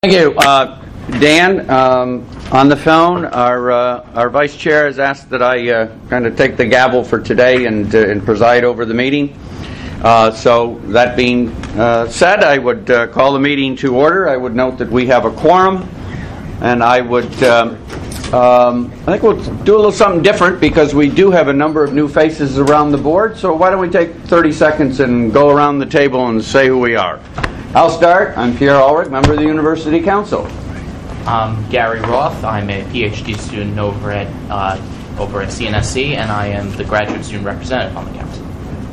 Thank you. Dan, on the phone, our vice chair has asked that I kind of take the gavel for today and preside over the meeting. So that being said, I would call the meeting to order. I would note that we have a quorum, and I would I think we'll do a little something different because we do have a number of new faces around the board. So why don't we take 30 seconds and go around the table and say who we are. I'll start. I'm Pierre Ulrich, member of the University Council. I'm Gary Roth. I'm a PhD student over at CNSC, and I am the graduate student representative on the council.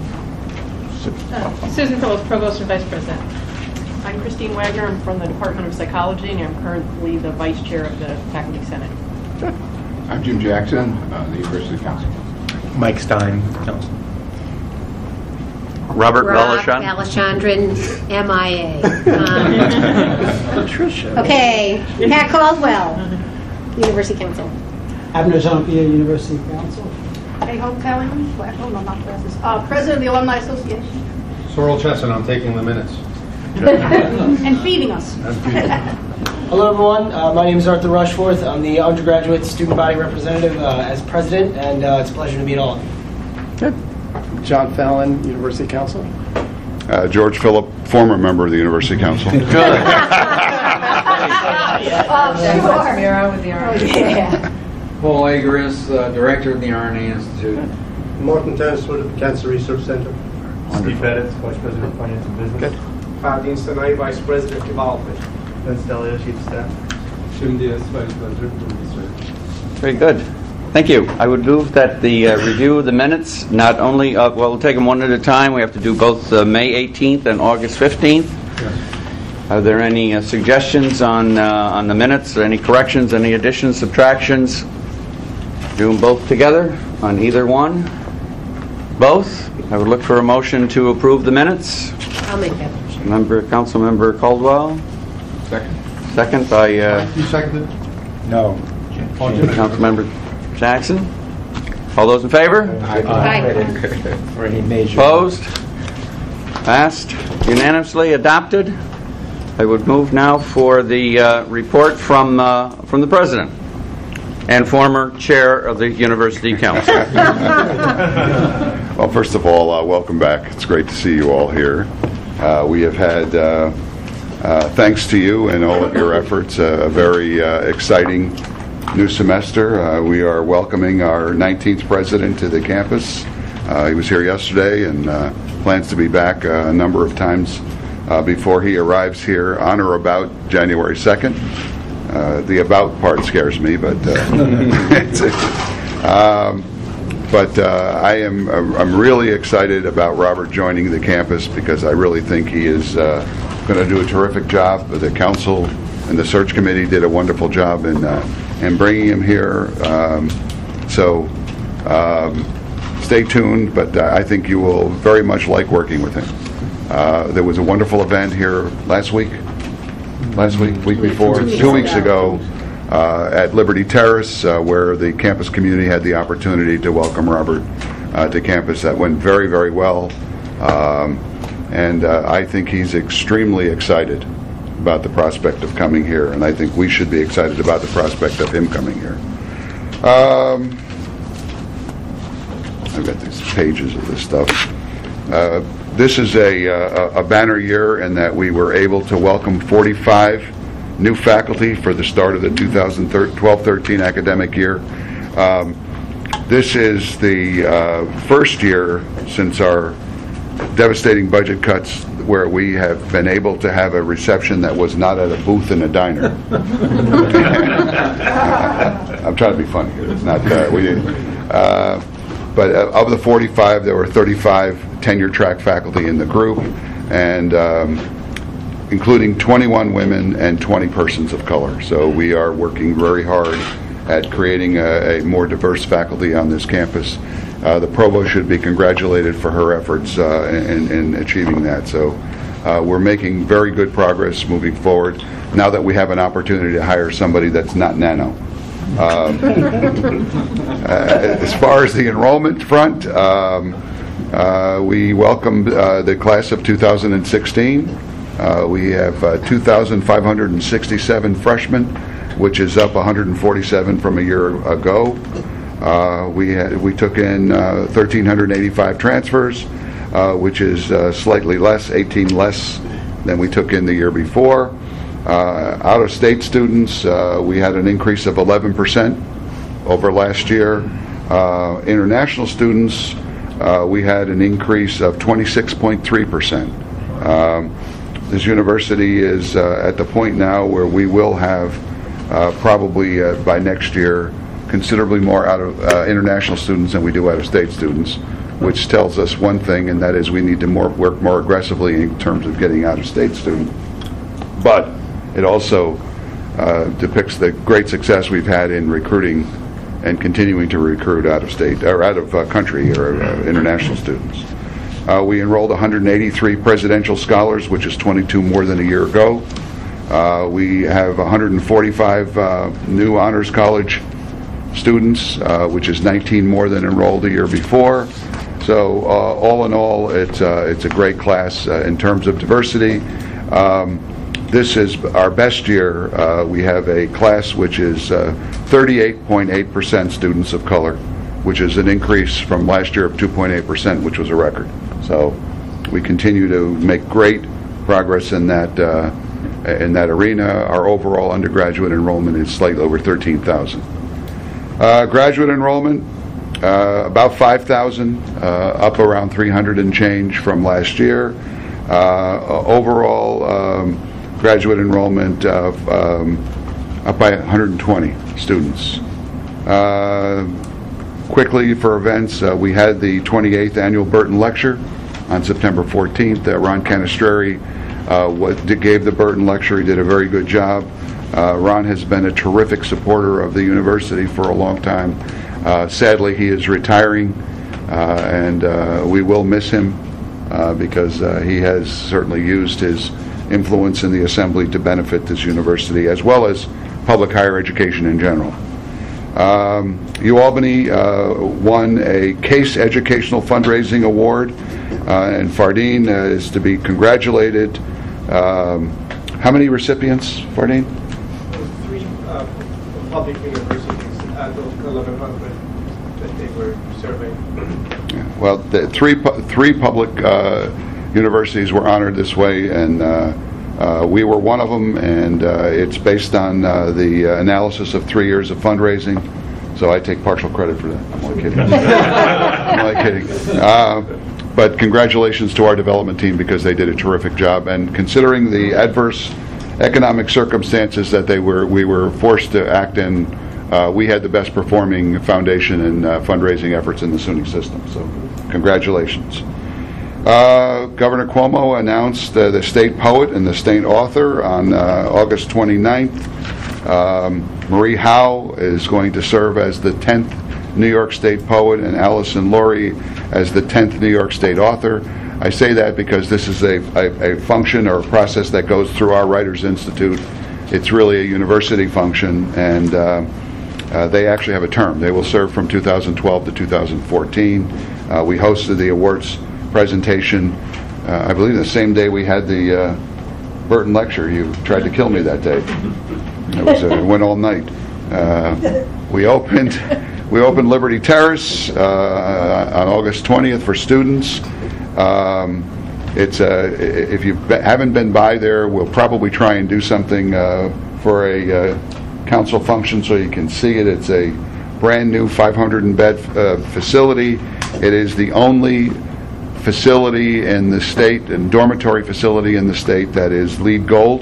Susan Phillips, Provost and Vice President. I'm Christine Wagner. I'm from the Department of Psychology, and I'm currently the Vice Chair of the Faculty Senate. I'm Jim Jackson, the University Council. Mike Stein, Council. Robert Balachandran, MIA. Patricia. Okay, Pat Caldwell, University Council. Abner Jean-Pierre, University Council. Hey, Hope Kelly, President of the Alumni Association. Sorrel Chesson, I'm taking the minutes. And feeding us. Hello, everyone. My name is Arthur Rushforth. I'm the undergraduate student body representative as president, and it's a pleasure to meet all of you. Good. John Fallon, University Council. George Phillip, former member of the University Council. Sure. Paul Agaris, Director of the RNA Institute. Martin Tanswood of the Cancer Research Center. Steve Pettit, Vice President of Finance and Business. Good. Fadin Sanai, Vice President of Development. Vince Delia, Chief of Staff. Jim Diaz, Vice President of Research. Very good. Thank you. I would move that the review of the minutes, not only we'll take them one at a time. We have to do both May 18th and August 15th. Yes. Are there any suggestions on the minutes, or any corrections, any additions, subtractions? Do them both together on either one? Both? I would look for a motion to approve the minutes. I'll make that motion. Councilmember Caldwell. Second by You seconded? No. Councilmember Jackson. All those in favor? For any major. Opposed? Passed. Unanimously adopted. I would move now for the report from the President and former Chair of the University Council. Well, first of all, welcome back. It's great to see you all here. We have had, thanks to you and all of your efforts, a very exciting new semester. We are welcoming our 19th president to the campus. He was here yesterday and plans to be back a number of times before he arrives here on or about January 2nd. The about part scares me, but I'm really excited about Robert joining the campus because I really think he is going to do a terrific job. The council and the search committee did a wonderful job in bringing him here. Stay tuned, but I think you will very much like working with him. There was a wonderful event here week before, 2 weeks ago, at Liberty Terrace, where the campus community had the opportunity to welcome Robert to campus. That went very, very well, and I think he's extremely excited about the prospect of coming here, and I think we should be excited about the prospect of him coming here. I've got these pages of this stuff. This is a banner year in that we were able to welcome 45 new faculty for the start of the 2012-13 academic year. This is the first year since our devastating budget cuts where we have been able to have a reception that was not at a booth in a diner. I'm trying to be funny here. It's not we didn't. But of the 45, there were 35 tenure-track faculty in the group, and including 21 women and 20 persons of color. So we are working very hard at creating a more diverse faculty on this campus. The provost should be congratulated for her efforts in achieving that. So we're making very good progress moving forward now that we have an opportunity to hire somebody that's not nano. As far as the enrollment front, we welcomed the class of 2016. We have 2,567 freshmen, which is up 147 from a year ago. We took in 1,385 transfers, which is slightly less, 18 less than we took in the year before. Out-of-state students, we had an increase of 11% over last year. International students, we had an increase of 26.3%. This university is at the point now where we will have probably by next year considerably more international students than we do out-of-state students, which tells us one thing, and that is we need to work more aggressively in terms of getting out-of-state students. But it also depicts the great success we've had in recruiting and continuing to recruit out-of-state or out-of-country or international students. We enrolled 183 presidential scholars, which is 22 more than a year ago. We have 145 new honors college students, which is 19 more than enrolled the year before. So all in all, it's a great class in terms of diversity. This is our best year. We have a class which is 38.8% students of color, which is an increase from last year of 2.8%, which was a record. So we continue to make great progress in that arena. Our overall undergraduate enrollment is slightly over 13,000. Graduate enrollment, about 5,000, up around 300 and change from last year. Overall, graduate enrollment up by 120 students. Quickly for events, we had the 28th Annual Burton Lecture on September 14th. Ron Canestrari gave the Burton Lecture. He did a very good job. Ron has been a terrific supporter of the university for a long time. Sadly, he is retiring, and we will miss him because he has certainly used his influence in the Assembly to benefit this university, as well as public higher education in general. UAlbany won a CASE Educational Fundraising Award, and Fardeen is to be congratulated. How many recipients, Fardeen? 3 public universities out of 1,100 that they were serving. Well, the three public universities were honored this way, and we were one of them, and it's based on the analysis of 3 years of fundraising, so I take partial credit for that. I'm only kidding. I'm only kidding. But congratulations to our development team because they did a terrific job, and considering the adverse economic circumstances that we were forced to act in, we had the best performing foundation and fundraising efforts in the SUNY system, so congratulations. Governor Cuomo announced the state poet and the state author on August 29th. Marie Howe is going to serve as the 10th New York State poet, and Allison Laurie as the 10th New York State author. I say that because this is a function or a process that goes through our Writers Institute. It's really a university function, and they actually have a term. They will serve from 2012 to 2014. We hosted the awards presentation, I believe the same day we had the Burton Lecture. You tried to kill me that day. It went all night. We opened Liberty Terrace on August 20th for students. If you haven't been by there, we'll probably try and do something for a council function so you can see it. It's a brand new 500-bed facility. It is the only facility in the state, and dormitory facility in the state, that is LEED Gold.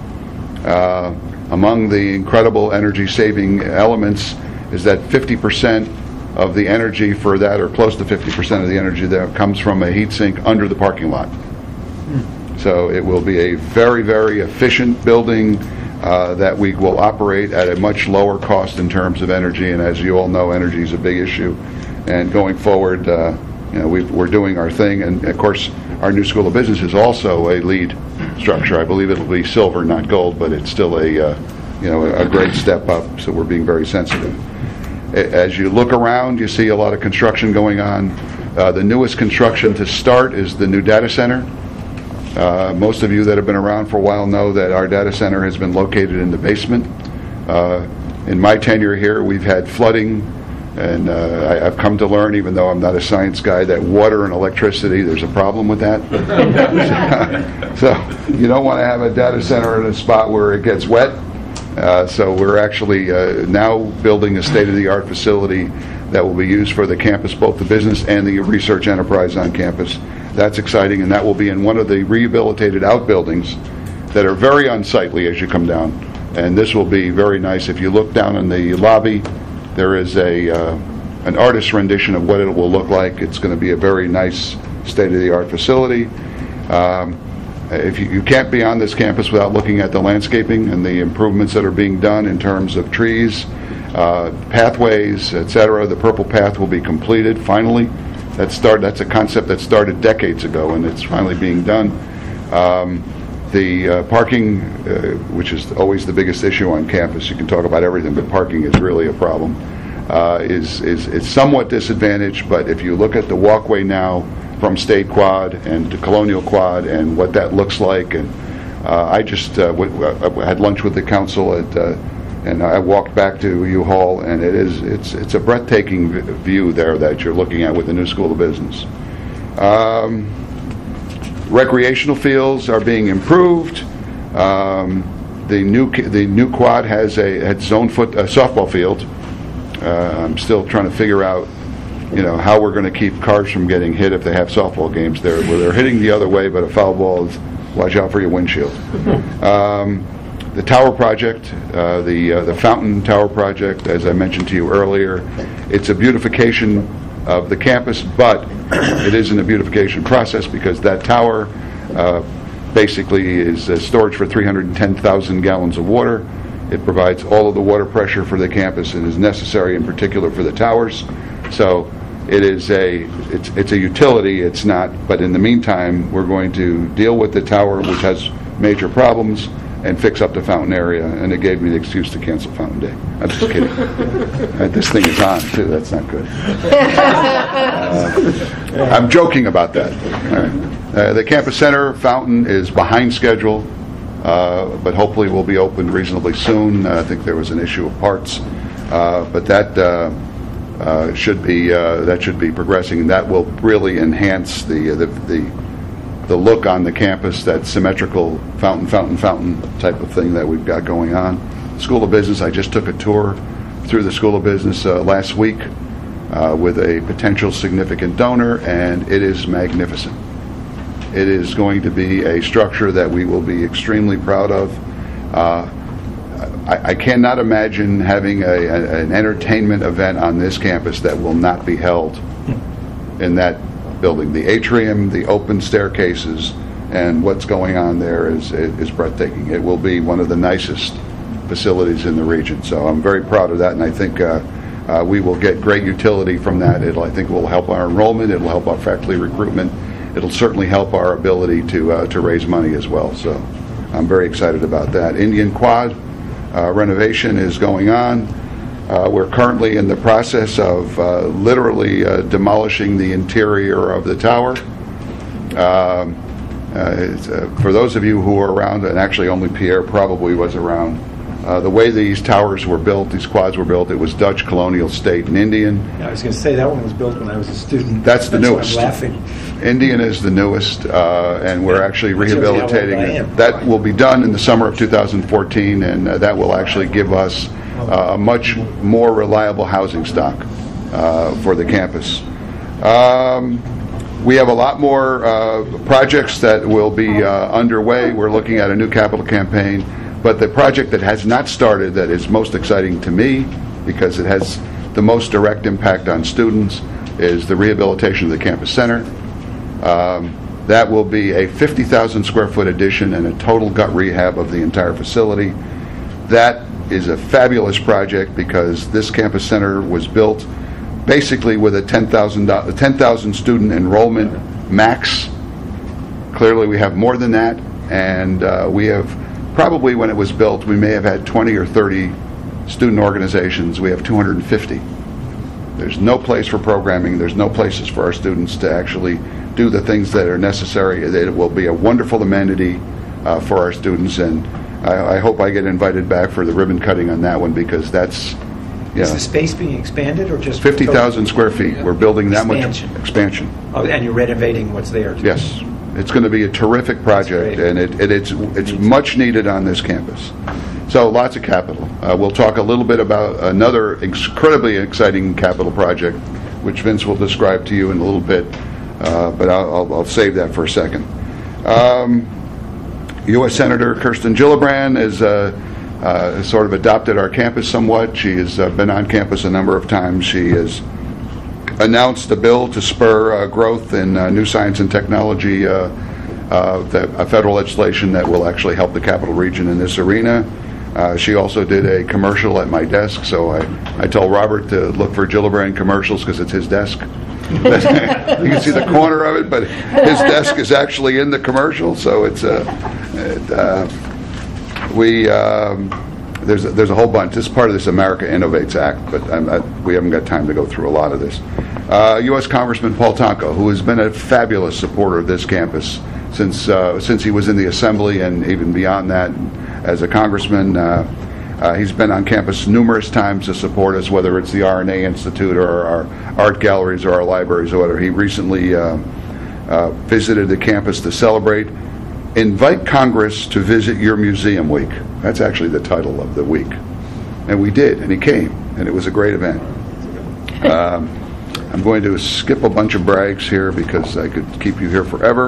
Among the incredible energy-saving elements is that 50% of the energy for that, or close to 50% of the energy that comes from a heat sink under the parking lot. So it will be a very, very efficient building that we will operate at a much lower cost in terms of energy, and as you all know, energy is a big issue. And going forward, we're doing our thing, and of course, our new School of Business is also a LEED structure. I believe it'll be silver, not gold, but it's still a great step up. So we're being very sensitive. As you look around, you see a lot of construction going on. The newest construction to start is the new data center. Most of you that have been around for a while know that our data center has been located in the basement. In my tenure here, we've had flooding, and I've come to learn, even though I'm not a science guy, that water and electricity, there's a problem with that. So you don't want to have a data center in a spot where it gets wet. So we're actually now building a state-of-the-art facility that will be used for the campus, both the business and the research enterprise on campus. That's exciting, and that will be in one of the rehabilitated outbuildings that are very unsightly as you come down. And this will be very nice. If you look down in the lobby, there is an artist's rendition of what it will look like. It's going to be a very nice state-of-the-art facility. If you can't be on this campus without looking at the landscaping and the improvements that are being done in terms of trees, pathways, etc. The Purple Path will be completed finally. That's a concept that started decades ago, and it's finally being done. The parking, which is always the biggest issue on campus, you can talk about everything, but parking is really a problem, is somewhat disadvantaged. But if you look at the walkway now from State Quad and to Colonial Quad and what that looks like, and I just had lunch with the council and I walked back to U-Haul, and it's a breathtaking view there that you're looking at with the new School of Business. Recreational fields are being improved. The new quad has its own softball field. I'm still trying to figure out, how we're going to keep cars from getting hit if they have softball games there, where they're hitting the other way, but a foul ball is, watch out for your windshield. The tower project, the Fountain Tower project, as I mentioned to you earlier, it's a beautification of the campus, but it isn't a beautification process because that tower basically is storage for 310,000 gallons of water. It provides all of the water pressure for the campus and is necessary in particular for the towers. So it's a utility, it's not, but in the meantime, we're going to deal with the tower, which has major problems, and fix up the Fountain area, and it gave me the excuse to cancel Fountain Day. I'm just kidding. This thing is on, too. That's not good. I'm joking about that. All right. The campus center, Fountain, is behind schedule, but hopefully will be opened reasonably soon. I think there was an issue of parts, but that should be progressing, and that will really enhance the look on the campus, that symmetrical fountain type of thing that we've got going on. School of Business, I just took a tour through the School of Business last week with a potential significant donor, and it is magnificent. It is going to be a structure that we will be extremely proud of. I cannot imagine having an entertainment event on this campus that will not be held in that building. The atrium, the open staircases, and what's going on there is breathtaking. It will be one of the nicest facilities in the region. So I'm very proud of that, and I think we will get great utility from that. I think will help our enrollment. It'll help our faculty recruitment. It'll certainly help our ability to raise money as well. So I'm very excited about that. Indian Quad renovation is going on. We're currently in the process of literally demolishing the interior of the tower. For those of you who are around, and actually only Pierre probably was around, the way these towers were built, these quads were built, it was Dutch, colonial, state, and Indian. Yeah, I was going to say that one was built when I was a student. That's the newest. Why I'm laughing. Indian is the newest, and we're actually rehabilitating it. That will be done in the summer of 2014, and that will actually give us a much more reliable housing stock for the campus. We have a lot more projects that will be underway. We're looking at a new capital campaign, but the project that has not started that is most exciting to me, because it has the most direct impact on students, is the rehabilitation of the campus center. That will be a 50,000 square foot addition and a total gut rehab of the entire facility. That is a fabulous project because this campus center was built basically with a 10,000 student enrollment max. Clearly we have more than that, and we have probably, when it was built, we may have had 20 or 30 student organizations. We have 250. There's no place for programming. There's no places for our students to actually do the things that are necessary. It will be a wonderful amenity for our students, and I hope I get invited back for the ribbon cutting on that one, because that's, Is the space being expanded or just 50,000 square feet. We're building that much expansion. Oh, and you're renovating what's there? Too. Yes. It's going to be a terrific project, and it's much needed on this campus. So lots of capital. We'll talk a little bit about another incredibly exciting capital project, which Vince will describe to you in a little bit, but I'll save that for a second. U.S. Senator Kirsten Gillibrand has sort of adopted our campus somewhat. She has been on campus a number of times. She has announced a bill to spur growth in new science and technology, federal legislation that will actually help the Capital Region in this arena. She also did a commercial at my desk, so I tell Robert to look for Gillibrand commercials because it's his desk. You can see the corner of it, but his desk is actually in the commercial, so it's there's a whole bunch. This is part of this America Innovates Act, but we haven't got time to go through a lot of this. U.S. Congressman Paul Tonko, who has been a fabulous supporter of this campus since he was in the Assembly and even beyond that as a congressman. He's been on campus numerous times to support us, whether it's the RNA Institute or our art galleries or our libraries or whatever. He recently visited the campus to celebrate Invite Congress to Visit Your Museum Week. That's actually the title of the week. And we did, and he came, and it was a great event. I'm going to skip a bunch of brags here because I could keep you here forever.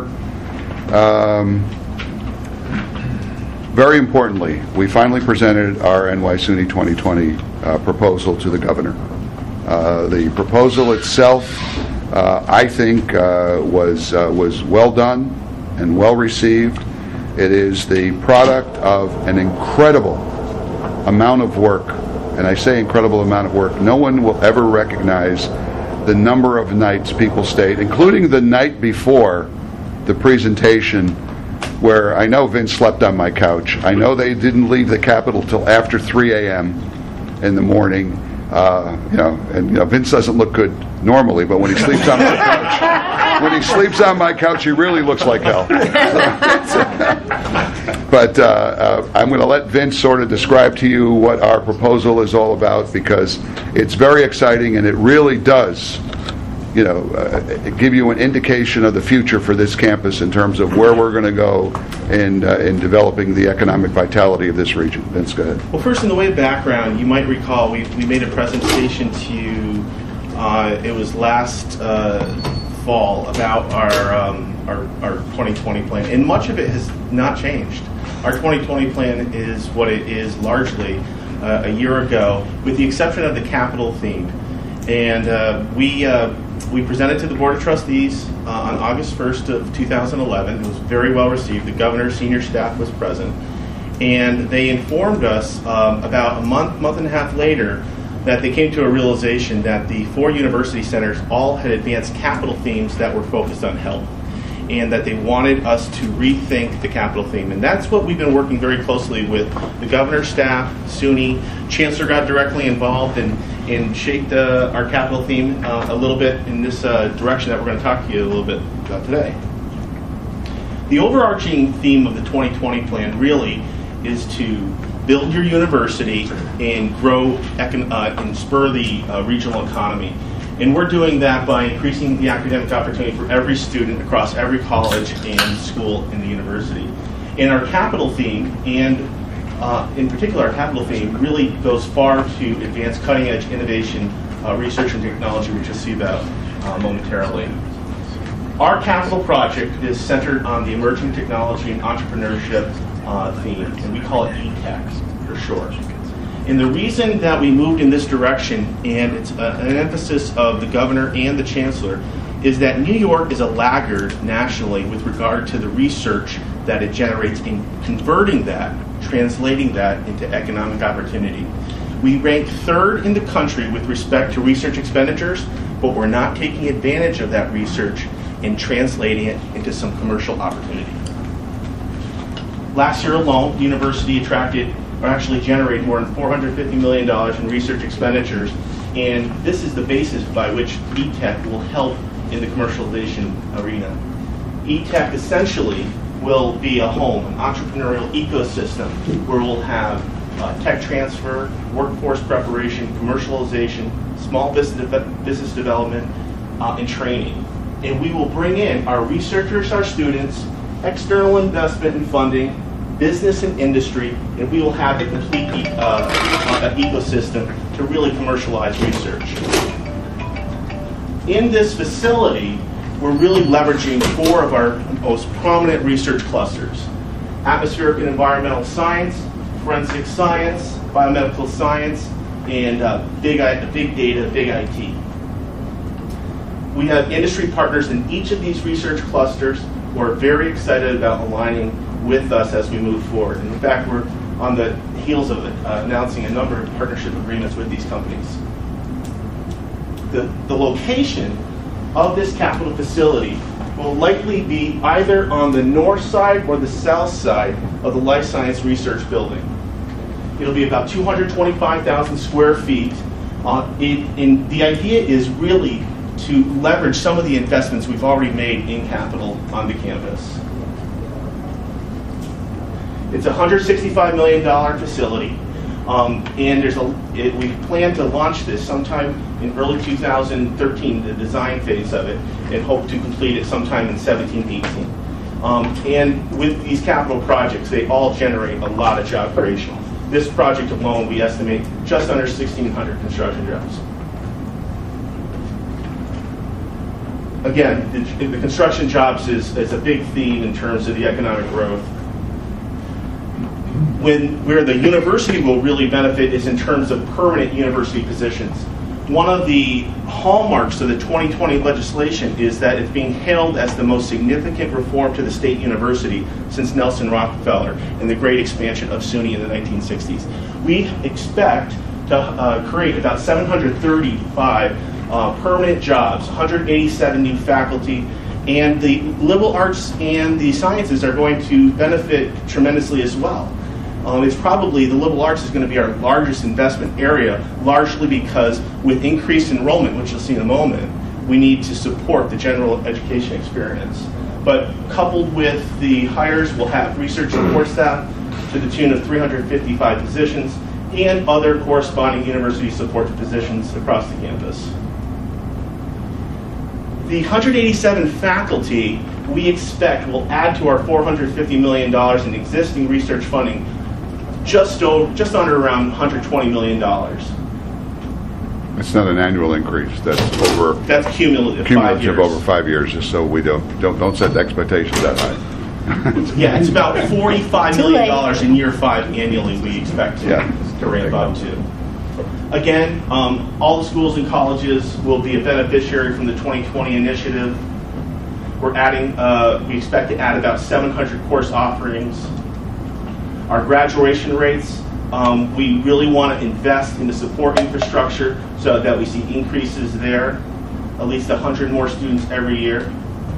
Very importantly, we finally presented our NY SUNY 2020 proposal to the governor. The proposal itself, I think, was well done and well received. It is the product of an incredible amount of work, and I say incredible amount of work. No one will ever recognize the number of nights people stayed, including the night before the presentation, where I know Vince slept on my couch. I know they didn't leave the Capitol till after 3 a.m. in the morning. Vince doesn't look good normally, but when he sleeps on my couch, he really looks like hell. But I'm going to let Vince sort of describe to you what our proposal is all about, because it's very exciting and it really does give you an indication of the future for this campus in terms of where we're going to go in developing the economic vitality of this region. Vince, go ahead. Well, first, in the way of background, you might recall we made a presentation to you, it was last fall, about our 2020 plan, and much of it has not changed. Our 2020 plan is what it is largely a year ago, with the exception of the capital theme. And we presented to the Board of Trustees on August 1st of 2011. It was very well received. The governor's senior staff was present. And they informed us about a month and a half later that they came to a realization that the 4 university centers all had advanced capital themes that were focused on health, and that they wanted us to rethink the capital theme. And that's what we've been working very closely with the governor's staff, SUNY. Chancellor got directly involved and shaped our capital theme a little bit in this direction that we're going to talk to you a little bit about today. The overarching theme of the 2020 plan really is to build your university and grow and spur the regional economy. And we're doing that by increasing the academic opportunity for every student across every college and school in the university. And our capital theme, and in particular our capital theme, really goes far to advance cutting-edge innovation, research and technology, which you'll see about momentarily. Our capital project is centered on the emerging technology and entrepreneurship theme, and we call it ETech for short. And the reason that we moved in this direction, and it's an emphasis of the governor and the chancellor, is that New York is a laggard nationally with regard to the research that it generates in converting that, translating that into economic opportunity. We rank 3rd in the country with respect to research expenditures, but we're not taking advantage of that research and translating it into some commercial opportunity. Last year alone, the university generated more than $450 million in research expenditures, and this is the basis by which ETech will help in the commercialization arena. eTech essentially will be a home, an entrepreneurial ecosystem where we'll have tech transfer, workforce preparation, commercialization, small business development, and training. And we will bring in our researchers, our students, external investment and funding, business and industry, and we will have a complete ecosystem to really commercialize research. In this facility, we're really leveraging 4 of our most prominent research clusters: atmospheric and environmental science, forensic science, biomedical science, and big data, big IT. We have industry partners in each of these research clusters who are very excited about aligning with us as we move forward. And in fact, we're on the heels of announcing a number of partnership agreements with these companies. The location of this capital facility will likely be either on the north side or the south side of the Life Science Research Building. It'll be about 225,000 square feet. And the idea is really to leverage some of the investments we've already made in capital on the campus. It's a $165 million facility, and we plan to launch this sometime in early 2013, the design phase of it, and hope to complete it sometime in 17-18. And with these capital projects, they all generate a lot of job creation. This project alone, we estimate just under 1,600 construction jobs. Again, the construction jobs is a big theme in terms of the economic growth. Where the university will really benefit is in terms of permanent university positions. One of the hallmarks of the 2020 legislation is that it's being hailed as the most significant reform to the state university since Nelson Rockefeller and the great expansion of SUNY in the 1960s. We expect to create about 735 permanent jobs, 187 new faculty, and the liberal arts and the sciences are going to benefit tremendously as well. It's probably, the liberal arts is going to be our largest investment area, largely because with increased enrollment, which you'll see in a moment, we need to support the general education experience. But coupled with the hires, we'll have research support staff to the tune of 355 positions and other corresponding university support positions across the campus. The 187 faculty we expect will add to our $450 million in existing research funding, just under around $120 million. It's not an annual increase. That's cumulative. Cumulative over 5 years, just so we don't set the expectations that high. Yeah, it's about $45 million in year 5 annually we expect to ramp up to. Again, all the schools and colleges will be a beneficiary from the 2020 initiative. We expect to add about 700 course offerings. Our graduation rates, we really want to invest in the support infrastructure so that we see increases there, at least 100 more students every year.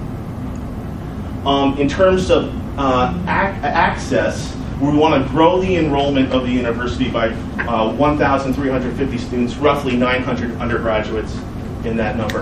In terms of access, we want to grow the enrollment of the university by 1,350 students, roughly 900 undergraduates in that number.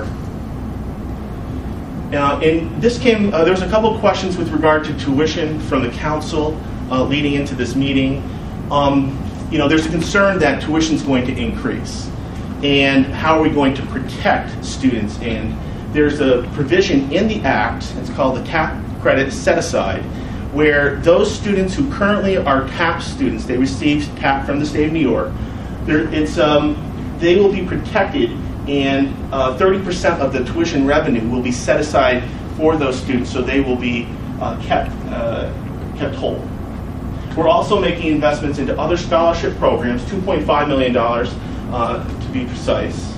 And this there was a couple of questions with regard to tuition from the council leading into this meeting. There's a concern that tuition is going to increase. And how are we going to protect students? And there's a provision in the Act, it's called the TAP credit set-aside, where those students who currently are TAP students, they receive TAP from the state of New York, they will be protected, and 30% of the tuition revenue will be set aside for those students, so they will be kept whole. We're also making investments into other scholarship programs, $2.5 million to be precise.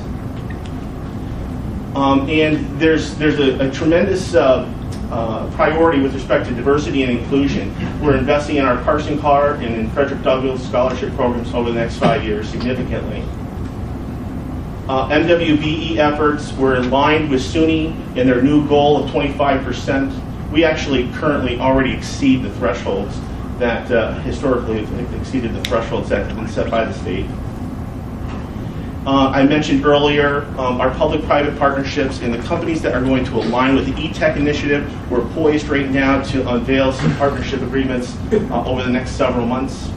And there's a tremendous priority with respect to diversity and inclusion. We're investing in our Carson Carr and in Frederick Douglass scholarship programs over the next 5 years significantly. MWBE efforts were aligned with SUNY in their new goal of 25%. We actually currently already exceed the thresholds that historically have exceeded the thresholds that have been set by the state. I mentioned earlier our public-private partnerships and the companies that are going to align with the eTech initiative. We're poised right now to unveil some partnership agreements over the next several months.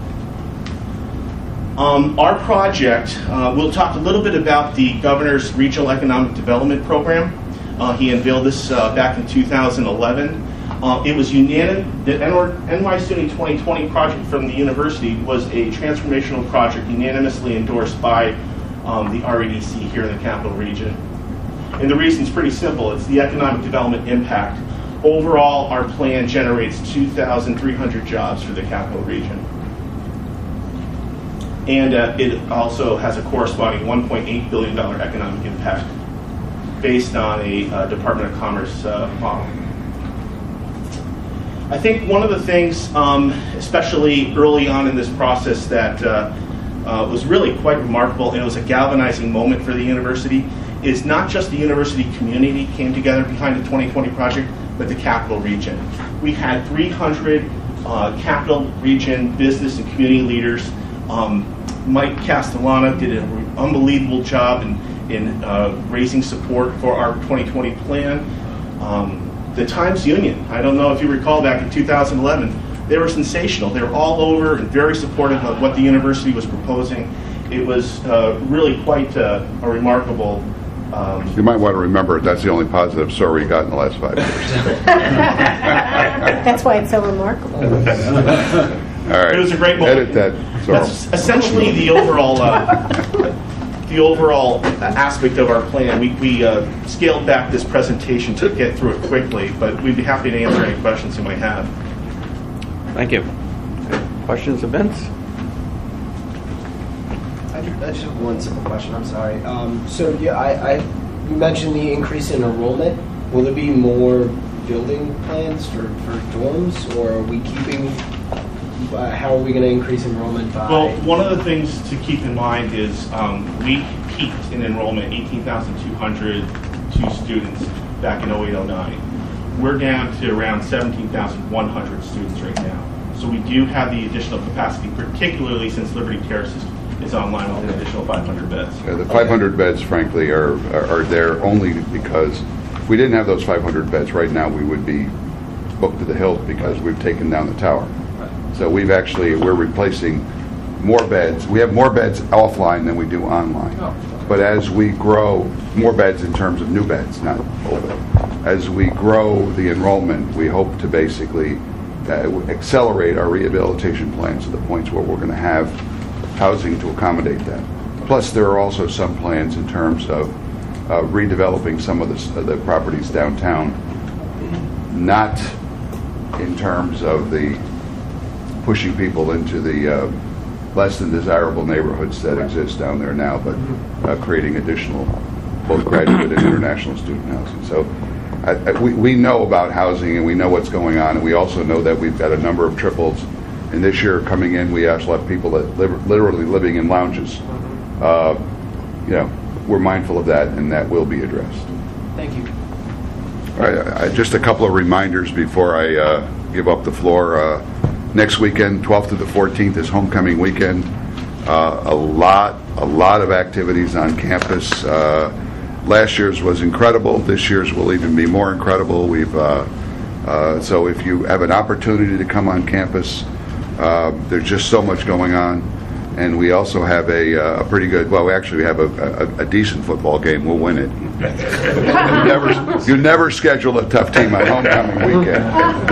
Our project, we'll talk a little bit about the Governor's Regional Economic Development Program. He unveiled this back in 2011. It was unanimous. The NY SUNY 2020 project from the university was a transformational project unanimously endorsed by the REDC here in the Capital Region. And the reason is pretty simple. It's the economic development impact. Overall, our plan generates 2,300 jobs for the Capital Region. And it also has a corresponding $1.8 billion economic impact based on a Department of Commerce model. I think one of the things, especially early on in this process, that was really quite remarkable, and it was a galvanizing moment for the university, is not just the university community came together behind the 2020 project, but the Capital Region. We had 300 Capital Region business and community leaders. Mike Castellano did an unbelievable job in raising support for our 2020 plan. The Times Union, I don't know if you recall back in 2011, they were sensational. They were all over and very supportive of what the university was proposing. It was really quite a remarkable... you might want to remember that's the only positive story we got in the last 5 years. That's why it's so remarkable. All right. It was a great moment. Edit that. That's essentially the overall aspect of our plan. We scaled back this presentation to get through it quickly, but we'd be happy to answer any questions you might have. Thank you. Questions of Vince? I just have one simple question. I'm sorry. So yeah, you mentioned the increase in enrollment. Will there be more building plans for dorms, or are we keeping? How are we going to increase enrollment by? Well, one of the things to keep in mind is we peaked in enrollment 18,202 students back in 08-09. We're down to around 17,100 students right now. So we do have the additional capacity, particularly since Liberty Terrace is online with an additional 500 beds. Yeah, the 500 beds, frankly, are there only because if we didn't have those 500 beds right now, we would be booked to the hilt because we've taken down the tower. So we're replacing more beds. We have more beds offline than we do online. But as we grow, more beds in terms of new beds, not old beds. As we grow the enrollment, we hope to basically accelerate our rehabilitation plans to the points where we're going to have housing to accommodate that. Plus, there are also some plans in terms of redeveloping some of the properties downtown, not in terms of the pushing people into the less than desirable neighborhoods that exist down there now, but creating additional both graduate and international student housing. So we know about housing and we know what's going on, and we also know that we've got a number of triples. And this year coming in, we actually have people that literally living in lounges. We're mindful of that, and that will be addressed. Thank you. All right, just a couple of reminders before I give up the floor. Next weekend, 12th to the 14th, is homecoming weekend. A lot of activities on campus. Last year's was incredible. This year's will even be more incredible. So if you have an opportunity to come on campus, there's just so much going on. And we also have a pretty good, well, actually we have a decent football game. We'll win it. You never schedule a tough team on homecoming weekend.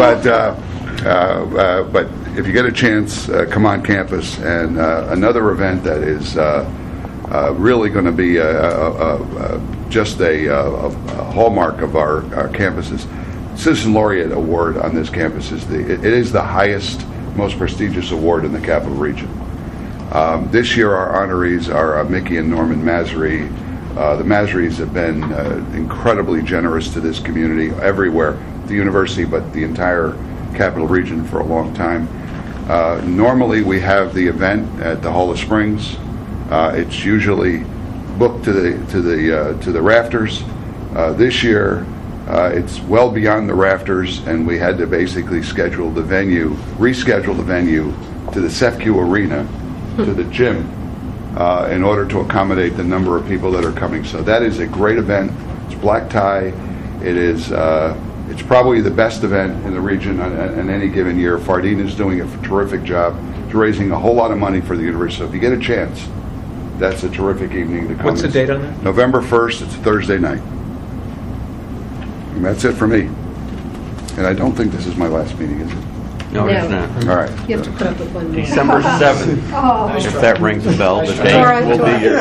But if you get a chance, come on campus. And another event that is really going to be just a hallmark of our campuses. Citizen Laureate Award on this campus it is the highest, most prestigious award in the Capital Region. This year our honorees are Mickey and Norman Masry. The Masrys have been incredibly generous to this community everywhere, the university, but the entire Capital Region for a long time. Normally we have the event at the Hall of Springs. It's usually booked to the rafters. This year it's well beyond the rafters, and we had to basically reschedule the venue to the CEFCU Arena, to the gym, in order to accommodate the number of people that are coming. So that is a great event. It's black tie. It is. It's probably the best event in the region in any given year. Fardeen is doing a terrific job. It's raising a whole lot of money for the university. So if you get a chance, that's a terrific evening to come. What's the date on that? November 1st. It's a Thursday night. And that's it for me. And I don't think this is my last meeting, is it? No, it's not. All right. You have to put up with one more. December 7th. Oh. If that rings a bell, the date will be here.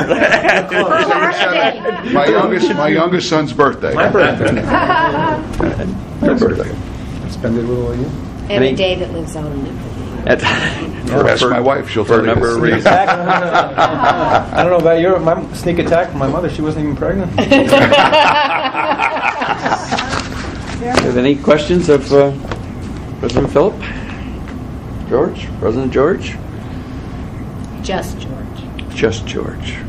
My youngest son's birthday. My birthday. Your birthday. Spend it a little on you. Every day that lives on in it. Ask my wife. She'll For tell a you. number of reasons. I don't know about your my sneak attack from my mother. She wasn't even pregnant. Have any questions of President Philip? George? President George? Just George. Just George.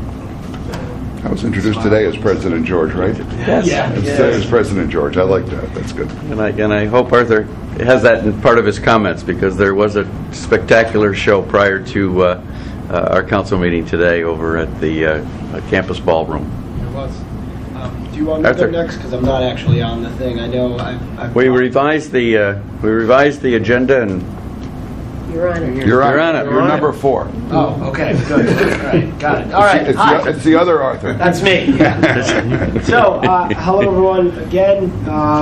I was introduced today as President George, right? Yes. Today as President George. I like that. That's good. And I hope Arthur has that in part of his comments, because there was a spectacular show prior to our council meeting today over at the campus ballroom. It was. Do you want me to go next? Because I'm not actually on the thing. I know I've We revised the agenda, and You're on it. You're on it. You're You're on number it. 4. Oh, okay, good. All right, got it. All right, It's the other Arthur. That's me. Yeah. So, hello everyone again.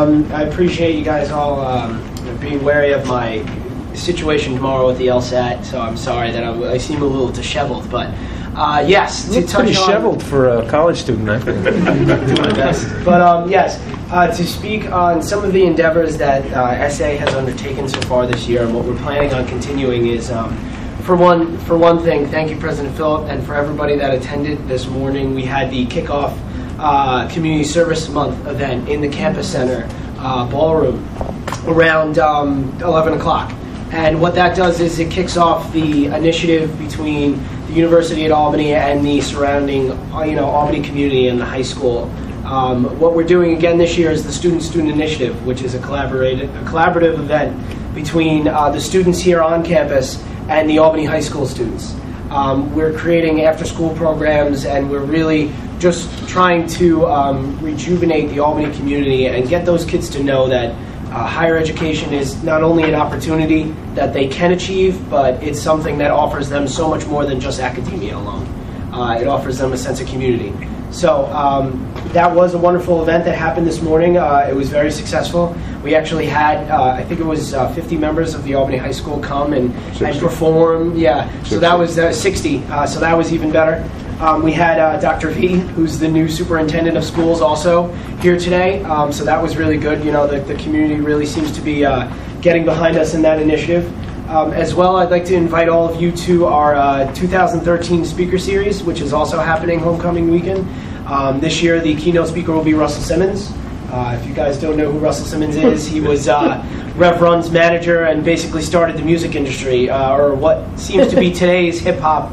I appreciate you guys all being wary of my situation tomorrow with the LSAT. So I'm sorry that I seem a little disheveled, but yes, to touch Pretty on. disheveled for a college student, I think. Do my best. But yes, to speak on some of the endeavors that SA has undertaken so far this year, and what we're planning on continuing is, for one thing, thank you, President Philip, and for everybody that attended this morning. We had the kickoff Community Service Month event in the campus center ballroom around 11 o'clock. And what that does is it kicks off the initiative between the University at Albany and the surrounding, Albany community and the high school. What we're doing again this year is the Student Initiative, which is a collaborative event between the students here on campus and the Albany High School students. We're creating after-school programs, and we're really just trying to rejuvenate the Albany community and get those kids to know that higher education is not only an opportunity that they can achieve, but it's something that offers them so much more than just academia alone. It offers them a sense of community. So that was a wonderful event that happened this morning. It was very successful. We actually had, I think it was 50 members of the Albany High School come and perform. Yeah, 60. So that was 60. So that was even better. We had Dr. V, who's the new superintendent of schools, also here today. So that was really good. The community really seems to be getting behind us in that initiative. As well, I'd like to invite all of you to our 2013 speaker series, which is also happening homecoming weekend. This year, the keynote speaker will be Russell Simmons. If you guys don't know who Russell Simmons is, he was Rev Run's manager and basically started the music industry, or what seems to be today's hip-hop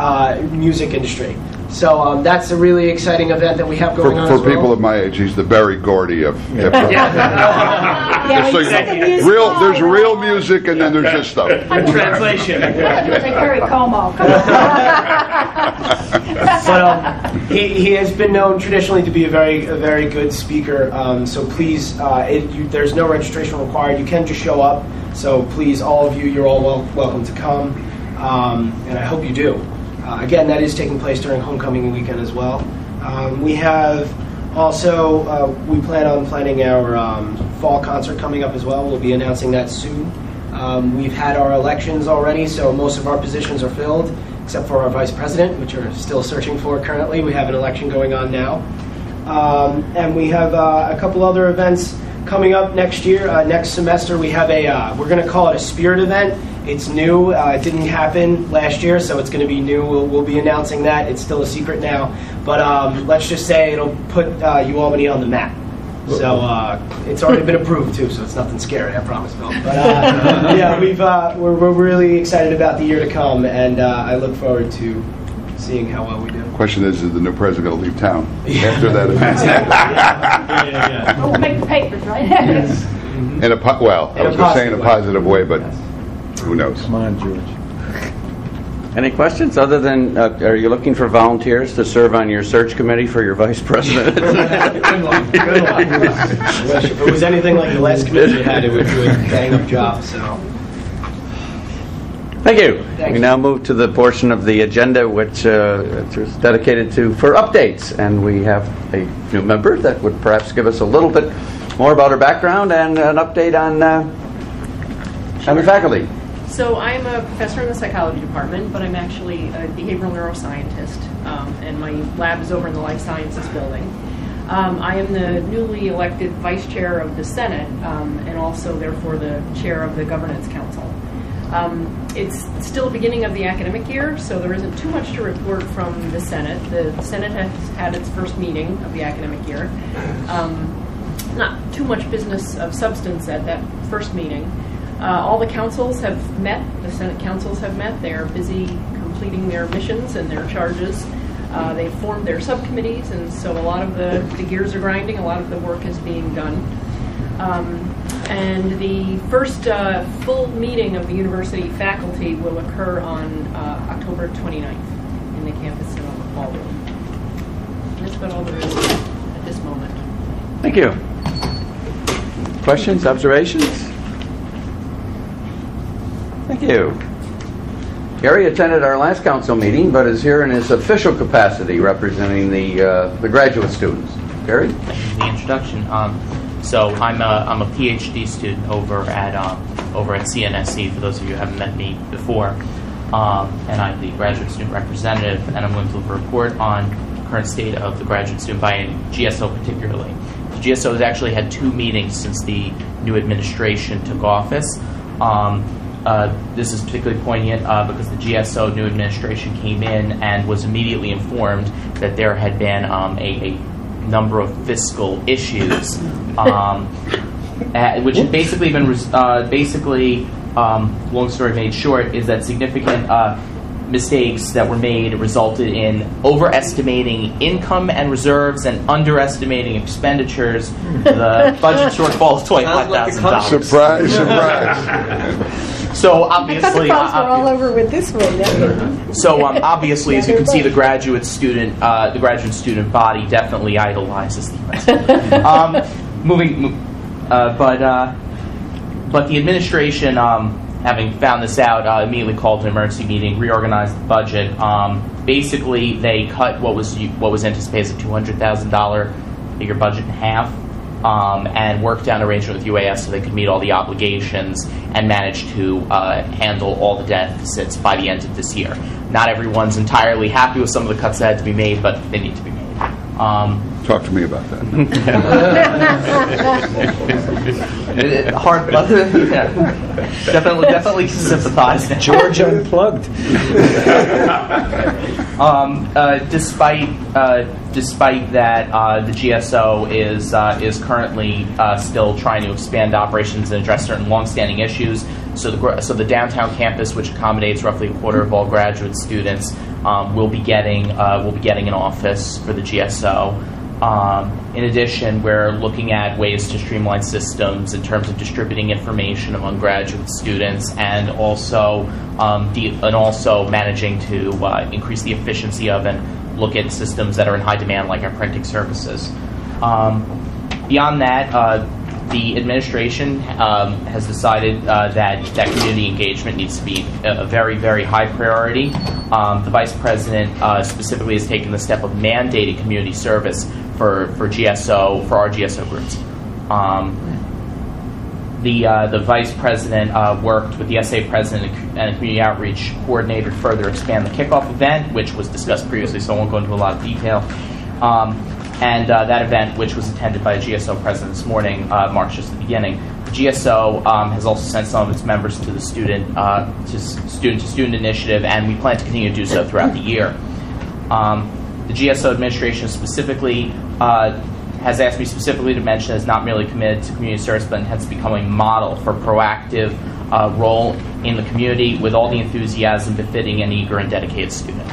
music industry. So that's a really exciting event that we have going on For as well. people of my age, he's the Barry Gordy of hip-hop. Yeah, So there's real music, and then there's just stuff. Translation. Like Harry Como. But he has been known traditionally to be a very good speaker. So please, there's no registration required. You can just show up. So please, all of you, you're all welcome to come, and I hope you do. Again, that is taking place during homecoming weekend as well. We have also, we plan on planning our fall concert coming up as well. We'll be announcing that soon. We've had our elections already, so most of our positions are filled, except for our vice president, which we're still searching for currently. We have an election going on now. And we have a couple other events coming up next year. Next semester, we have we're going to call it a Spirit event. It's new. It didn't happen last year, so it's going to be new. We'll be announcing that. It's still a secret now. But let's just say it'll put UAlbany on the map. So it's already been approved, too, so it's nothing scary, I promise, Bill. But yeah, we're really excited about the year to come, and I look forward to seeing how well we do. Question is the new president going to leave town after that event? Yeah. We'll make the papers, right? Yes. I was going to say in a positive way, but who knows? Come on, George. Any questions other than, are you looking for volunteers to serve on your search committee for your vice president? If it was anything like the last committee you had, it would do a bang-up job, so. Thank you. We now move to the portion of the agenda which is dedicated for updates. And we have a new member that would perhaps give us a little bit more about her background and an update on the faculty. So I'm a professor in the psychology department, but I'm actually a behavioral neuroscientist, and my lab is over in the life sciences building. I am the newly elected vice chair of the Senate, and also therefore the chair of the Governance Council. It's still the beginning of the academic year, so there isn't too much to report from the Senate. The Senate has had its first meeting of the academic year. Not too much business of substance at that first meeting. All the councils have met, the Senate councils have met. They are busy completing their missions and their charges. They've formed their subcommittees, and so a lot of the gears are grinding, a lot of the work is being done. And the first full meeting of the university faculty will occur on October 29th in the campus cinema ballroom. And that's about all there is at this moment. Thank you. Questions, observations? Thank you. Gary attended our last council meeting, but is here in his official capacity representing the graduate students. Gary? Thank you for the introduction. So I'm a PhD student over at CNSC. For those of you who haven't met me before, and I'm the graduate student representative, and I'm going to report on the current state of the graduate student by GSO particularly. The GSO has actually had 2 meetings since the new administration took office. This is particularly poignant because the GSO new administration came in and was immediately informed that there had been a number of fiscal issues, which had basically been long story made short, is that significant mistakes that were made resulted in overestimating income and reserves and underestimating expenditures. The budget shortfall of $25,000. Surprise, surprise. So obviously, I thought the problems were all over with this one. So obviously, as you can see, the graduate student body definitely idolizes the president. But the administration, having found this out, immediately called an emergency meeting, reorganized the budget. Basically, they cut what was anticipated as a $200,000 figure budget in half. And worked out an arrangement with UAS so they could meet all the obligations and manage to handle all the deficits by the end of this year. Not everyone's entirely happy with some of the cuts that had to be made, but they need to be made. Talk to me about that. Hard, but yeah. Definitely sympathize. George Unplugged. Despite that, the GSO is currently still trying to expand operations and address certain longstanding issues. So the downtown campus, which accommodates roughly a quarter of all graduate students, will be getting an office for the GSO. In addition, we're looking at ways to streamline systems in terms of distributing information among graduate students, and also managing to increase the efficiency of and look at systems that are in high demand, like our printing services. Beyond that, the administration has decided that community engagement needs to be a very, very high priority. The Vice President specifically has taken the step of mandating community service for our GSO groups. The Vice President worked with the SA President and a community outreach coordinator to further expand the kickoff event, which was discussed previously, so I won't go into a lot of detail. And that event, which was attended by a GSO president this morning, marks just the beginning. The GSO has also sent some of its members to the student-to-student initiative, and we plan to continue to do so throughout the year. The GSO administration specifically has asked me specifically to mention that it's not merely committed to community service, but intends to become a model for proactive role in the community with all the enthusiasm befitting an eager and dedicated student.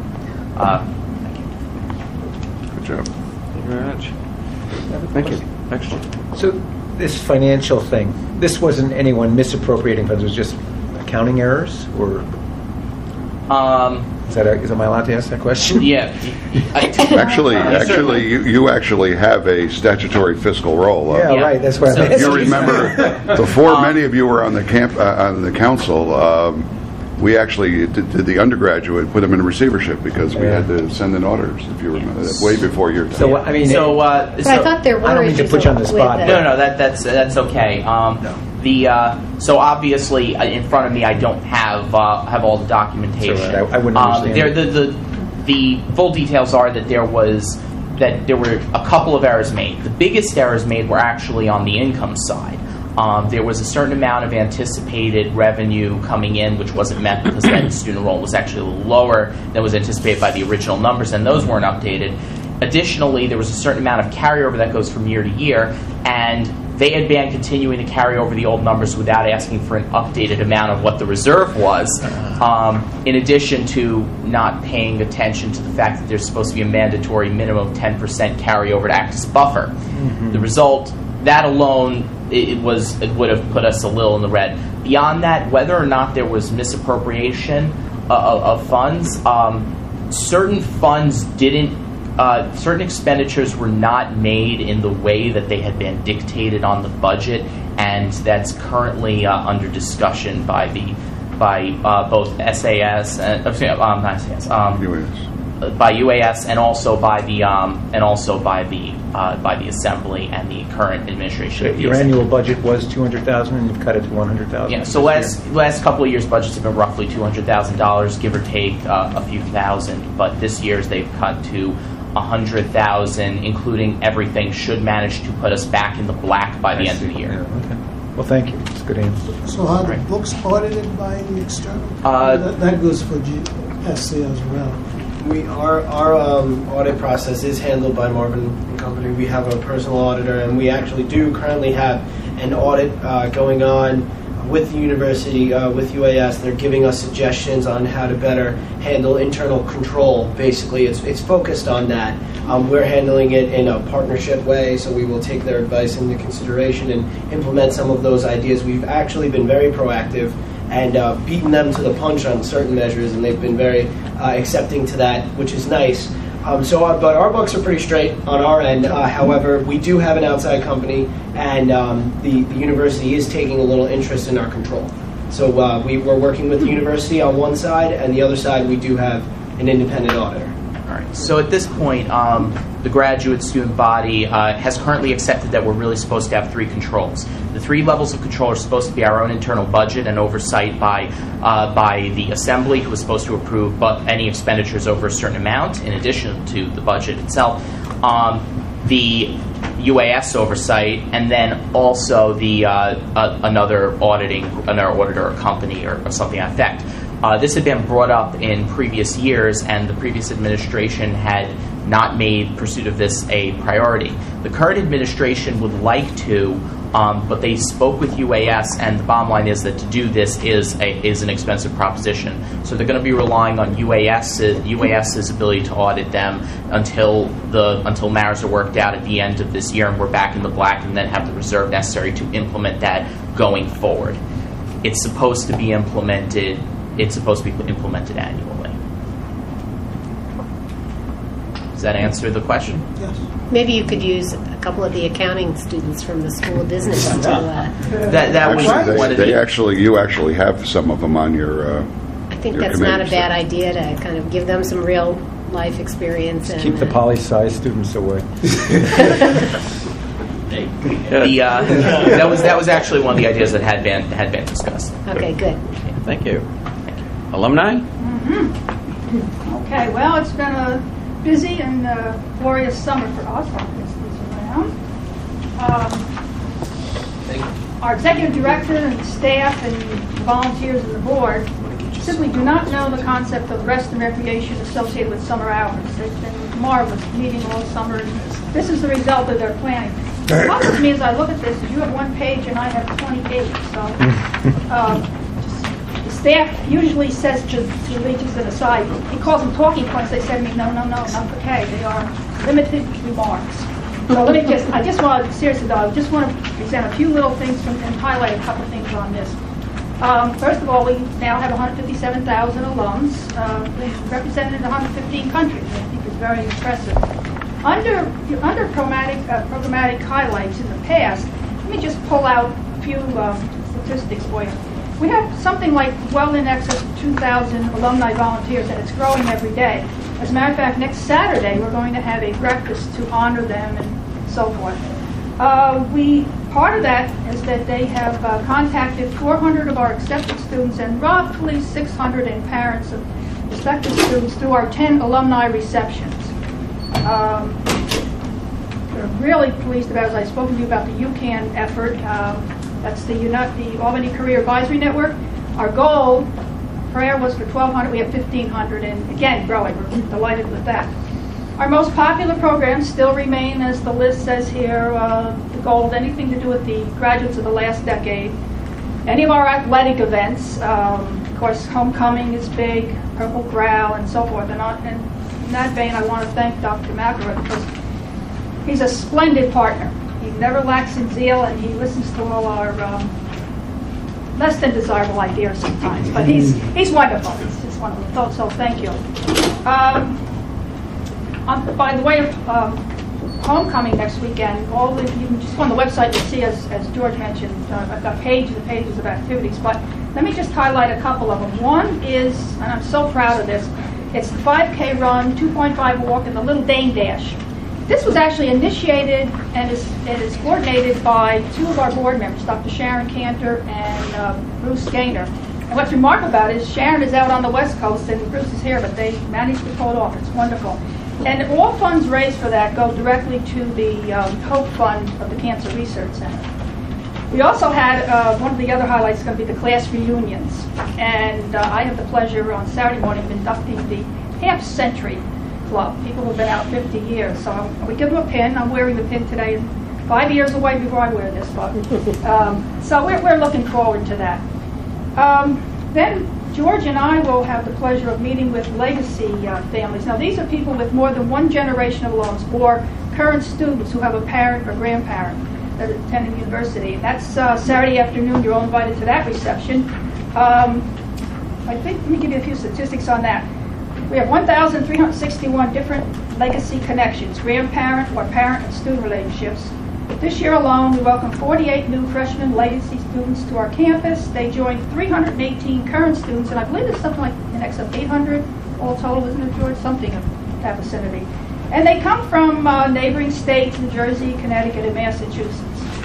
Good job. Thank you very much. Thank you. Excellent. So this financial thing, this wasn't anyone misappropriating funds, it was just accounting errors, or? Is am I allowed to ask that question? Yeah. Actually, you actually have a statutory fiscal role. Yeah, right. That's why I'm asking. You remember, before many of you were on the council, we actually did the undergraduate, put them in receivership because we had to send in auditors, if you remember that, way before your time. So, I mean... But I thought there were I don't mean to put you on the spot. No, that's okay. So obviously, in front of me, I don't have all the documentation. Right. I wouldn't understand. The full details are that there were a couple of errors made. The biggest errors made were actually on the income side. There was a certain amount of anticipated revenue coming in, which wasn't met because then student enrollment was actually a little lower than was anticipated by the original numbers, and those weren't updated. Additionally, there was a certain amount of carryover that goes from year to year, and they had been continuing to carry over the old numbers without asking for an updated amount of what the reserve was, in addition to not paying attention to the fact that there's supposed to be a mandatory minimum of 10% carryover to act as buffer. Mm-hmm. The result, that alone, it would have put us a little in the red. Beyond that, whether or not there was misappropriation of funds, certain funds didn't. Certain expenditures were not made in the way that they had been dictated on the budget, and that's currently under discussion by both SAS and not SAS, by UAS, and also by the Assembly and the current administration. So your annual budget was $200,000, and you've cut it to $100,000. Yeah. So last couple of years' budgets have been roughly $200,000, give or take a few thousand. But this year's they've cut to $100,000, including everything, should manage to put us back in the black by the end of the year. Yeah, okay. Well, thank you. It's a good answer. So are the books audited by the external? That goes for SC as well. Our audit process is handled by Marvin & Company. We have a personal auditor, and we actually do currently have an audit going on with the university, with UAS. They're giving us suggestions on how to better handle internal control. Basically, it's focused on that. We're handling it in a partnership way, so we will take their advice into consideration and implement some of those ideas. We've actually been very proactive and beaten them to the punch on certain measures, and they've been very accepting to that, which is nice. But our books are pretty straight on our end. However, we do have an outside company, and the university is taking a little interest in our control. So we're working with the university on one side, and the other side we do have an independent auditor. All right. So at this point, the graduate student body has currently accepted that we're really supposed to have three controls. The three levels of control are supposed to be our own internal budget and oversight by the Assembly, who is supposed to approve any expenditures over a certain amount, in addition to the budget itself. The UAS oversight, and then also the another auditor or company or something like that. This had been brought up in previous years, and the previous administration had not made pursuit of this a priority. The current administration would like to, but they spoke with UAS, and the bottom line is that to do this is an expensive proposition. So they're going to be relying on UAS's ability to audit them until matters are worked out at the end of this year, and we're back in the black, and then have the reserve necessary to implement that going forward. It's supposed to be implemented. It's supposed to be implemented annually. Does that answer the question? Yes. Maybe you could use a couple of the accounting students from the School of Business to... that was you actually have some of them on your I think your that's not a committee, bad idea to kind of give them some real life experience. Just keep the poli-sci students away. That was actually one of the ideas that had been discussed. Okay, good. Thank you. Alumni? Mm-hmm. Okay, well, it's been a busy and glorious summer for us on this around. Our executive director and staff and volunteers of the board simply do not know the concept of rest and recreation associated with summer hours. They've been marvelous, meeting all summer. This is the result of their planning. What bothers me as I look at this is you have one page and I have 20 pages. So the staff usually says to Regis and aside, he calls them talking points. They say to me, no, not okay. They are limited remarks. So I just want to, seriously though, I just want to present a few little things and highlight a couple things on this. First of all, we now have 157,000 alums, represented in 115 countries. I think it's very impressive. Under programmatic highlights in the past, let me just pull out a few statistics for you. We have something like well in excess of 2,000 alumni volunteers, and it's growing every day. As a matter of fact, next Saturday we're going to have a breakfast to honor them and so forth. Part of that is that they have contacted 400 of our accepted students and roughly 600 parents of prospective students through our 10 alumni receptions. We're really pleased about, as I've spoken to you about the UCAN effort. That's the Albany Career Advisory Network. Our goal, prayer was for 1,200. We have 1,500, and again, growing. We're delighted with that. Our most popular programs still remain, as the list says here, the gold, anything to do with the graduates of the last decade. Any of our athletic events, of course, homecoming is big, Purple Growl, and so forth. And in that vein, I want to thank Dr. McElroy because he's a splendid partner. He never lacks in zeal, and he listens to all our less than desirable ideas sometimes. But he's wonderful. He's just wonderful. So thank you. By the way of homecoming next weekend, you can just go on the website and see, as George mentioned, I've got pages and pages of activities. But let me just highlight a couple of them. One is, and I'm so proud of this, it's the 5K run, 2.5 walk, and the Little Dane Dash. This was actually initiated and is coordinated by two of our board members, Dr. Sharon Cantor and Bruce Gaynor. And what's remarkable about it is Sharon is out on the West Coast and Bruce is here, but they managed to pull it off. It's wonderful. And all funds raised for that go directly to the Hope Fund of the Cancer Research Center. We also had, one of the other highlights is going to be the class reunions. And I have the pleasure on Saturday morning of inducting the half-century club, people who have been out 50 years. So we give them a pin. I'm wearing the pin today, 5 years away before I wear this book. So we're looking forward to that. Then George and I will have the pleasure of meeting with legacy families. Now, these are people with more than one generation of alums or current students who have a parent or grandparent that attended the university. And that's Saturday afternoon. You're all invited to that reception. I think, let me give you a few statistics on that. We have 1,361 different legacy connections, grandparent or parent and student relationships. This year alone, we welcomed 48 new freshman legacy students to our campus. They joined 318 current students, and I believe it's something like in excess of 800 all total, isn't it, George? Something of that vicinity. And they come from neighboring states, New Jersey, Connecticut, and Massachusetts.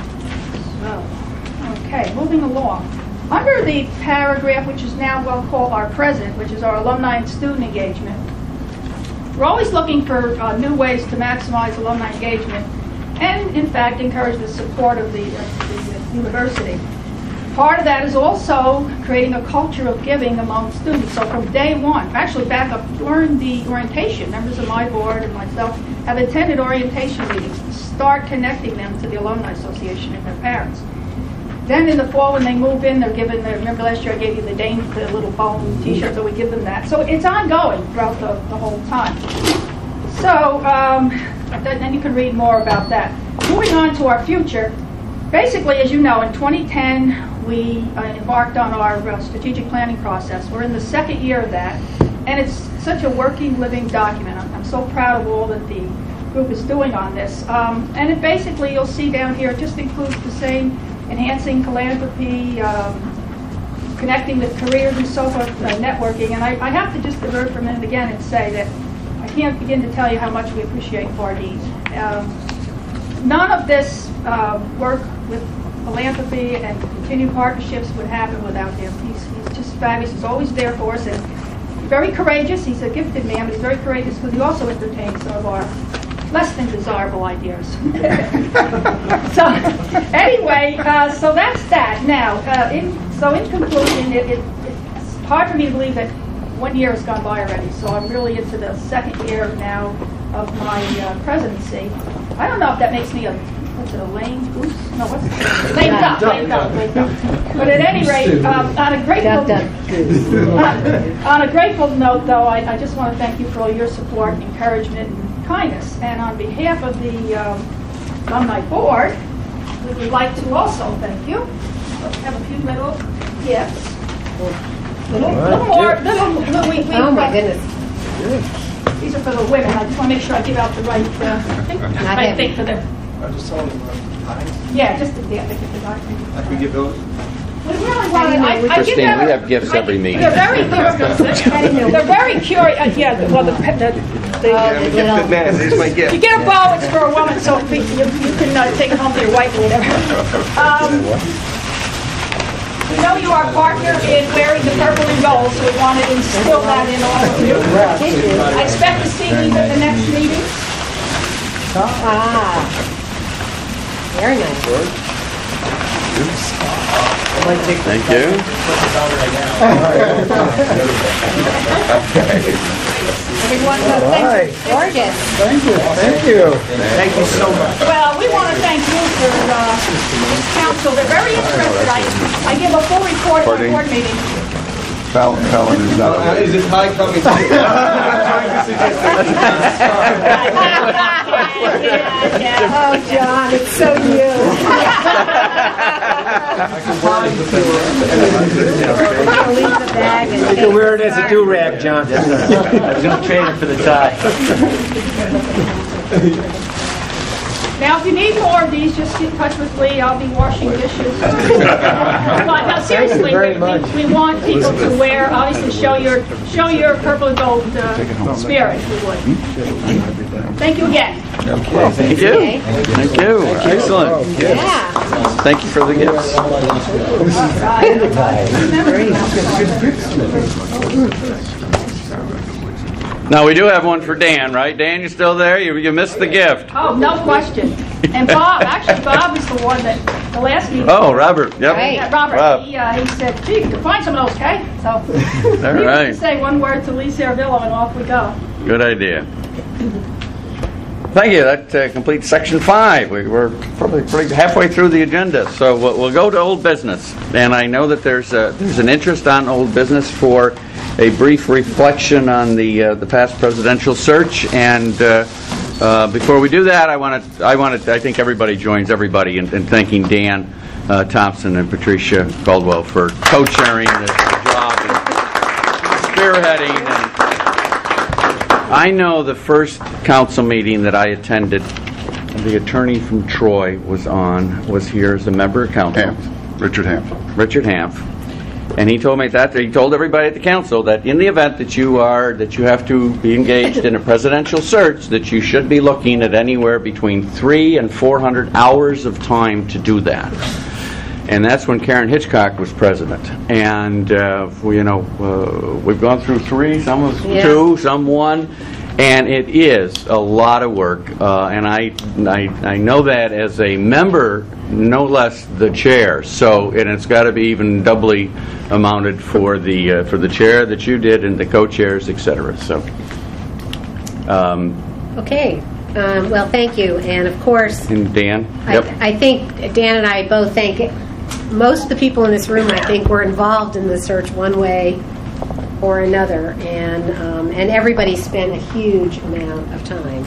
So, okay, moving along. Under the paragraph, which is now well called our present, which is our alumni and student engagement, we're always looking for new ways to maximize alumni engagement and, in fact, encourage the support of the university. Part of that is also creating a culture of giving among students. So from day one, actually back up during the orientation, members of my board and myself have attended orientation meetings to start connecting them to the Alumni Association and their parents. Then in the fall, when they move in, they're given, remember last year I gave you the little bone t-shirt, so we give them that. So it's ongoing throughout the whole time. So, then you can read more about that. Moving on to our future, basically, as you know, in 2010, we embarked on our strategic planning process. We're in the second year of that, and it's such a working, living document. I'm so proud of all that the group is doing on this. And it basically, you'll see down here, it just includes the same enhancing philanthropy, connecting with careers and so forth, networking. And I have to just divert for a minute again and say that I can't begin to tell you how much we appreciate Fardeen. None of this work with philanthropy and continued partnerships would happen without him. He's just fabulous. He's always there for us and very courageous. He's a gifted man, but he's very courageous because he also entertains some of our less than desirable ideas. So anyway, so that's that. Now, in conclusion, it's hard for me to believe that 1 year has gone by already. So I'm really into the second year now of my presidency. I don't know if that makes me a lame goose? No, what's it? Lame duck. But at any rate, on a grateful note, though, I just want to thank you for all your support, encouragement, and kindness. And on behalf of the alumni board, we would like to also thank you. Let's have a few little gifts. Little more. Oh my goodness. These are for the women. I just want to make sure I give out the right thing for them. I'm just telling them about Yeah, just the I can give those. We really want to. I give Christine, them. we have gifts every meeting. They're very curious. Yeah, well, the Good man, here's my gift. you get a bow. It's for a woman, so you can take it home to your wife or whatever. We know you are a partner in wearing the purple and gold, so we want to instill that in all of you. I expect to see you at the next meeting. Ah, very nice. Thank you. Everyone, thank you. Gorgeous. Thank you. Thank you. Thank you so much. Well, we want to thank you for council. They're very interested. I give a full report at the board meeting. Fallon is not. Is it high coming? Oh, John, it's so you. I'll leave the bag and You can wear it as a do-rag, John. I was going to trade it for the tie. Now, if you need more of these, just get in touch with Lee. I'll be washing dishes. But no, seriously, we want people to wear, obviously, show your purple and gold spirit, if you would. Thank you again. Thank you. Thank you. Excellent. Yeah. Thank you for the gifts. Now, we do have one for Dan, right? Dan, you still there? You missed the gift. Oh, no question. And Bob, actually, Bob is the one that, the last meeting. Oh, Robert. Yep. Yeah, Robert. Rob. He said, gee, you find some of those, okay? So, All we right. just say one word to Lee Servillo and off we go. Good idea. Thank you. That completes section 5. We're probably pretty halfway through the agenda, so we'll go to old business. And I know that there's an interest on old business for a brief reflection on the past presidential search. And before we do that, I think everybody joins everybody in thanking Dan Thompson and Patricia Caldwell for co-chairing the job and spearheading. And I know the first council meeting that I attended, the attorney from Troy was here as a member of council. Richard Hanf. Richard Hanf. And he told me he told everybody at the council that in the event that you have to be engaged in a presidential search, that you should be looking at anywhere between 300 and 400 hours of time to do that. And that's when Karen Hitchcock was president. And we've gone through 3, some 2, some 1, and it is a lot of work. And I know that as a member, no less the chair. So, and it's got to be even doubly amounted for the chair that you did and the co-chairs, etc. So. Okay. Well, thank you. And of course, And Dan. Yep. I think Dan and I both think most of the people in this room, I think, were involved in the search one way or another, and everybody spent a huge amount of time.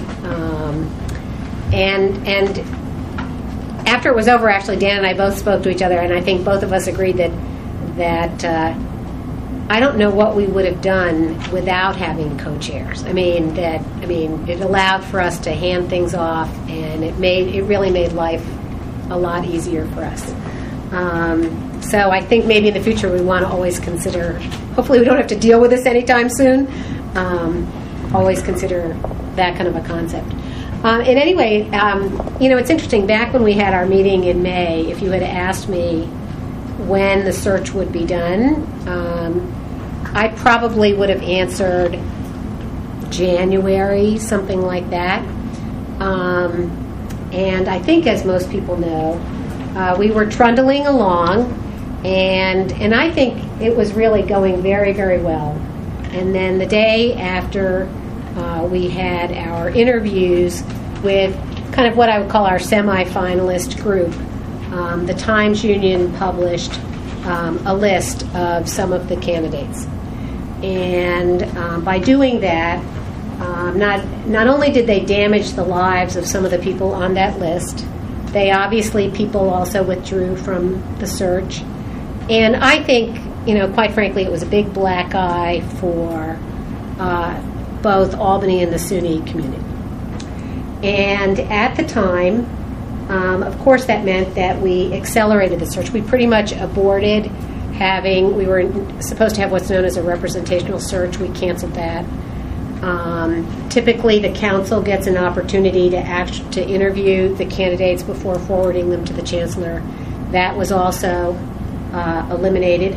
And after it was over, actually, Dan and I both spoke to each other, and I think both of us agreed that I don't know what we would have done without having co-chairs. I mean, it allowed for us to hand things off, and it really made life a lot easier for us. So I think maybe in the future we want to always consider, hopefully we don't have to deal with this anytime soon, always consider that kind of a concept. And anyway, it's interesting, back when we had our meeting in May, if you had asked me when the search would be done, I probably would have answered January, something like that. And I think, as most people know, we were trundling along, and I think it was really going very, very well. And then the day after we had our interviews with kind of what I would call our semi-finalist group, the Times Union published a list of some of the candidates. And by doing that, not only did they damage the lives of some of the people on that list, people also withdrew from the search, And I think, quite frankly, it was a big black eye for both Albany and the SUNY community. And at the time, of course, that meant that we accelerated the search. We pretty much aborted we were supposed to have what's known as a representational search. We canceled that. Typically, the council gets an opportunity to interview the candidates before forwarding them to the chancellor. That was also eliminated.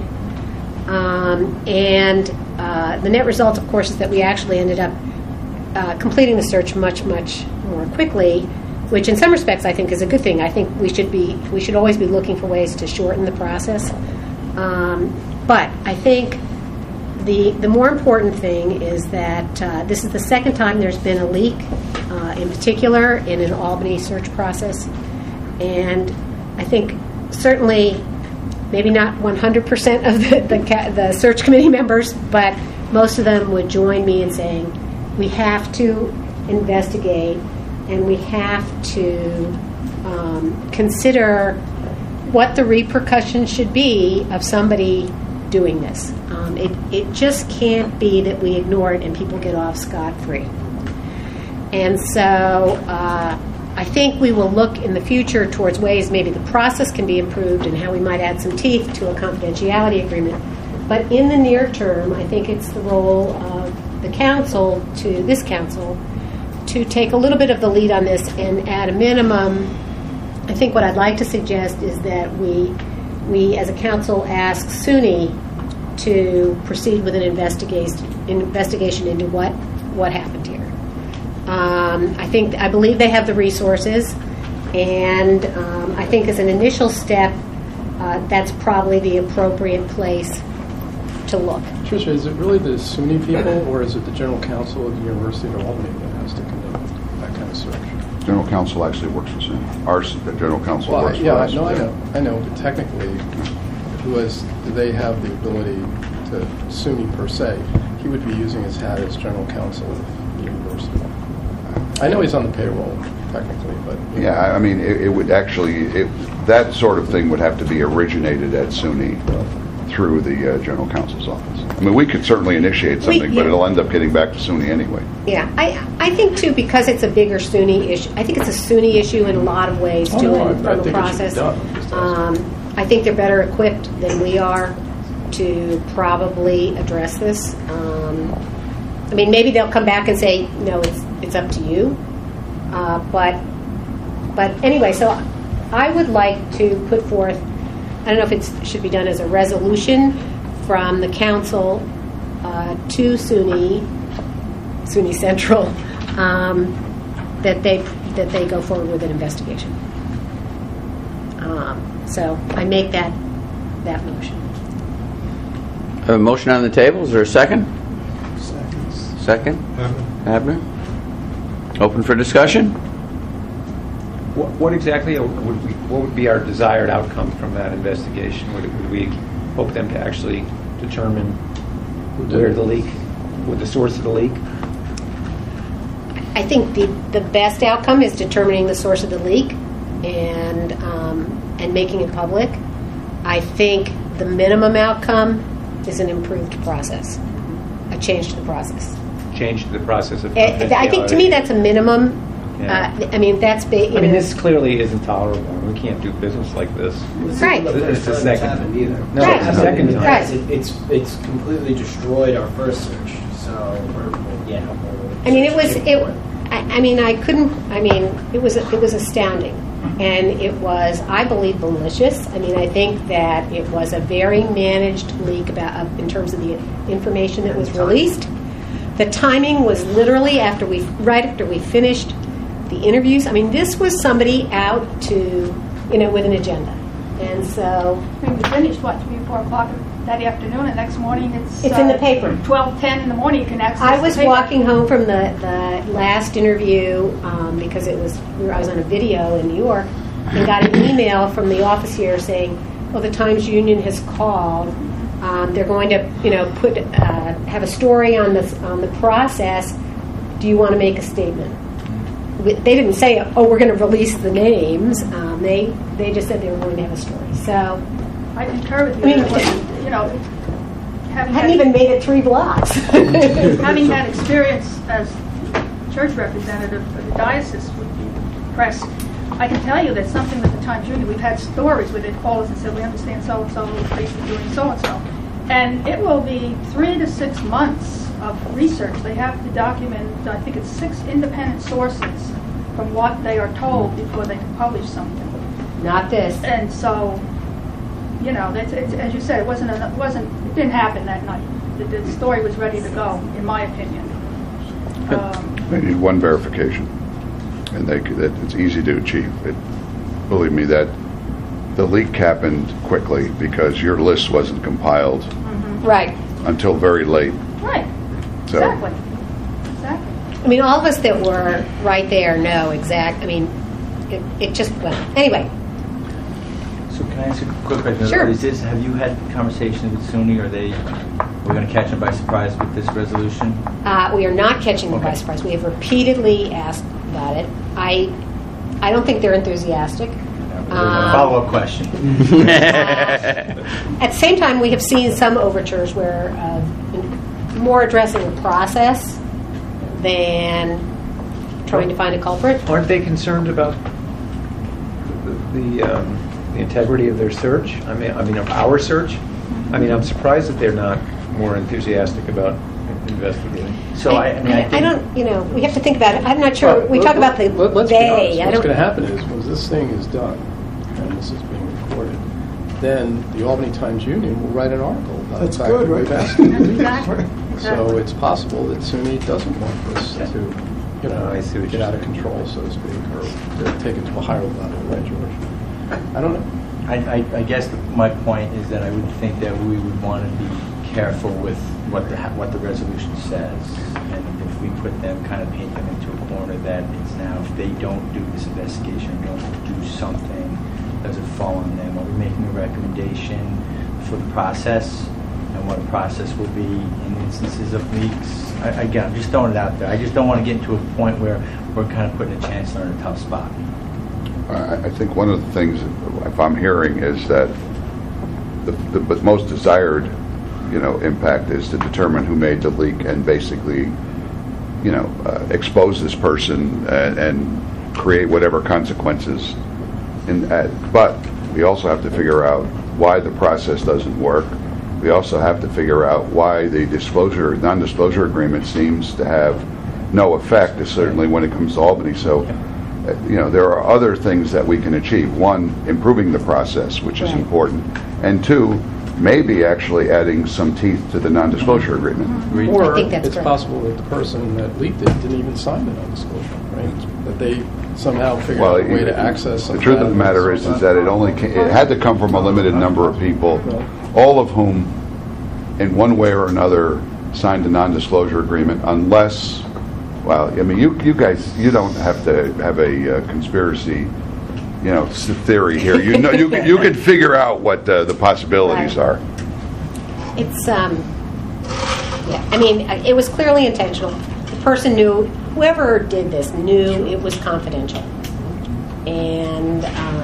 And the net result, of course, is that we actually ended up completing the search much, much more quickly, which in some respects I think is a good thing. I think we should always be looking for ways to shorten the process. But I think the more important thing is that this is the second time there's been a leak, in particular in an Albany search process. And I think certainly maybe not 100% of the search committee members, but most of them would join me in saying we have to investigate and we have to consider what the repercussions should be of somebody doing this. It just can't be that we ignore it and people get off scot-free. And so I think we will look in the future towards ways maybe the process can be improved and how we might add some teeth to a confidentiality agreement. But in the near term, I think it's the role of the council, this council, to take a little bit of the lead on this, and at a minimum, I think what I'd like to suggest is that we as a council ask SUNY to proceed with an investigation into what happened here. I believe they have the resources, and I think as an initial step, that's probably the appropriate place to look. Tricia, is it really the SUNY people, or is it the General Counsel of the University of Albany that has to conduct that kind of search? General Counsel actually works for SUNY. The General Counsel works for us. I know, but technically, do they have the ability to, SUNY per se, he would be using his hat as General Counsel of the University. I know he's on the payroll, technically, but... Yeah, I mean, it would actually, that sort of thing would have to be originated at SUNY through the General Counsel's office. I mean, we could certainly initiate something, but it'll end up getting back to SUNY anyway. Yeah, I think, too, because it's a bigger SUNY issue, I think it's a SUNY issue in a lot of ways, too, from the process. I think they're better equipped than we are to probably address this. I mean, maybe they'll come back and say, no, it's up to you. But anyway, so I would like to put forth, I don't know if it should be done as a resolution from the council to SUNY Central, that they go forward with an investigation. So I make that motion. A motion on the table. Is there a second? Second? Abner? Open for discussion? What exactly what would be our desired outcome from that investigation? Would we hope them to actually determine where the leak, what the source of the leak? I think the best outcome is determining the source of the leak and making it public. I think the minimum outcome is an improved process, a change to the process. Change to the process of I think, to me, that's a minimum. Yeah. I mean, that's... this clearly isn't tolerable. We can't do business like this. Right. This is the second time either. No, right. It's the second time. Right. It's completely destroyed our first search. So, I mean, it was astounding. And it was, I believe, malicious. I mean, I think that it was a very managed leak in terms of the information that was released. The timing was literally right after we finished the interviews. I mean, this was somebody out with an agenda. And so... We finished, 3 or 4 o'clock that afternoon, and next morning it's in the paper. 12:10 in the morning you can access I was the paper. walking home from the last interview because I was on a video in New York, and got an email from the office here saying, well, the Times Union has called. They're going to, have a story on the process. Do you want to make a statement? They didn't say, we're going to release the names. They just said they were going to have a story. So I concur with you. I mean, It wasn't, you know, having hadn't even made it 3 blocks. having had experience as church representative for the diocese with the press, I can tell you that something with the Times Union, we've had stories where they've called us and said, we understand so-and-so is basically doing so-and-so. And it will be 3 to 6 months of research. They have to document, I think it's 6 independent sources from what they are told before they can publish something. Not this. And so, you know, it's, as you said, it didn't happen that night. The story was ready to go, in my opinion. They need one verification, and it's easy to achieve. Believe me, that the leak happened quickly because your list wasn't compiled Right. until very late. Right. So, Exactly. I mean, all of us that were right there know exact. I mean, it just, well, anyway. So can I ask a quick question? Sure. Have you had conversations with SUNY? We're going to catch them by surprise with this resolution? We are not catching them by surprise. We have repeatedly asked about it. I don't think they're enthusiastic. Follow-up question. At the same time, we have seen some overtures where more addressing the process than trying to find a culprit. Aren't they concerned about the integrity of their search? I mean, of our search. I mean, I'm surprised that they're not more enthusiastic about investigating. So I don't. You know, we have to think about it. I'm not sure. Well, we talk about the let's they. Be honest. What's going to happen is when this thing is done and this is being recorded, then the Albany Times Union will write an article about That's the fact good, that we've right? asked them to do Exactly. this. So it's possible that SUNY doesn't want this to, you know, I see what get you're out of saying. control, so to speak, or to take it to a higher level, right, George? I don't know. I guess my point is that I would think that we would want to be careful with what the resolution says, and if we put them, kind of paint them into a corner that it's now, if they don't do this investigation or don't do something, does it fall on them? Are we making a recommendation for the process and what a process will be in instances of leaks? Again, I'm just throwing it out there. I just don't want to get into a point where we're kind of putting a chancellor in a tough spot. I think one of the things, if I'm hearing, is that the most desired, impact is to determine who made the leak and basically, expose this person and create whatever consequences. But we also have to figure out why the process doesn't work. We also have to figure out why the non-disclosure agreement seems to have no effect, certainly when it comes to Albany. So, there are other things that we can achieve. One, improving the process, which is important. And two, maybe actually adding some teeth to the non-disclosure agreement. Or I think that's it's correct. possible that the person that leaked it didn't even sign the non-disclosure, right? That they somehow figured out a way to access some the truth of the data matter and is so that it had to come from a limited number of people, all of whom, in one way or another, signed a non-disclosure agreement, unless, well, I mean, you guys, you don't have to have a conspiracy, theory here. You can figure out what the possibilities are. It's yeah. I mean, it was clearly intentional. The person knew, whoever did this knew it was confidential, and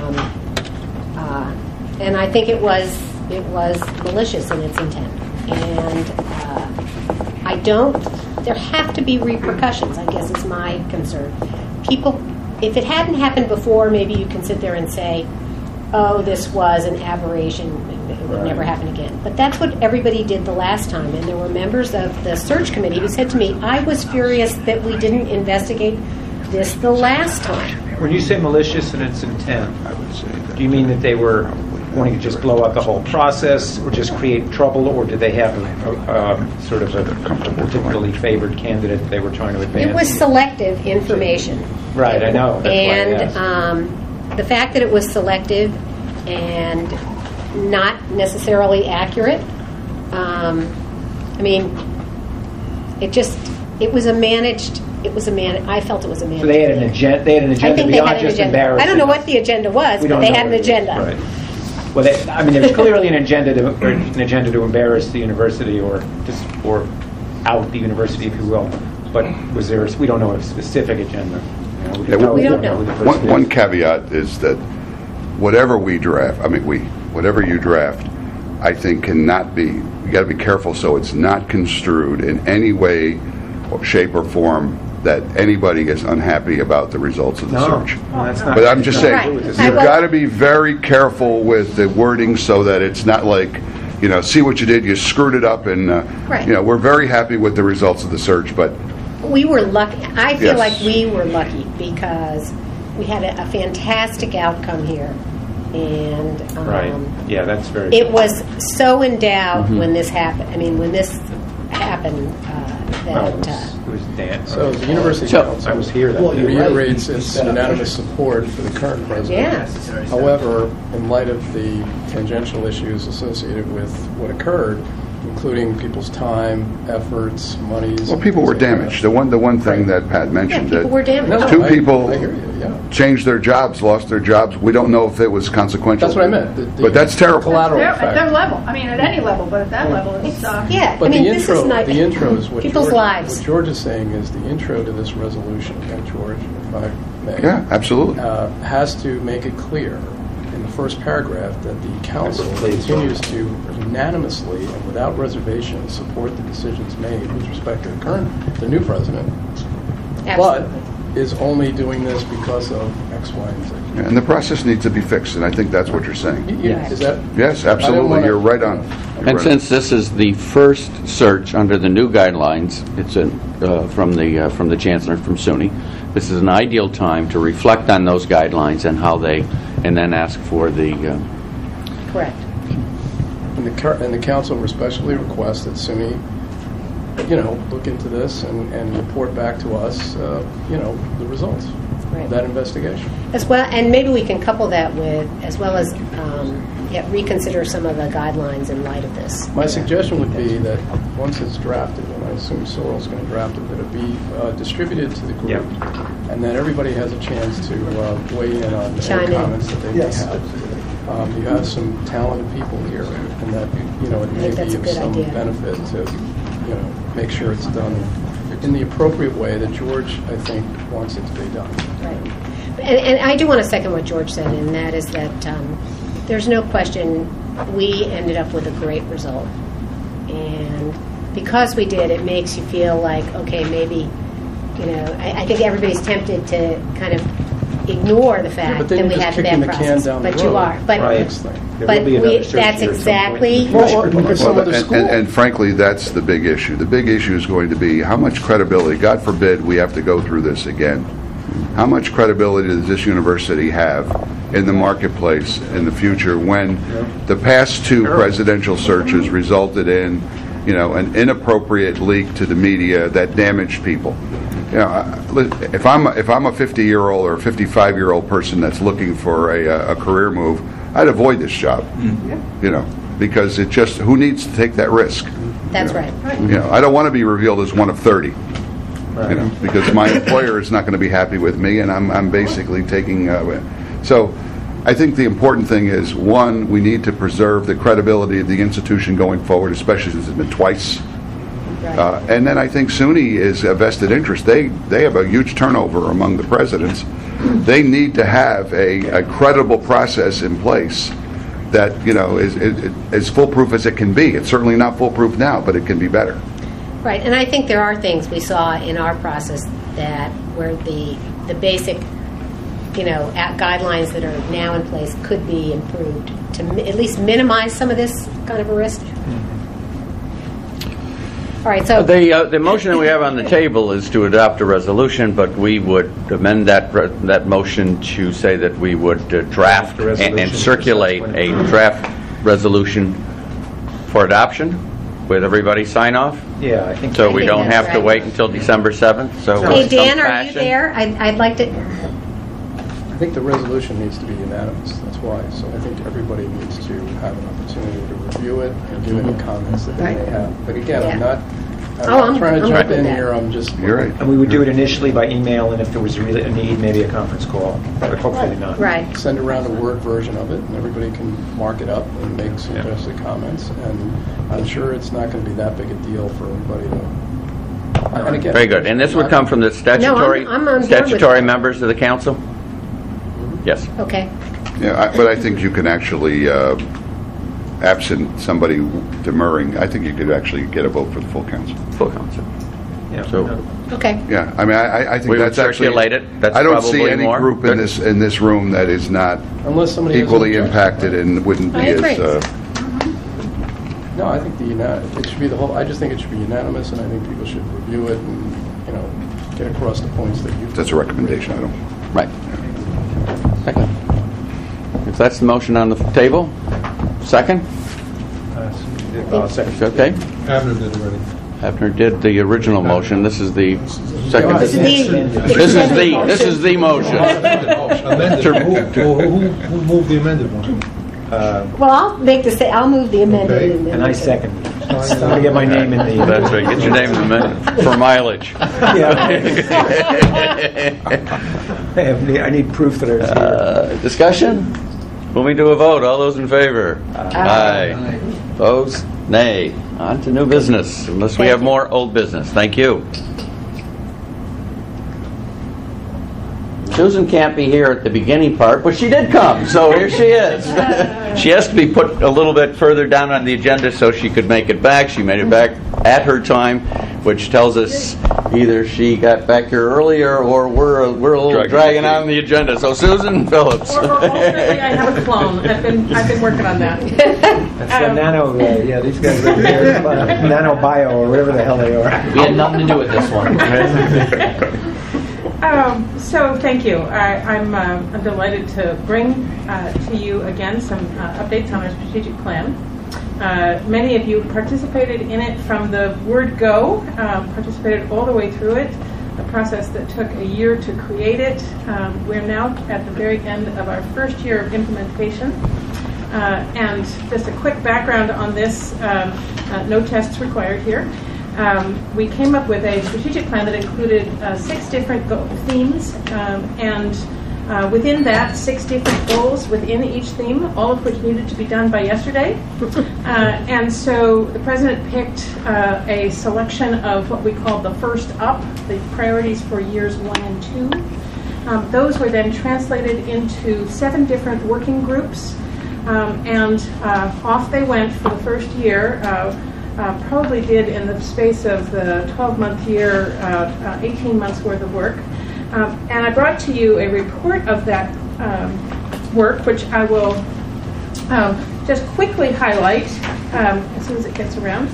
I think it was malicious in its intent. And I don't. There have to be repercussions, I guess, is my concern. People, if it hadn't happened before, maybe you can sit there and say, oh, this was an aberration, it would never happen again. But that's what everybody did the last time, and there were members of the search committee who said to me, I was furious that we didn't investigate this the last time. When you say malicious in its intent, do you mean that they were wanting to just blow out the whole process or just create trouble, or did they have sort of a particularly favored candidate that they were trying to advance? It was selective information. Right, I know. That's And why I asked. the fact that it was selective and not necessarily accurate, I mean, it was a managed. I felt it was a managed. So they had an agenda. They had an I agenda think they beyond had an just agenda. embarrassing. I don't know what the agenda was, We but don't they know had an what it is. agenda. Right. Well, there was clearly an agenda to embarrass the university or out the university, if you will. But was there? We don't know a specific agenda. We don't know. One caveat is that whatever we draft, whatever you draft, I think cannot be, you got to be careful so it's not construed in any way, shape, or form that anybody is unhappy about the results of the search. No, that's not. But I'm just saying, Right. you've got to be very careful with the wording so that it's not like, see what you did, you screwed it up, and, Right. we're very happy with the results of the search, but We were lucky. I feel Yes. like we were lucky because we had a fantastic outcome here. And Right. Yeah, that's very. it was so in doubt when this happened. When this happened, Well, that... it was Dan. So the University So- Council I was here that day. reiterates its unanimous support for the current president. Yeah. However, in light of the tangential issues associated with what occurred, including people's time, efforts, monies. well, people were damaged. The one thing that Pat mentioned, people were damaged. No, two I people hear you, yeah. changed their jobs, lost their jobs. We don't know if it was consequential. That's what I meant. But that's terrible. Collateral At their effect. level. At any level, but at that level, it's... Yeah, But the this intro, is not... the intro is what people's George, lives. What George is saying is the intro to this resolution, and George, if I may, Yeah, absolutely. has to make it clear in the first paragraph that the council continues to unanimously and without reservation support the decisions made with respect to the new president, Absolutely. but is only doing this because of X, Y, and Z. And the process needs to be fixed, and I think that's what you're saying. Is that? Yes, I don't absolutely. wanna- You're right on. And You're right. since this is the first search under the new guidelines, it's from the chancellor, from SUNY, this is an ideal time to reflect on those guidelines and how they, and then ask for the. Correct. And the council respectfully requests that SUNY, look into this and report back to us, the results Right. of that investigation. As well, and maybe we can couple that with, as well as reconsider some of the guidelines in light of this. My suggestion would be that once it's drafted, and I assume Sorrell's going to draft it, that it be distributed to the group, Yep. and that everybody has a chance to weigh in on Chime any in. comments that they Yes. may have. You have some talented people here, and that it may that's be a of good some idea. benefit to make sure it's done in the appropriate way that George, I think, wants it to be done. Right. And I do want to second what George said, and that is that there's no question we ended up with a great result. And because we did, it makes you feel like, okay, maybe, I think everybody's tempted to kind of ignore the fact but then that we you're had just the kicking bad the can process. down the But you road. are. But, Right. Next thing. There but will be another search that's here at some point. exactly... Or look at some Well, other school. and frankly, that's the big issue. The big issue is going to be how much credibility, God forbid we have to go through this again, how much credibility does this university have in the marketplace in the future when the past two presidential searches resulted in, an inappropriate leak to the media that damaged people? If I'm a 50-year-old or 55-year-old person that's looking for a career move, I'd avoid this job. Because it just, who needs to take that risk? That's right. I don't want to be revealed as one of 30. Because my employer is not going to be happy with me, and I'm basically taking. So, I think the important thing is, one, we need to preserve the credibility of the institution going forward, especially since it's been twice. And then I think SUNY is a vested interest. They have a huge turnover among the presidents. They need to have a credible process in place that is as foolproof as it can be. It's certainly not foolproof now, but it can be better. Right, and I think there are things we saw in our process that where the basic, guidelines that are now in place could be improved to at least minimize some of this kind of a risk. All right, so The motion that we have on the table is to adopt a resolution, but we would amend that motion to say that we would draft and circulate a draft resolution for adoption with everybody sign off. Yeah, I think. So we don't that's have to right. wait until December 7th. So hey with Dan, some are you passion- there? I'd like to. I think the resolution needs to be unanimous. That's why. So I think everybody needs to have an opportunity to review it and give any comments that they may have. But again, I'm not trying to jump in here. I'm just. You're right. And we would do it initially by email, and if there was really a need, maybe a conference call, but hopefully not. Right. Send around a Word version of it, and everybody can mark it up and make suggested comments. And I'm sure it's not going to be that big a deal for everybody to. And again, Very good. And this would come from the statutory I'm on board with statutory that. members of the council? Yes. Okay. Yeah, but I think you can actually, absent somebody demurring, I think you could actually get a vote for the full council. Full council. Yeah. So- Okay. Yeah, I mean, I think We would that's actually. circulate it. That's I don't see probably any more. group in this room that is not Unless somebody has equally an objection. impacted and wouldn't be I agree. as. No, I think it should be the whole, I just think it should be unanimous, and I think people should review it and, get across the points that you. That's a recommendation. I don't. Right. Second. If that's the motion on the table, second? Second. Okay. Abner did already. Abner did the original motion. This is the second. This is This is the motion. Amended. Who moved the amended one? Well, I'll move the amended. Okay. And I second. Somebody get my name in the... That's right. Get your name in the minute for mileage. I need proof that I was here. Discussion? Moving to a vote. All those in favor? Aye. Opposed? Nay. On to new business, unless we have more old business. Thank you. Susan can't be here at the beginning part, but she did come, so here she is. She has to be put a little bit further down on the agenda so she could make it back. She made it back at her time, which tells us either she got back here earlier or we're a little dragging on the agenda. So Susan Phillips. Or ultimately, I have a clone. I've been working on that. That's the nano, these guys are here, nano bio or whatever the hell they are. We had nothing to do with this one. So thank you. I'm delighted to bring to you again some updates on our strategic plan. Many of you participated in it from the word go, participated all the way through it, a process that took a year to create it. We're now at the very end of our first year of implementation. And just a quick background on this, no tests required here. We came up with a strategic plan that included 6 different themes, and within that, 6 different goals within each theme, all of which needed to be done by yesterday. And so the president picked a selection of what we called the first up, the priorities for years 1 and 2. Those were then translated into 7 different working groups, and off they went for the first year. Probably did in the space of the 12-month year, 18 months worth of work. And I brought to you a report of that work, which I will just quickly highlight as soon as it gets around.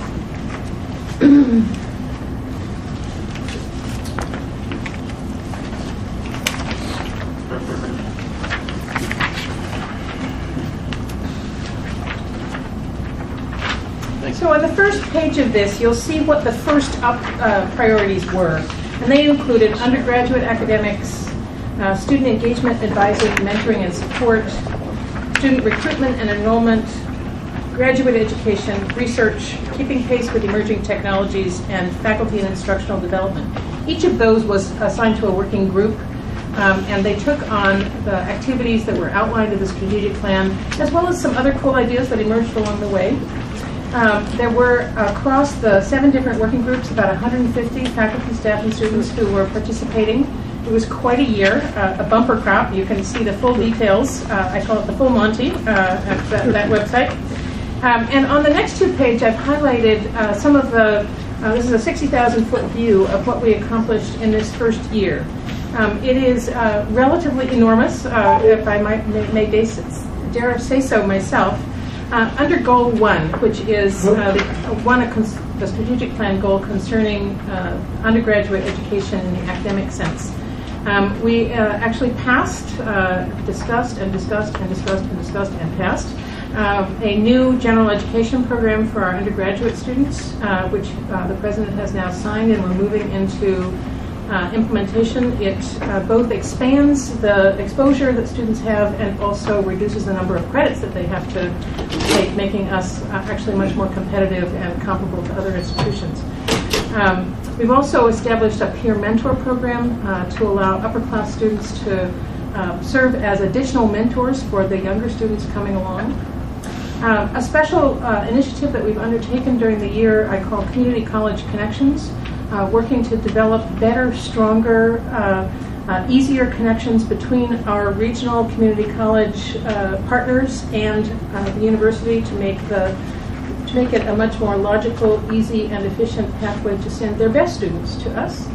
So on the first page of this, you'll see what the first up priorities were. And they included undergraduate academics, student engagement, advising, mentoring, and support, student recruitment and enrollment, graduate education, research, keeping pace with emerging technologies, and faculty and instructional development. Each of those was assigned to a working group, and they took on the activities that were outlined in the strategic plan, as well as some other cool ideas that emerged along the way. There were, across the 7 different working groups, about 150 faculty, staff, and students who were participating. It was quite a year, a bumper crop. You can see the full details. I call it the full Monty at that website. And on the next 2 pages, I've highlighted some of the, this is a 60,000-foot view of what we accomplished in this first year. It is relatively enormous, if I may dare say so myself. Under Goal 1, which is the strategic plan goal concerning undergraduate education in the academic sense, we actually passed, discussed and passed a new general education program for our undergraduate students, which the president has now signed, and we're moving into implementation. It both expands the exposure that students have and also reduces the number of credits that they have to take, making us actually much more competitive and comparable to other institutions. We've also established a peer mentor program to allow upper class students to serve as additional mentors for the younger students coming along. A special initiative that we've undertaken during the year I call Community College Connections, working to develop better, stronger easier connections between our regional community college partners and the university to make it a much more logical, easy, and efficient pathway to send their best students to us.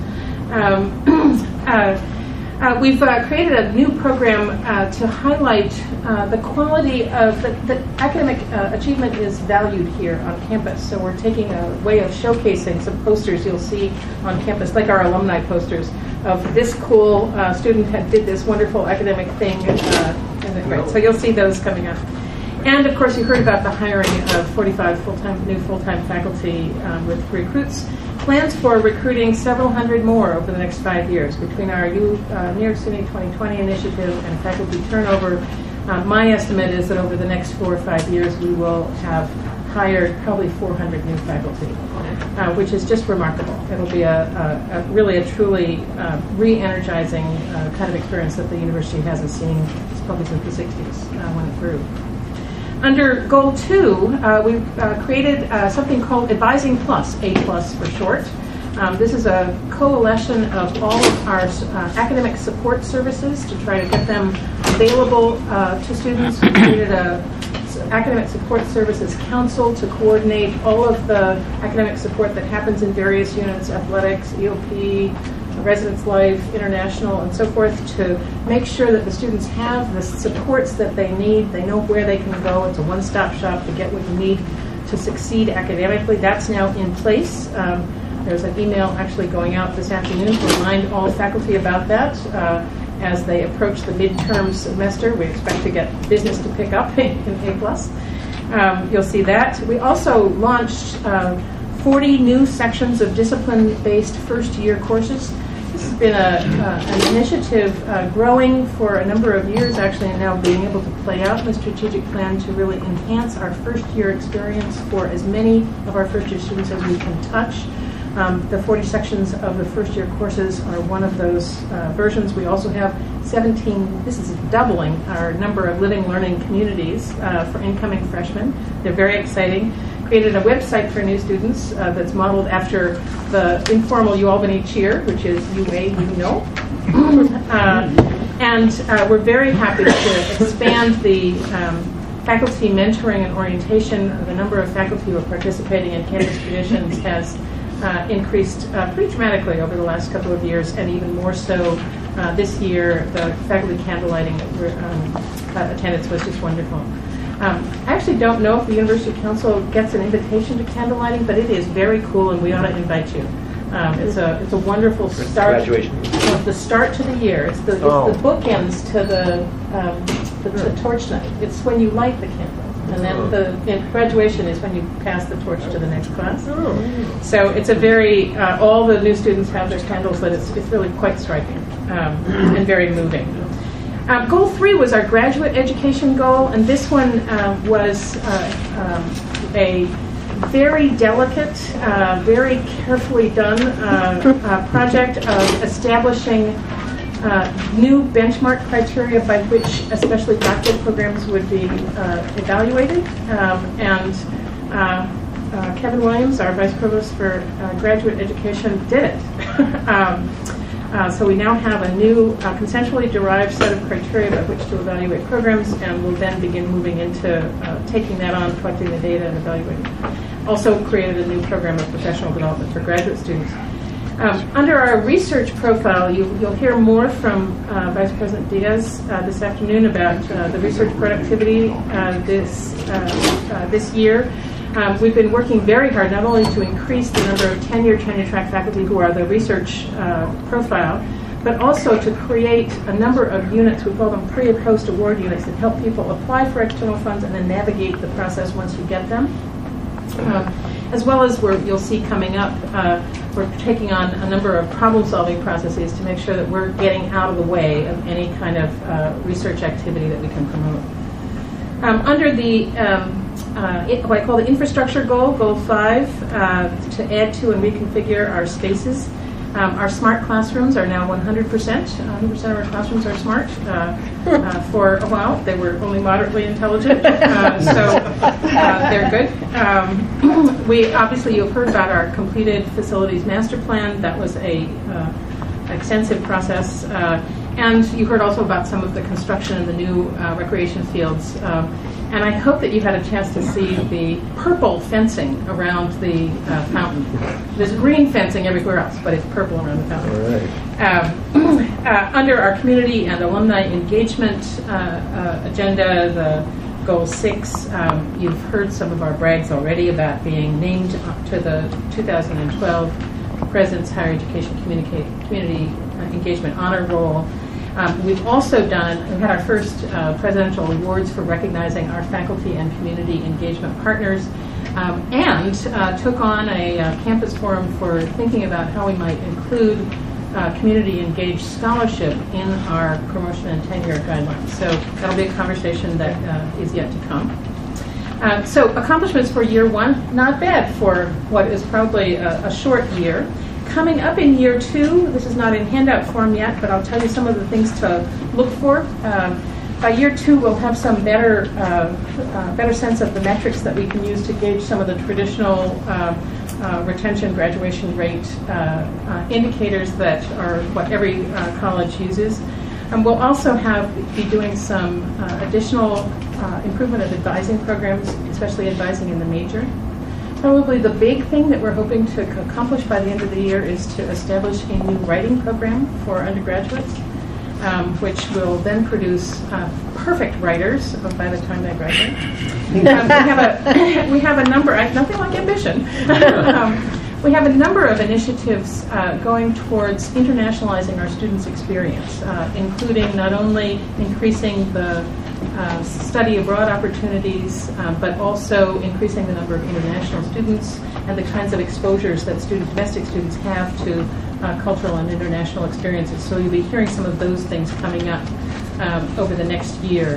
We've created a new program to highlight the quality of the academic achievement is valued here on campus. So we're taking a way of showcasing some posters you'll see on campus, like our alumni posters of this cool student did this wonderful academic thing. So you'll see those coming up. And of course, you heard about the hiring of 45 new full-time faculty with recruits. Plans for recruiting several hundred more over the next 5 years between our New York City 2020 initiative and faculty turnover. My estimate is that over the next 4 or 5 years, we will have hired probably 400 new faculty, which is just remarkable. It'll be really a truly re-energizing kind of experience that the university hasn't seen probably since the 60s when it grew. Under Goal 2, we've created something called Advising Plus, A+ for short. This is a coalition of all of our academic support services to try to get them available to students. We created a Academic Support Services Council to coordinate all of the academic support that happens in various units, athletics, EOP, residence life, international, and so forth, to make sure that the students have the supports that they need. They know where they can go. It's a one-stop shop to get what you need to succeed academically. That's now in place. There's an email actually going out this afternoon to remind all faculty about that. As they approach the midterm semester, we expect to get business to pick up in A+. You'll see that. We also launched 40 new sections of discipline-based first-year courses. This has been an initiative growing for a number of years, actually, and now being able to play out in the strategic plan to really enhance our first-year experience for as many of our first-year students as we can touch. The 40 sections of the first-year courses are one of those versions. We also have 17, this is doubling our number of living learning communities for incoming freshmen. They're very exciting. Created a website for new students that's modeled after the informal UAlbany cheer, which is UA, you know. And we're very happy to expand the faculty mentoring and orientation. The number of faculty who are participating in Campus Traditions has increased pretty dramatically over the last couple of years, and even more so this year. The faculty candlelighting attendance was just wonderful. I actually don't know if the University Council gets an invitation to candlelighting, but it is very cool, and we ought to invite you. It's a wonderful start. Graduation. The start to the year. It's the bookends to the torch night. It's when you light the candle. And then graduation is when you pass the torch to the next class. So it's a very, all the new students have their candles lit. It's really quite striking and very moving. Goal 3 was our graduate education goal, and this one was a very delicate, very carefully done project of establishing new benchmark criteria by which especially doctorate programs would be evaluated. Kevin Williams, our Vice Provost for Graduate Education, did it. So we now have a new consensually derived set of criteria by which to evaluate programs, and we'll then begin moving into taking that on, collecting the data, and evaluating. Also created a new program of professional development for graduate students. Under our research profile, you'll hear more from Vice President Diaz this afternoon about the research productivity this year. We've been working very hard not only to increase the number of tenure track faculty who are the research profile, but also to create a number of units, we call them pre- and post-award units, that help people apply for external funds and then navigate the process once you get them. As well as you'll see coming up, we're taking on a number of problem-solving processes to make sure that we're getting out of the way of any kind of research activity that we can promote. Under the what I call the infrastructure goal, Goal 5, to add to and reconfigure our spaces. Our smart classrooms are now 100%. 100% of our classrooms are smart. For a while, they were only moderately intelligent, so they're good. You've heard about our completed facilities master plan. That was a extensive process. And you heard also about some of the construction of the new recreation fields. And I hope that you had a chance to see the purple fencing around the fountain. There's green fencing everywhere else, but it's purple around the fountain. Under our community and alumni engagement agenda, the Goal 6, you've heard some of our brags already about being named to the 2012 President's Higher Education Community Engagement Honor Roll. We've also had our first presidential awards for recognizing our faculty and community engagement partners, and took on a campus forum for thinking about how we might include community engaged scholarship in our promotion and tenure guidelines. So that'll be a conversation that is yet to come. So accomplishments for year one, not bad for what is probably a short year. Coming up in year 2, this is not in handout form yet, but I'll tell you some of the things to look for. By year 2, we'll have some better sense of the metrics that we can use to gauge some of the traditional retention, graduation rate indicators that are what every college uses. And we'll also be doing some additional improvement of advising programs, especially advising in the major. Probably the big thing that we're hoping to accomplish by the end of the year is to establish a new writing program for undergraduates, which will then produce perfect writers by the time they graduate. We have a number, nothing like ambition. We have a number of initiatives going towards internationalizing our students' experience, including not only increasing the study abroad opportunities, but also increasing the number of international students and the kinds of exposures that domestic students have to cultural and international experiences. So you'll be hearing some of those things coming up over the next year.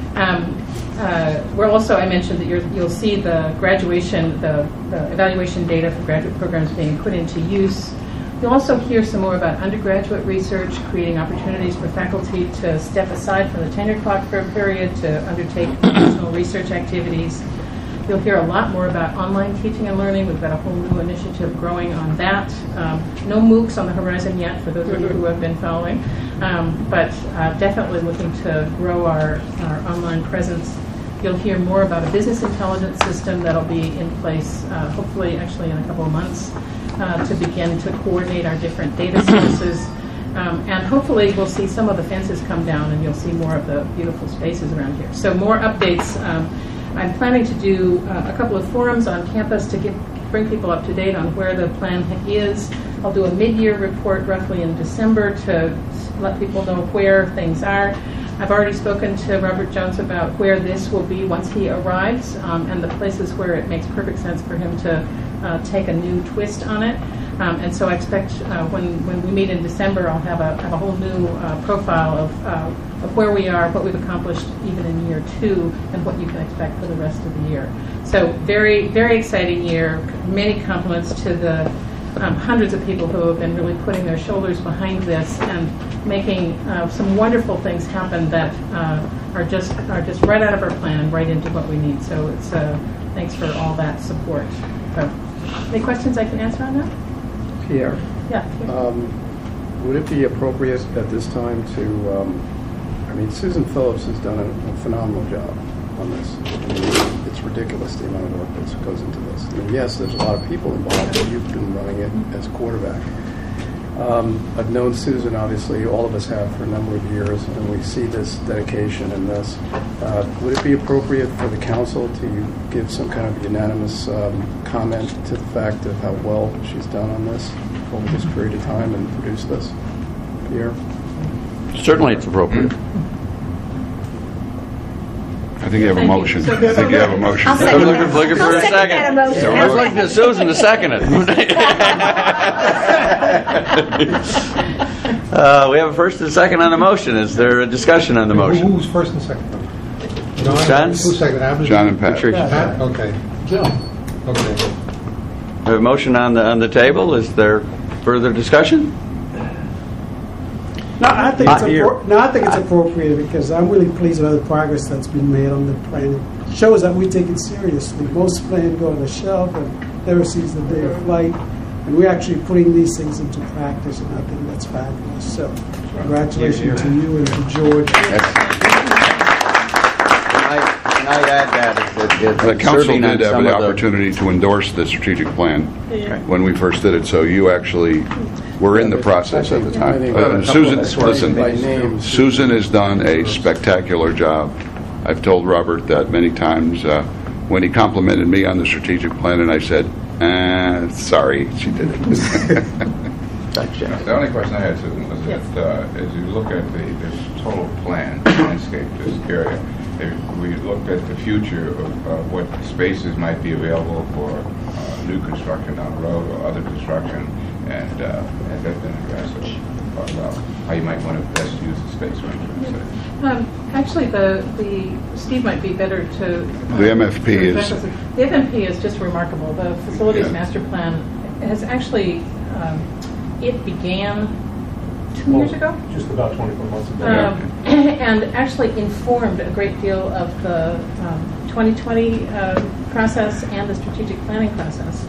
We're also, I mentioned that you'll see the graduation, the evaluation data for graduate programs being put into use. You'll also hear some more about undergraduate research, creating opportunities for faculty to step aside from the tenure clock for a period to undertake additional research activities. You'll hear a lot more about online teaching and learning. We've got a whole new initiative growing on that. No MOOCs on the horizon yet for those of you who have been following, but definitely looking to grow our online presence. You'll hear more about a business intelligence system that'll be in place, hopefully actually in a couple of months, to begin to coordinate our different data sources. And hopefully we'll see some of the fences come down and you'll see more of the beautiful spaces around here. So more updates. I'm planning to do a couple of forums on campus to bring people up to date on where the plan is. I'll do a mid-year report roughly in December to let people know where things are. I've already spoken to Robert Jones about where this will be once he arrives, and the places where it makes perfect sense for him to take a new twist on it. And so I expect when we meet in December, I'll have a whole new profile of where we are, what we've accomplished even in year 2, and what you can expect for the rest of the year. So very, very exciting year. Many compliments to the hundreds of people who have been really putting their shoulders behind this and making some wonderful things happen that are just right out of our plan and right into what we need. So it's thanks for all that support. So, any questions I can answer on that? Pierre? Yeah. Would it be appropriate at this time to, Susan Phillips has done a phenomenal job on this. It's ridiculous the amount of work that goes into this. Yes, there's a lot of people involved, but you've been running it as quarterback. I've known Susan, obviously, all of us have for a number of years, and we see this dedication in this. Would it be appropriate for the council to give some kind of unanimous comment to the fact of how well she's done on this over this period of time and produced this? Pierre? Certainly it's appropriate. I think you have a motion. I think you have a motion. I'll second that. Looking for a second. That motion. I was looking to Susan to second it. We have a first and a second on the motion. Is there a discussion on the motion? Who's first and second? John? Who's second? John and Pat. Pat? Okay. John. Okay. We have a motion on the table. Is there further discussion? No, I think it's appropriate because I'm really pleased with the progress that's been made on the plan. It shows that we take it seriously. Most plans go on the shelf and never sees the day of flight. And we're actually putting these things into practice, and I think that's fabulous. So congratulations to you and to George. Can I add that? The council serving on did have some the of opportunity to endorse the strategic plan Yeah. when we first did it, so you actually were in the process at the time. Susan, listen, by name. Susan has done a spectacular job. I've told Robert that many times when he complimented me on the strategic plan, and I said, sorry, she did it. The only question I had, Susan, was that as you look at this total plan, landscape, this area, if we looked at the future of what spaces might be available for new construction down the road or other construction, and has that been addressed, or talk about how you might want to best use the space? Actually, Steve might be better to... The MFP is... The MFP is just remarkable. The facilities master plan has actually, it began 2 years ago? Just about 24 months ago. And actually informed a great deal of the 2020 process and the strategic planning process.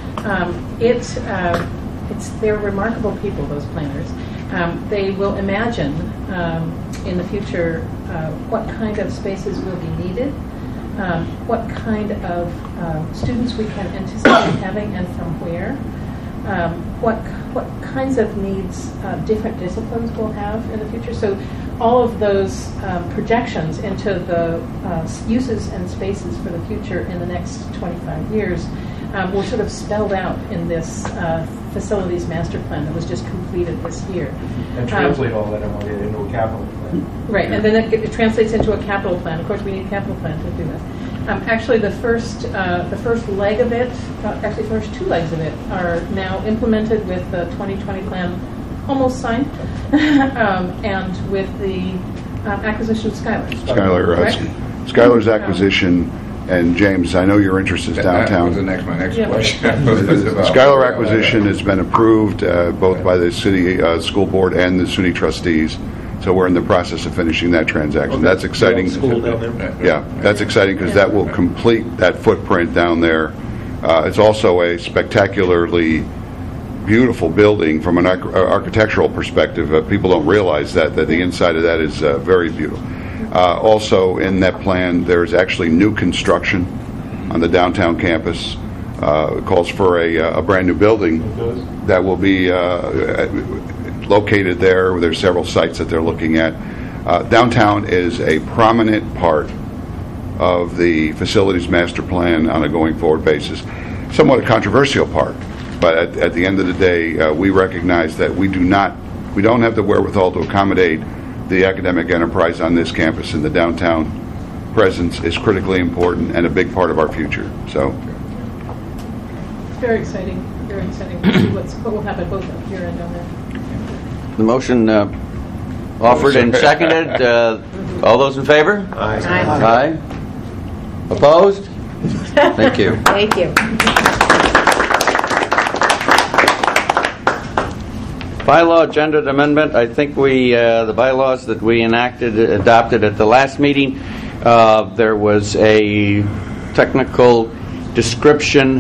They're remarkable people, those planners. They will imagine in the future what kind of spaces will be needed, what kind of students we can anticipate having and from where, what kinds of needs different disciplines will have in the future. So all of those projections into the uses and spaces for the future in the next 25 years were sort of spelled out in this facilities master plan that was just completed this year. And translate all that into a capital plan. Right, and then it translates into a capital plan. Of course, we need a capital plan to do that. Actually, the first leg of it, actually first two legs of it, are now implemented with the 2020 plan almost signed, and with the acquisition of Skylar. Skylar's acquisition, and James, I know your interest is downtown. That was my next question. Skylar acquisition has been approved both by the city school board and the SUNY trustees. So we're in the process of finishing that transaction. Okay. That's exciting. Yeah, that's exciting because that will complete that footprint down there. It's also a spectacularly beautiful building from an architectural perspective. People don't realize that the inside of that is very beautiful. Also in that plan, there's actually new construction on the downtown campus. It calls for a brand new building that will be located there. There's several sites that they're looking at. Downtown is a prominent part of the facilities master plan on a going forward basis. Somewhat a controversial part, but at the end of the day, we recognize that we don't have the wherewithal to accommodate the academic enterprise on this campus, and the downtown presence is critically important and a big part of our future. So, very exciting. Very exciting to see what will happen both up here and down there. The motion offered and seconded. All those in favor? Aye. Aye. Opposed? Thank you. Thank you. Bylaw agenda amendment. I think the bylaws that we adopted at the last meeting, there was a technical description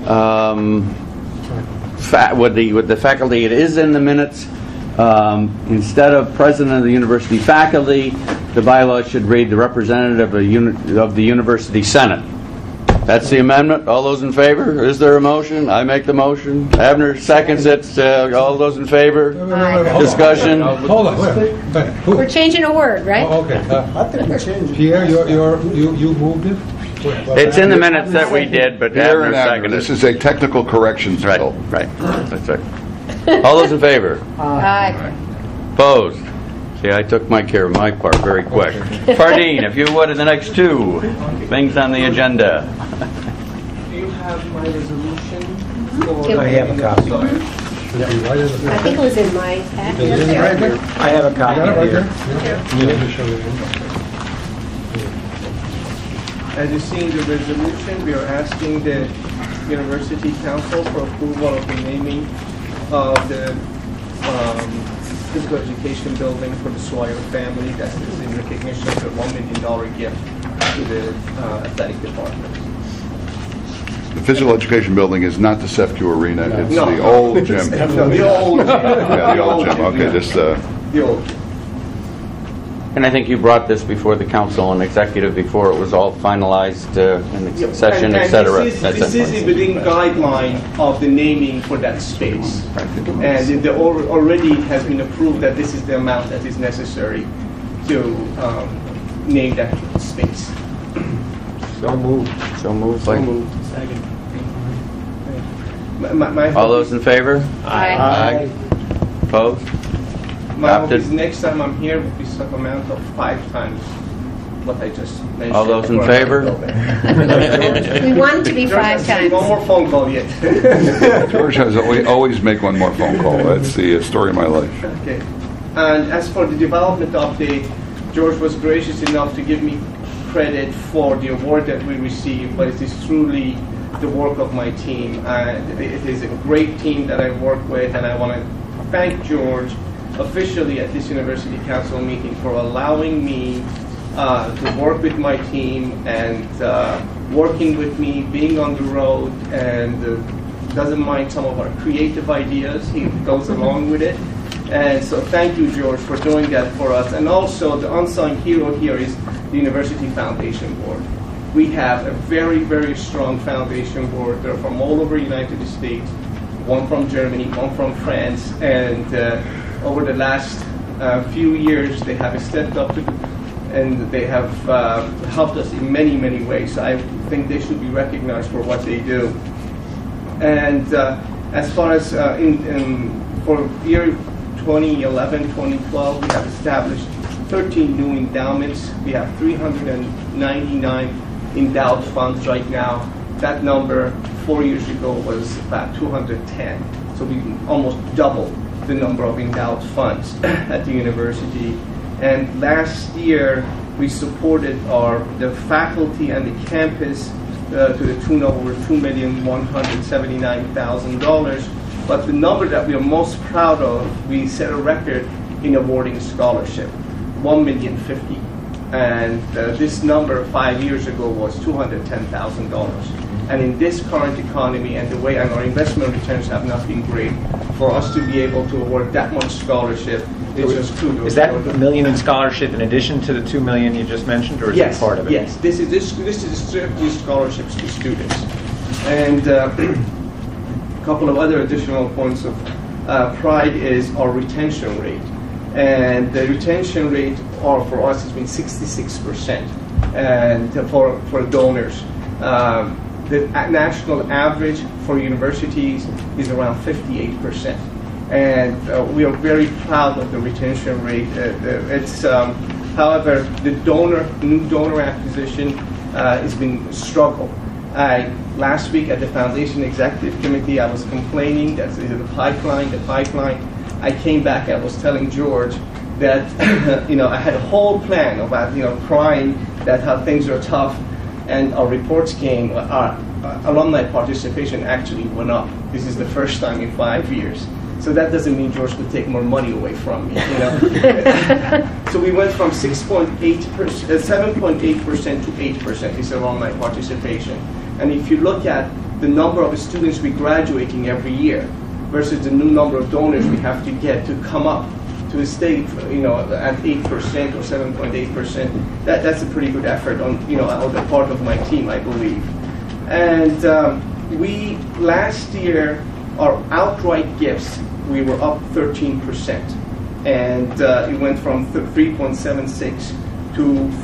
with the faculty. It is in the minutes. Instead of president of the university faculty, the bylaw should read the representative of the university senate. That's the amendment. All those in favor? Is there a motion? I make the motion. Abner seconds it. All those in favor? Aye. Discussion? Hold on. We're changing a word, right? Oh, okay. I think we changed it. Pierre, you moved it? It's in the minutes that we did, but Abner seconded it. This is a technical corrections bill. Right. That's right. All those in favor? Aye. Opposed? See, I took care of my part very quick. Pardine, if you would, in the next two things on the agenda. Do you have my resolution? I have a copy. I think it was in my packet. I have a copy here. As you see in the resolution, we are asking the University Council for approval of the naming of the physical education building for the Swire family. That is in recognition of the $1 million gift to the athletic department. The physical education building is not the CEFCU Arena. It's No. the old gym. No, the old gym. Yeah, the old gym. Okay, just. The old gym. And I think you brought this before the council and executive before it was all finalized in session, et cetera. This is within guideline of the naming for that space. And it already has been approved that this is the amount that is necessary to name that space. So moved. So moved. Second. All those in favor? Aye. Opposed? My hope Adopted. is next time I'm here will be some amount of 5 times what I just mentioned. All those in favor? We want it to be George 5 has times. one more phone call yet. George has always make one more phone call. That's the story of my life. Okay. And as for the development update, George was gracious enough to give me credit for the award that we received, but it is truly the work of my team. It is a great team that I work with, and I want to thank George officially at this University Council meeting for allowing me to work with my team and working with me, being on the road, and doesn't mind some of our creative ideas. He goes along with it. And so thank you, George, for doing that for us. And also the unsung hero here is the University Foundation Board. We have a very, very strong foundation board. They're from all over the United States, one from Germany, one from France, and over the last few years, they have stepped up and they have helped us in many, many ways. I think they should be recognized for what they do. And as far as for year 2011, 2012, we have established 13 new endowments. We have 399 endowed funds right now. That number 4 years ago was about 210. So we almost doubled the number of endowed funds at the university. And last year, we supported the faculty and the campus to the tune of over $2,179,000. But the number that we are most proud of, we set a record in awarding scholarship, $1,050,000. And this number 5 years ago was $210,000. And in this current economy and the way our investment returns have not been great, for us to be able to award that much scholarship, it's just kudos. Is that $1 million in scholarship in addition to the $2 million you just mentioned, or is it part of it? Yes, this is strictly scholarships to students. And a couple of other additional points of pride is our retention rate. And the retention rate for us has been 66%, and for donors. The national average for universities is around 58%. And we are very proud of the retention rate. However, the new donor acquisition has been a struggle. Last week at the Foundation Executive Committee, I was complaining that the pipeline. I came back, I was telling George that I had a whole plan about crying that how things are tough, and our reports came. Our alumni participation actually went up. This is the first time in 5 years. So that doesn't mean George could take more money away from me. So we went from 7.8% to 8% is alumni participation. And if you look at the number of students we're graduating every year versus the new number of donors we have to get to come up to a state, at 8% or 7.8%, that's a pretty good effort on the part of my team, I believe. And we last year, our outright gifts, we were up 13%, and it went from 3.76 to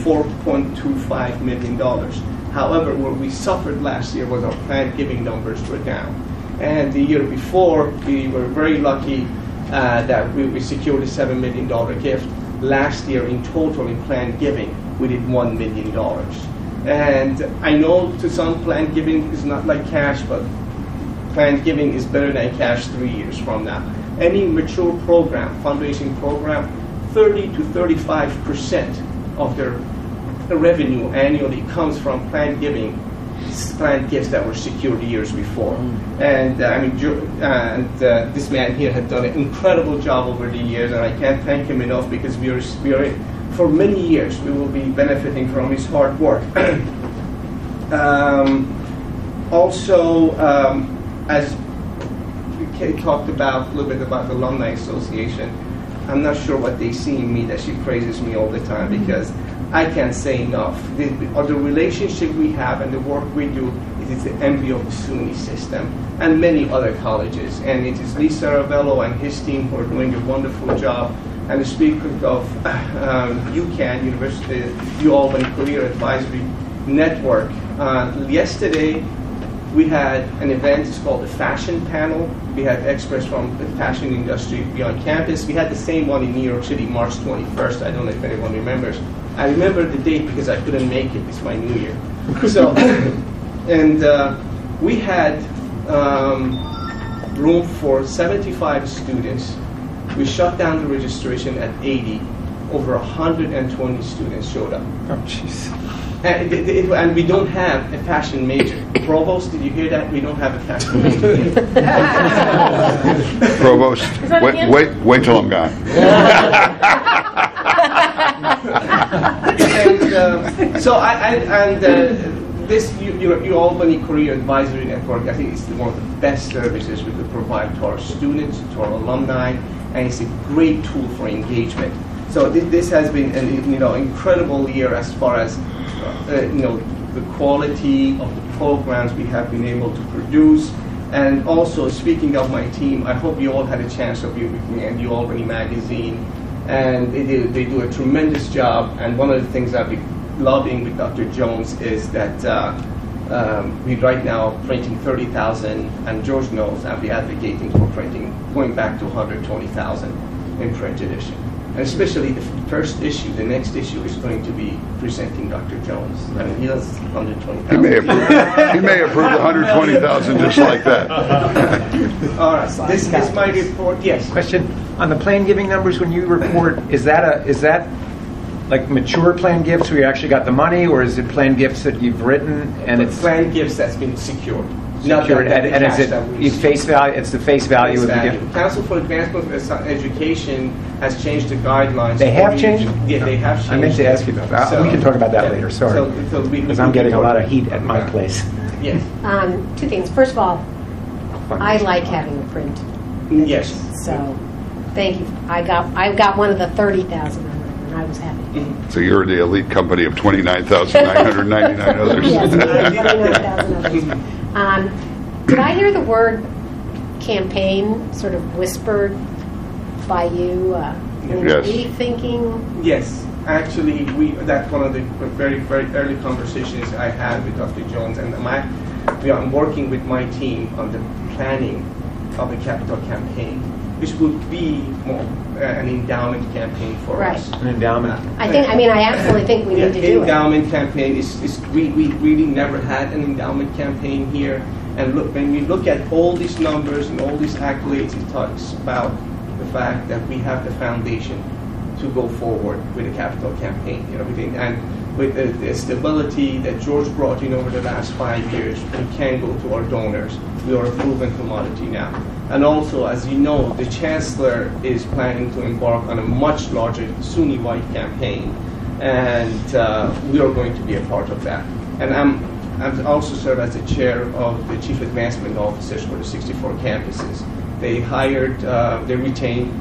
$4.25 million. However, what we suffered last year was our planned giving numbers were down. And the year before, we were very lucky that we secured a $7 million gift. Last year, in total, in planned giving, we did $1 million. And I know to some planned giving is not like cash, but planned giving is better than cash 3 years from now. Any mature program, fundraising program, 30 to 35% of their revenue annually comes from planned giving, planned gifts that were secured years before. And this man here had done an incredible job over the years, and I can't thank him enough because we are for many years we will be benefiting from his hard work. Also, as Kay talked about a little bit about the Alumni Association, I'm not sure what they see in me that she praises me all the time, because I can't say enough. The relationship we have and the work we do, it is the envy of the SUNY system and many other colleges. And it is Lee Saravello and his team who are doing a wonderful job. And the speaker of UCAN, University U Albany Career Advisory Network. Yesterday, we had an event, it's called the Fashion Panel. We had experts from the fashion industry beyond campus. We had the same one in New York City, March 21st. I don't know if anyone remembers. I remember the date because I couldn't make it. It's my New Year. So, and we had room for 75 students. We shut down the registration at 80. Over 120 students showed up. Oh, jeez. And we don't have a fashion major. Provost, did you hear that? We don't have a fashion major. Provost, wait till I'm gone. This U Albany Career Advisory Network, I think, is one of the best services we could provide to our students, to our alumni, and it's a great tool for engagement. So this has been an incredible year as far as the quality of the programs we have been able to produce. And also, speaking of my team, I hope you all had a chance to be with me and U Albany Magazine. And they do a tremendous job. And one of the things I've been lobbying with Dr. Jones is that we right now printing 30,000, and George knows I'll be advocating for printing, going back to 120,000 in print edition. And especially the first issue, the next issue is going to be presenting Dr. Jones. I mean, he does 120,000. He may approve 120,000 just like that. All right, this is my report. Yes. Question on the plan giving numbers. When you report, is that like mature plan gifts where you actually got the money, or is it plan gifts that you've written and it's plan gifts that's been secured? Secured, and is it face value? It's the face value of the gift. Council for Advancement of Education has changed the guidelines. They have changed? Yeah, they have changed. I meant to ask you about that. We can talk about that later. Sorry, because I'm getting a lot of heat at my place. Yes. Two things. First of all, I like having a print. Yes. So, thank you. I got one of the 30,000, and I was happy. So you're the elite company of 29,999 others. Yes, 29,000 others. Did I hear the word campaign sort of whispered by you? Yes. Rethinking? Yes. Actually, that's one of the very, very early conversations I had with Dr. Jones, and I'm working with my team on the planning of the capital campaign, which would be more an endowment campaign for us. An endowment. I absolutely think we need to do it. Endowment campaign we really never had an endowment campaign here. And look, when we look at all these numbers and all these accolades, it talks about the fact that we have the foundation to go forward with a capital campaign. And with the stability that George brought in over the last 5 years, we can go to our donors. We are a proven commodity now. And also, as you know, the Chancellor is planning to embark on a much larger SUNY-wide campaign, and we are going to be a part of that. And I'm also serve as the chair of the Chief Advancement Officers for the 64 campuses. They retained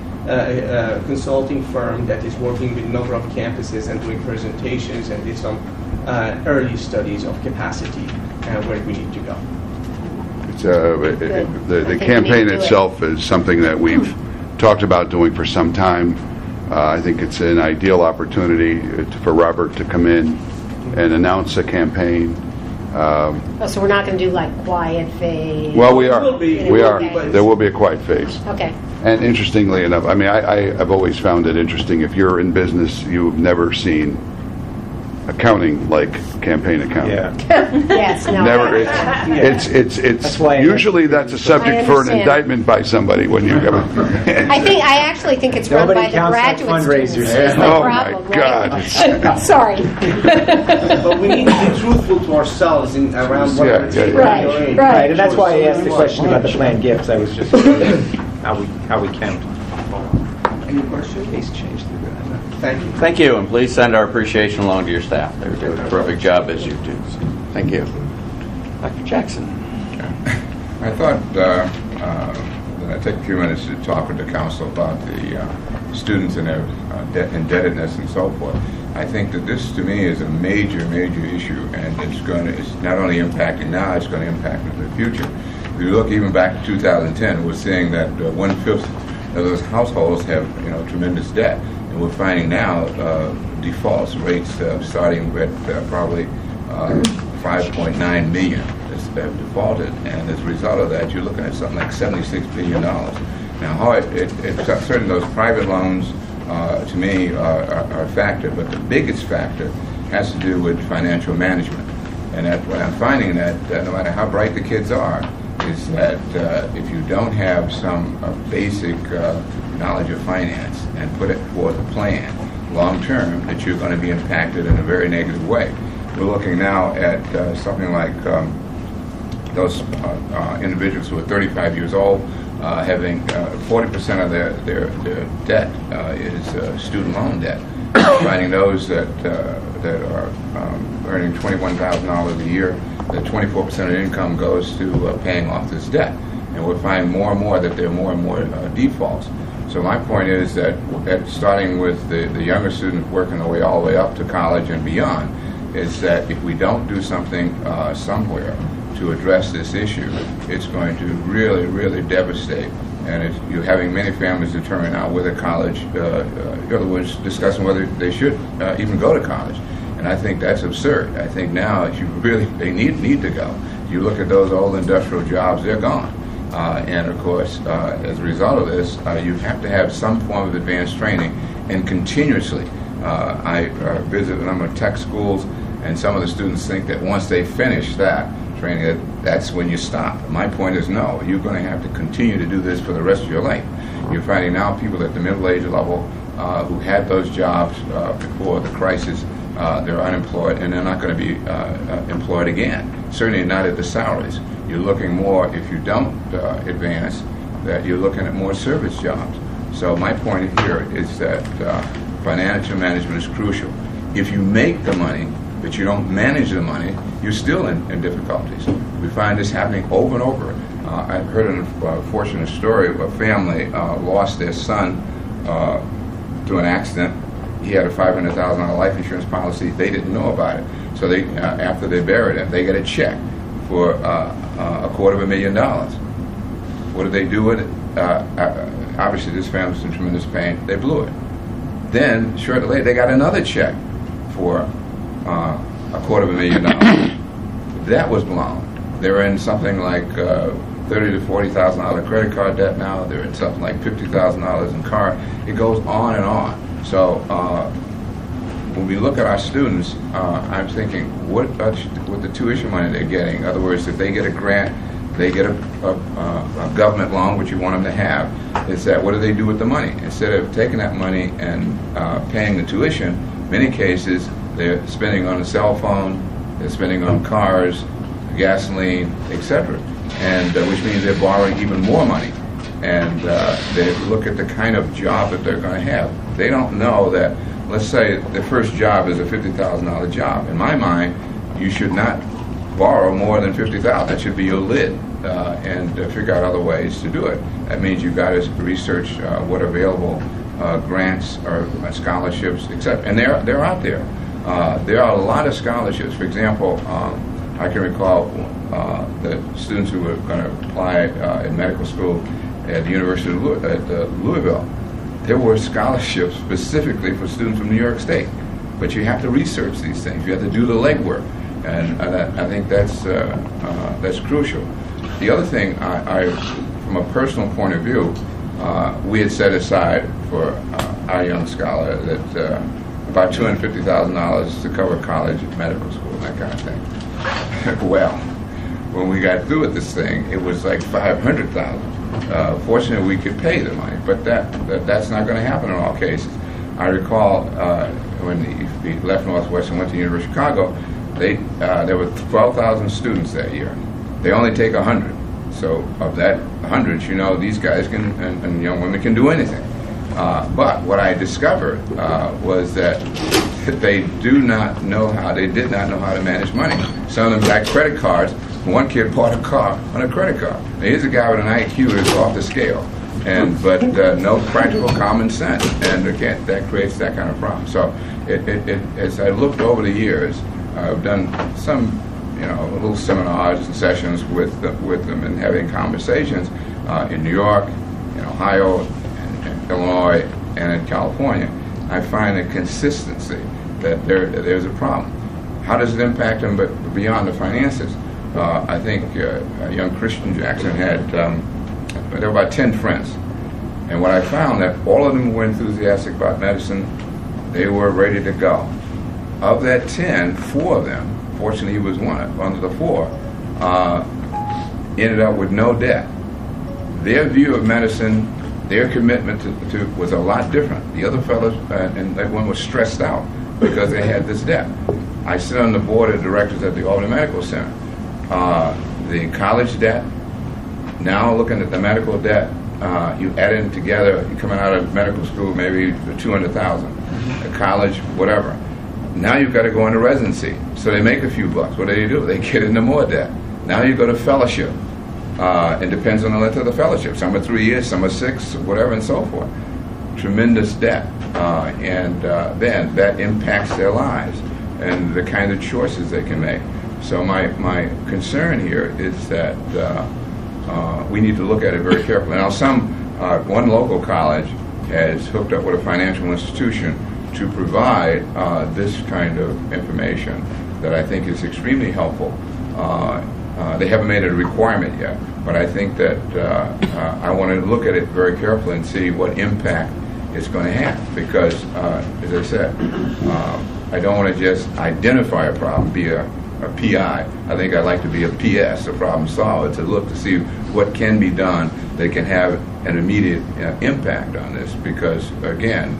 a consulting firm that is working with a number of campuses and doing presentations and did some early studies of capacity and where we need to go. The campaign itself is something that we've talked about doing for some time. I think it's an ideal opportunity for Robert to come in and announce a campaign. So we're not going to do like quiet phase? Well, we are. There will be a quiet phase. Okay. And interestingly enough, I've always found it interesting. If you're in business, you've never seen accounting like campaign accounting. Yeah. Yes. No. Never. It's usually that's a subject for an indictment by somebody when you go. I actually think it's run by the graduate students. Fundraisers. Oh problem, my God! Right? Sorry. But we need to be truthful to ourselves around what we're taking. Right. And that's why I asked the question about the planned gifts. I was just how we count. Any questions? Case changed. Thank you. Thank you, and please send our appreciation along to your staff. They do a terrific job as you do. So, thank you. Dr. Jackson. I thought that I'd take a few minutes to talk with the council about the students and their indebtedness and so forth. I think that this, to me, is a major, major issue, and it's not only impacting now, it's going to impact in the future. If you look even back to 2010, we're seeing that 1/5 of those households have, tremendous debt, and we're finding now defaults rates starting at probably 5.9 million have defaulted, and as a result of that, you're looking at something like $76 billion. Now, how certainly those private loans, to me, are a factor, but the biggest factor has to do with financial management. And what I'm finding that no matter how bright the kids are, is that if you don't have some basic knowledge of finance and put it forth a plan long term, that you're going to be impacted in a very negative way. We're looking now at something like those individuals who are 35 years old having 40% of their debt is student loan debt. Finding those that are earning $21,000 a year, that 24% of their income goes to paying off this debt. And we're finding more and more that there are more and more defaults. So my point is that starting with the younger students working their way all the way up to college and beyond, is that if we don't do something somewhere to address this issue, it's going to really, really devastate. And you're having many families determine now whether college, in other words, discussing whether they should even go to college. And I think that's absurd. I think now they need to go. You look at those old industrial jobs, they're gone. And of course, as a result of this, you have to have some form of advanced training, and continuously. I visit a number of tech schools, and some of the students think that once they finish that training, that's when you stop. My point is no, you're going to have to continue to do this for the rest of your life. You're finding now people at the middle age level who had those jobs before the crisis, they're unemployed, and they're not going to be employed again, certainly not at the salaries. You're looking more, if you don't advance, that you're looking at more service jobs. So my point here is that financial management is crucial. If you make the money, but you don't manage the money, you're still in difficulties. We find this happening over and over. I've heard an unfortunate story of a family lost their son to an accident. He had a $500,000 life insurance policy. They didn't know about it. So they, after they buried him, they got a check for $250,000. What did they do with it? Obviously, this family's in tremendous pain. They blew it. Then, shortly later, they got another check for $250,000. That was blown. They're in something like $30,000 to $40,000 credit card debt now. They're in something like $50,000 in car. It goes on and on. So when we look at our students, I'm thinking, what the tuition money they're getting? In other words, if they get a grant, they get a government loan, which you want them to have. It's that, what do they do with the money? Instead of taking that money and paying the tuition, many cases they're spending on a cell phone, they're spending on cars, gasoline, etc. And which means they're borrowing even more money. And they look at the kind of job that they're going to have. They don't know that, let's say the first job is a $50,000 job. In my mind, you should not borrow more than $50,000. That should be your lid, and figure out other ways to do it. That means you've got to research what available grants or scholarships, etc. And they're out there. There are a lot of scholarships. For example, I can recall the students who were going to apply in medical school at the University of Louisville. There were scholarships specifically for students from New York State. But you have to research these things. You have to do the legwork. And I think that's crucial. The other thing, from a personal point of view, we had set aside for our young scholar that about $250,000 to cover college, medical school, and that kind of thing. Well, when we got through with this thing, it was like $500,000. Fortunately, we could pay the money, but that's not going to happen in all cases. I recall when he left Northwestern and went to the University of Chicago, there were 12,000 students that year. They only take 100. So of that 100, these guys can and young women can do anything. But what I discovered was that they did not know how to manage money. Some of them got credit cards One kid bought a car on a credit card. Now, here's a guy with an IQ that's off the scale, but no practical common sense, and again, that creates that kind of problem. So, as I looked over the years, I've done some, little seminars and sessions with them, and having conversations in New York, in Ohio, in Illinois, and in California. I find a consistency that there's a problem. How does it impact them, but beyond the finances? I think young Christian Jackson had, there were about 10 friends. And what I found that all of them were enthusiastic about medicine. They were ready to go. Of that 10, 4 of them, fortunately he was one of the 4, ended up with no debt. Their view of medicine, their commitment to was a lot different. The other fellows, and everyone was stressed out because they had this debt. I sit on the board of directors at the Albany Medical Center. The college debt, now looking at the medical debt, you add it together, you're coming out of medical school maybe $200,000, college, whatever. Now you've got to go into residency. So they make a few bucks. What do? They get into more debt. Now you go to fellowship. It depends on the length of the fellowship. Some are 3 years, some are 6, whatever, and so forth. Tremendous debt. And then that impacts their lives and the kind of choices they can make. So my concern here is that we need to look at it very carefully. Now, one local college has hooked up with a financial institution to provide this kind of information that I think is extremely helpful. They haven't made it a requirement yet, but I think that I want to look at it very carefully and see what impact it's going to have. Because, as I said, I don't want to just identify a problem, be a PI. I think I'd like to be a PS, a problem solver, to look to see what can be done that can have an immediate impact on this. Because, again,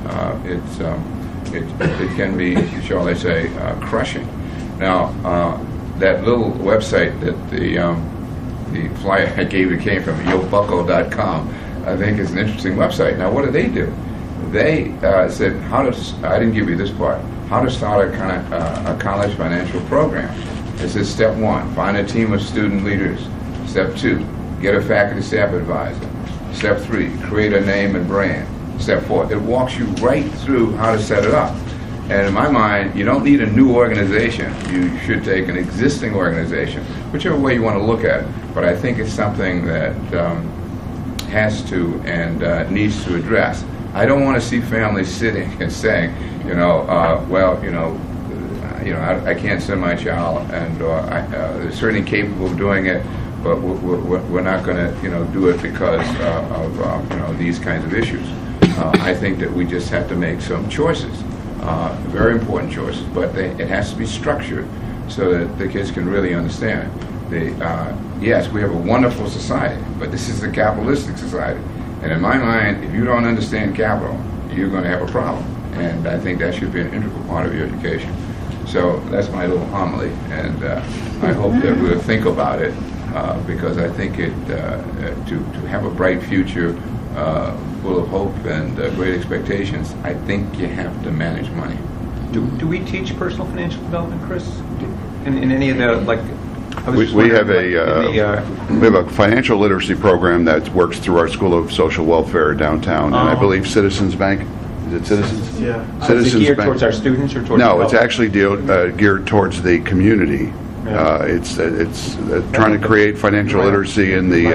it can be, shall I say, crushing. Now, that little website that the flyer I gave you came from, yobucko.com, I think is an interesting website. Now, what do? They said, I didn't give you this part, how to start a college financial program. It says, step 1, find a team of student leaders. Step 2, get a faculty staff advisor. Step 3, create a name and brand. Step 4, it walks you right through how to set it up. And in my mind, you don't need a new organization. You should take an existing organization, whichever way you want to look at it. But I think it's something that has to and needs to address. I don't want to see families sitting and saying, I can't send my child, and they're certainly capable of doing it, but we're not going to, do it because of these kinds of issues. I think that we just have to make some choices. Very important choices, but it has to be structured so that the kids can really understand it. Yes, we have a wonderful society, but this is a capitalistic society. And in my mind, if you don't understand capital, you're going to have a problem. And I think that should be an integral part of your education. So that's my little homily, and I hope that we'll think about it, because I think to have a bright future full of hope and great expectations, I think you have to manage money. Do we teach personal financial development, Chris? In any of the, we have a financial literacy program that works through our School of Social Welfare downtown, and I believe Citizens Bank. Is it Citizens? Yeah. Citizens is it geared Bank. Towards our students or towards? No, it's actually geared towards the community. Yeah. It's trying to create financial literacy in the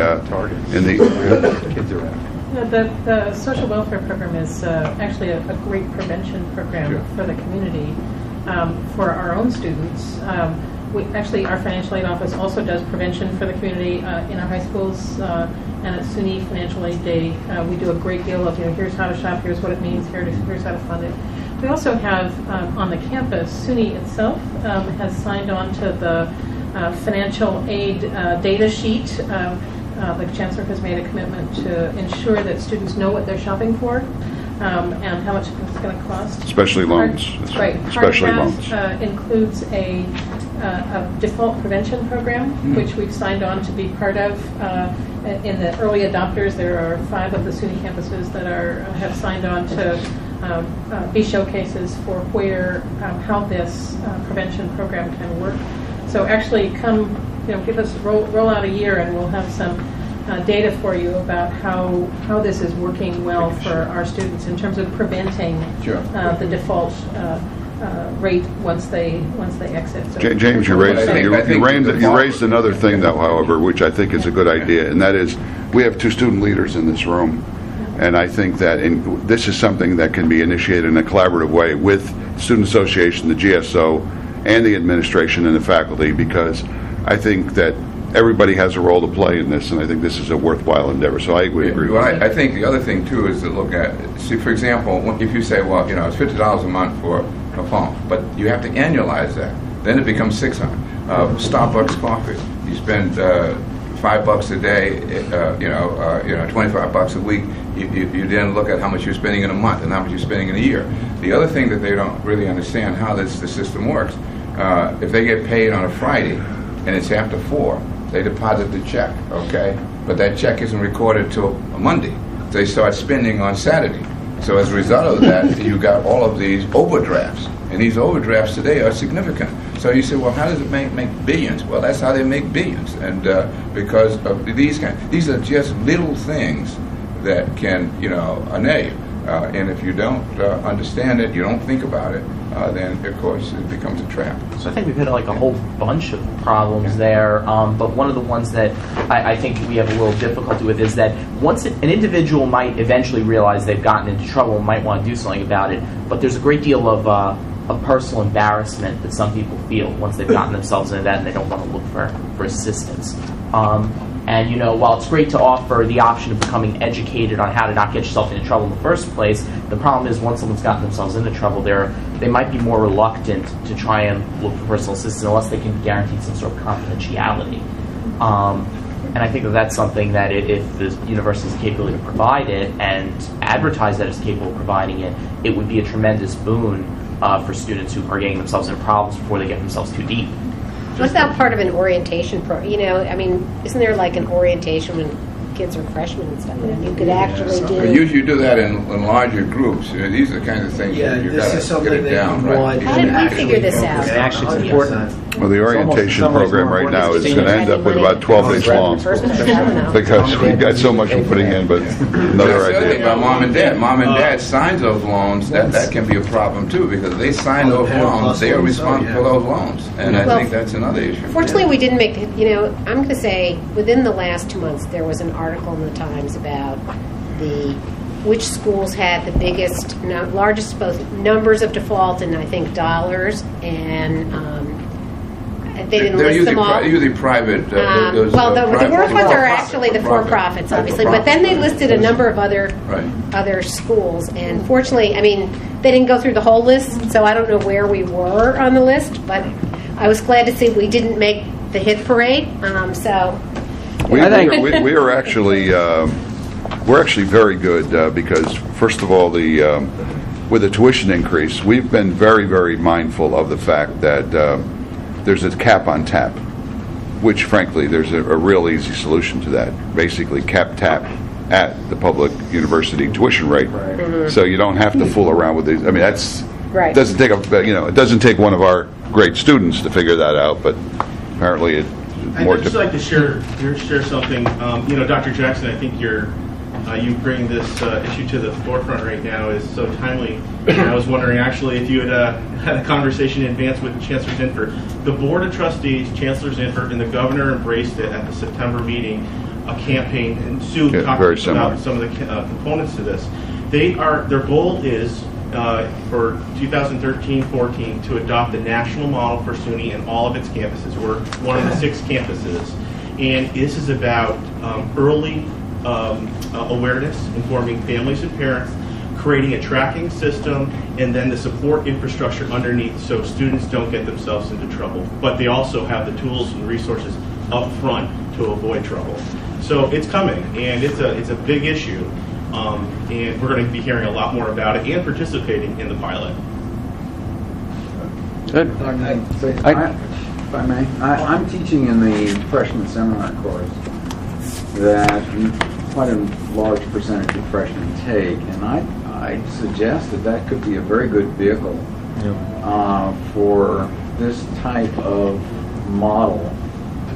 kids around. The social welfare program is actually a great prevention program for the community, for our own students. Our financial aid office also does prevention for the community in our high schools, and at SUNY Financial Aid Day, we do a great deal of, here's how to shop, here's what it means, here's how to fund it. We also have on the campus, SUNY itself has signed on to the financial aid data sheet. The chancellor has made a commitment to ensure that students know what they're shopping for and how much it's going to cost. Especially loans. Right. Especially loans. Includes a default prevention program, which we've signed on to be part of. In the early adopters, there are 5 of the SUNY campuses that have signed on to be showcases for how this prevention program can work. So actually, come give us roll out a year, and we'll have some data for you about how this is working well for our students in terms of preventing the default rate once they exit. So James, you raised another thing, though, however, which I think is a good idea, and that is we have 2 student leaders in this room, and I think that this is something that can be initiated in a collaborative way with the Student Association, the GSO, and the administration and the faculty, because I think that everybody has a role to play in this, and I think this is a worthwhile endeavor. So I would agree with that. I think the other thing, too, is to look at, see, for example, if you say, well, it's $50 a month for a phone, but you have to annualize that. Then it becomes $600. Starbucks coffee, you spend $5 a day, $25 a week. You then look at how much you're spending in a month and how much you're spending in a year. The other thing that they don't really understand how the system works, if they get paid on a Friday and it's after 4, they deposit the check, okay? But that check isn't recorded till a Monday. They start spending on Saturday. So as a result of that, you got all of these overdrafts. And these overdrafts today are significant. So you say, well, how does it make billions? Well, that's how they make billions. And because of these are just little things that can, annoy you. And if you don't understand it, you don't think about it, then, of course, it becomes a trap. So I think we've hit a whole bunch of problems there, but one of the ones that I think we have a little difficulty with is that once an individual might eventually realize they've gotten into trouble and might want to do something about it, but there's a great deal of personal embarrassment that some people feel once they've gotten themselves into that and they don't want to look for assistance. And, while it's great to offer the option of becoming educated on how to not get yourself into trouble in the first place, the problem is once someone's gotten themselves into trouble, they might be more reluctant to try and look for personal assistance unless they can be guaranteed some sort of confidentiality. And I think that's something that if the university is capable of providing it and advertise that it's capable of providing it, it would be a tremendous boon for students who are getting themselves into problems before they get themselves too deep. What's that part of an orientation program? Isn't there like an orientation when kids are freshmen and stuff? You could actually do. But usually you do that in larger groups. These are the kinds of things you got to get it down. Right? How did we figure this out? Actually, it's important. Well, the orientation program right now is going to end up with about 12 days long because we've got so much we're putting in, but another That's the other thing idea. about mom and dad. Mom and dad signs those loans. That can be a problem too because they sign those loans. They are responsible for those loans, and I think that's another issue. Fortunately, we didn't make. I'm going to say within the last 2 months there was an article in the Times about which schools had the biggest, largest both numbers of default and I think dollars and. They didn't list them all. They're usually private. The worst ones are actually the for-profits, obviously. But then they listed a number of other schools. And fortunately, they didn't go through the whole list, so I don't know where we were on the list. But I was glad to see we didn't make the hit parade. We are actually we're actually very good because first of all, with the tuition increase, we've been very, very mindful of the fact that. There's a cap on tap, which frankly there's a real easy solution to that. Basically cap tap at the public university tuition rate, so you don't have to fool around with these. That's right. Doesn't take it doesn't take one of our great students to figure that out, but apparently it's more. I'd just like to share something. Dr. Jackson, I think you bring this issue to the forefront right now is so timely. And I was wondering actually if you had had a conversation in advance with Chancellor Zinford. The Board of Trustees, Chancellor Zinford, and the Governor embraced it at the September meeting, a campaign, and Sue talked about some of the components to this. Their goal is for 2013-14 to adopt a national model for SUNY and all of its campuses. We're one of the 6 campuses. And this is about early awareness, informing families and parents, creating a tracking system, and then the support infrastructure underneath so students don't get themselves into trouble. But they also have the tools and resources up front to avoid trouble. So it's coming, and it's a big issue, and we're going to be hearing a lot more about it and participating in the pilot. Good. If I may, I'm teaching in the freshman seminar course that quite a large percentage of freshmen take, and I suggest that could be a very good vehicle for this type of model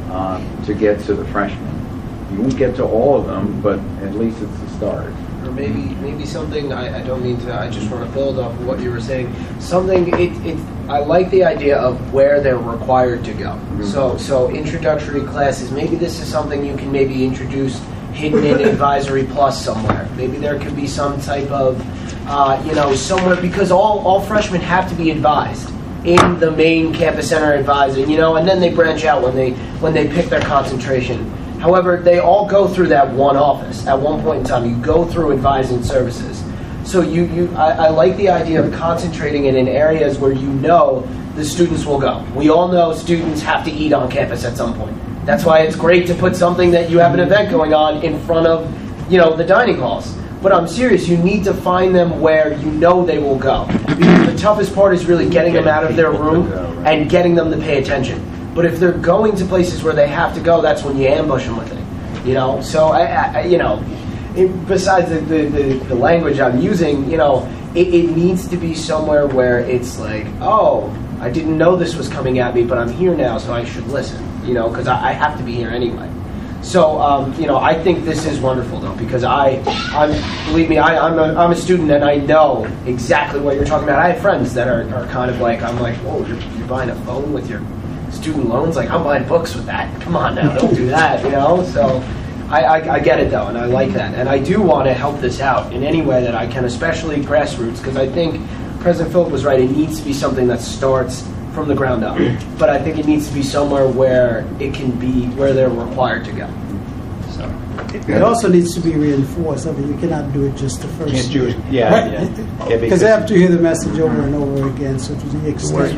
to get to the freshmen. You won't get to all of them, but at least it's the start. Or maybe something, I don't mean to, I just want to build off of what you were saying. Something, I like the idea of where they're required to go. Mm-hmm. So introductory classes, maybe this is something you can maybe introduce hidden in Advisory Plus somewhere. Maybe there could be some type of, somewhere, because all freshmen have to be advised in the main campus center advising, and then they branch out when they pick their concentration. However, they all go through that one office at one point in time. You go through advising services. So I like the idea of concentrating it in areas where the students will go. We all know students have to eat on campus at some point. That's why it's great to put something that you have an event going on in front of, the dining halls. But I'm serious, you need to find them where they will go. Because the toughest part is really getting them out of their room and getting them to pay attention. But if they're going to places where they have to go, that's when you ambush them with it. So besides the language I'm using, it needs to be somewhere where it's like, oh, I didn't know this was coming at me, but I'm here now, so I should listen. Because I have to be here anyway. So I think this is wonderful though, because believe me, I'm a student and I know exactly what you're talking about. I have friends that are kind of like, I'm like, whoa, you're buying a phone with your student loans? Like, I'm buying books with that. Come on now, don't do that, So I get it though, and I like that. And I do want to help this out in any way that I can, especially grassroots, because I think President Philip was right. It needs to be something that starts from the ground up. But I think it needs to be somewhere where it can be where they're required to go. So it also needs to be reinforced. I mean, you cannot do it just the first Can't do year. it. Yeah. Because they have to hear the message over and over again. So to the extent,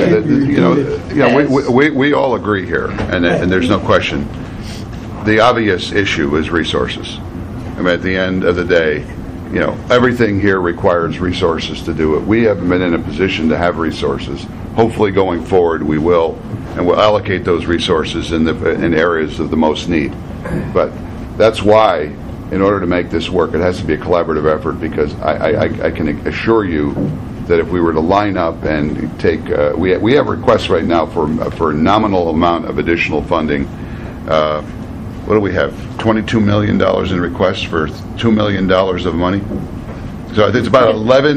we all agree here, and there's no question. The obvious issue is resources. I mean, at the end of the day, everything here requires resources to do it. We haven't been in a position to have resources. Hopefully, going forward, we will, and we'll allocate those resources in areas of the most need. But that's why, in order to make this work, it has to be a collaborative effort, because I can assure you that if we were to line up and take, we have requests right now for a nominal amount of additional funding. What do we have? $22 million in requests for $2 million of money. So it's about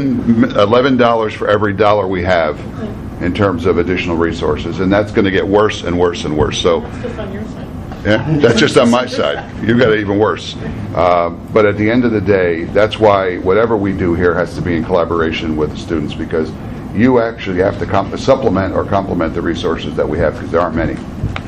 $11 for every dollar we have in terms of additional resources, and that's going to get worse and worse and worse. So That's just on your side. yeah, that's just on my side. You've got it even worse. But at the end of the day, that's why whatever we do here has to be in collaboration with the students, because you actually have to supplement or complement the resources that we have, because there aren't many.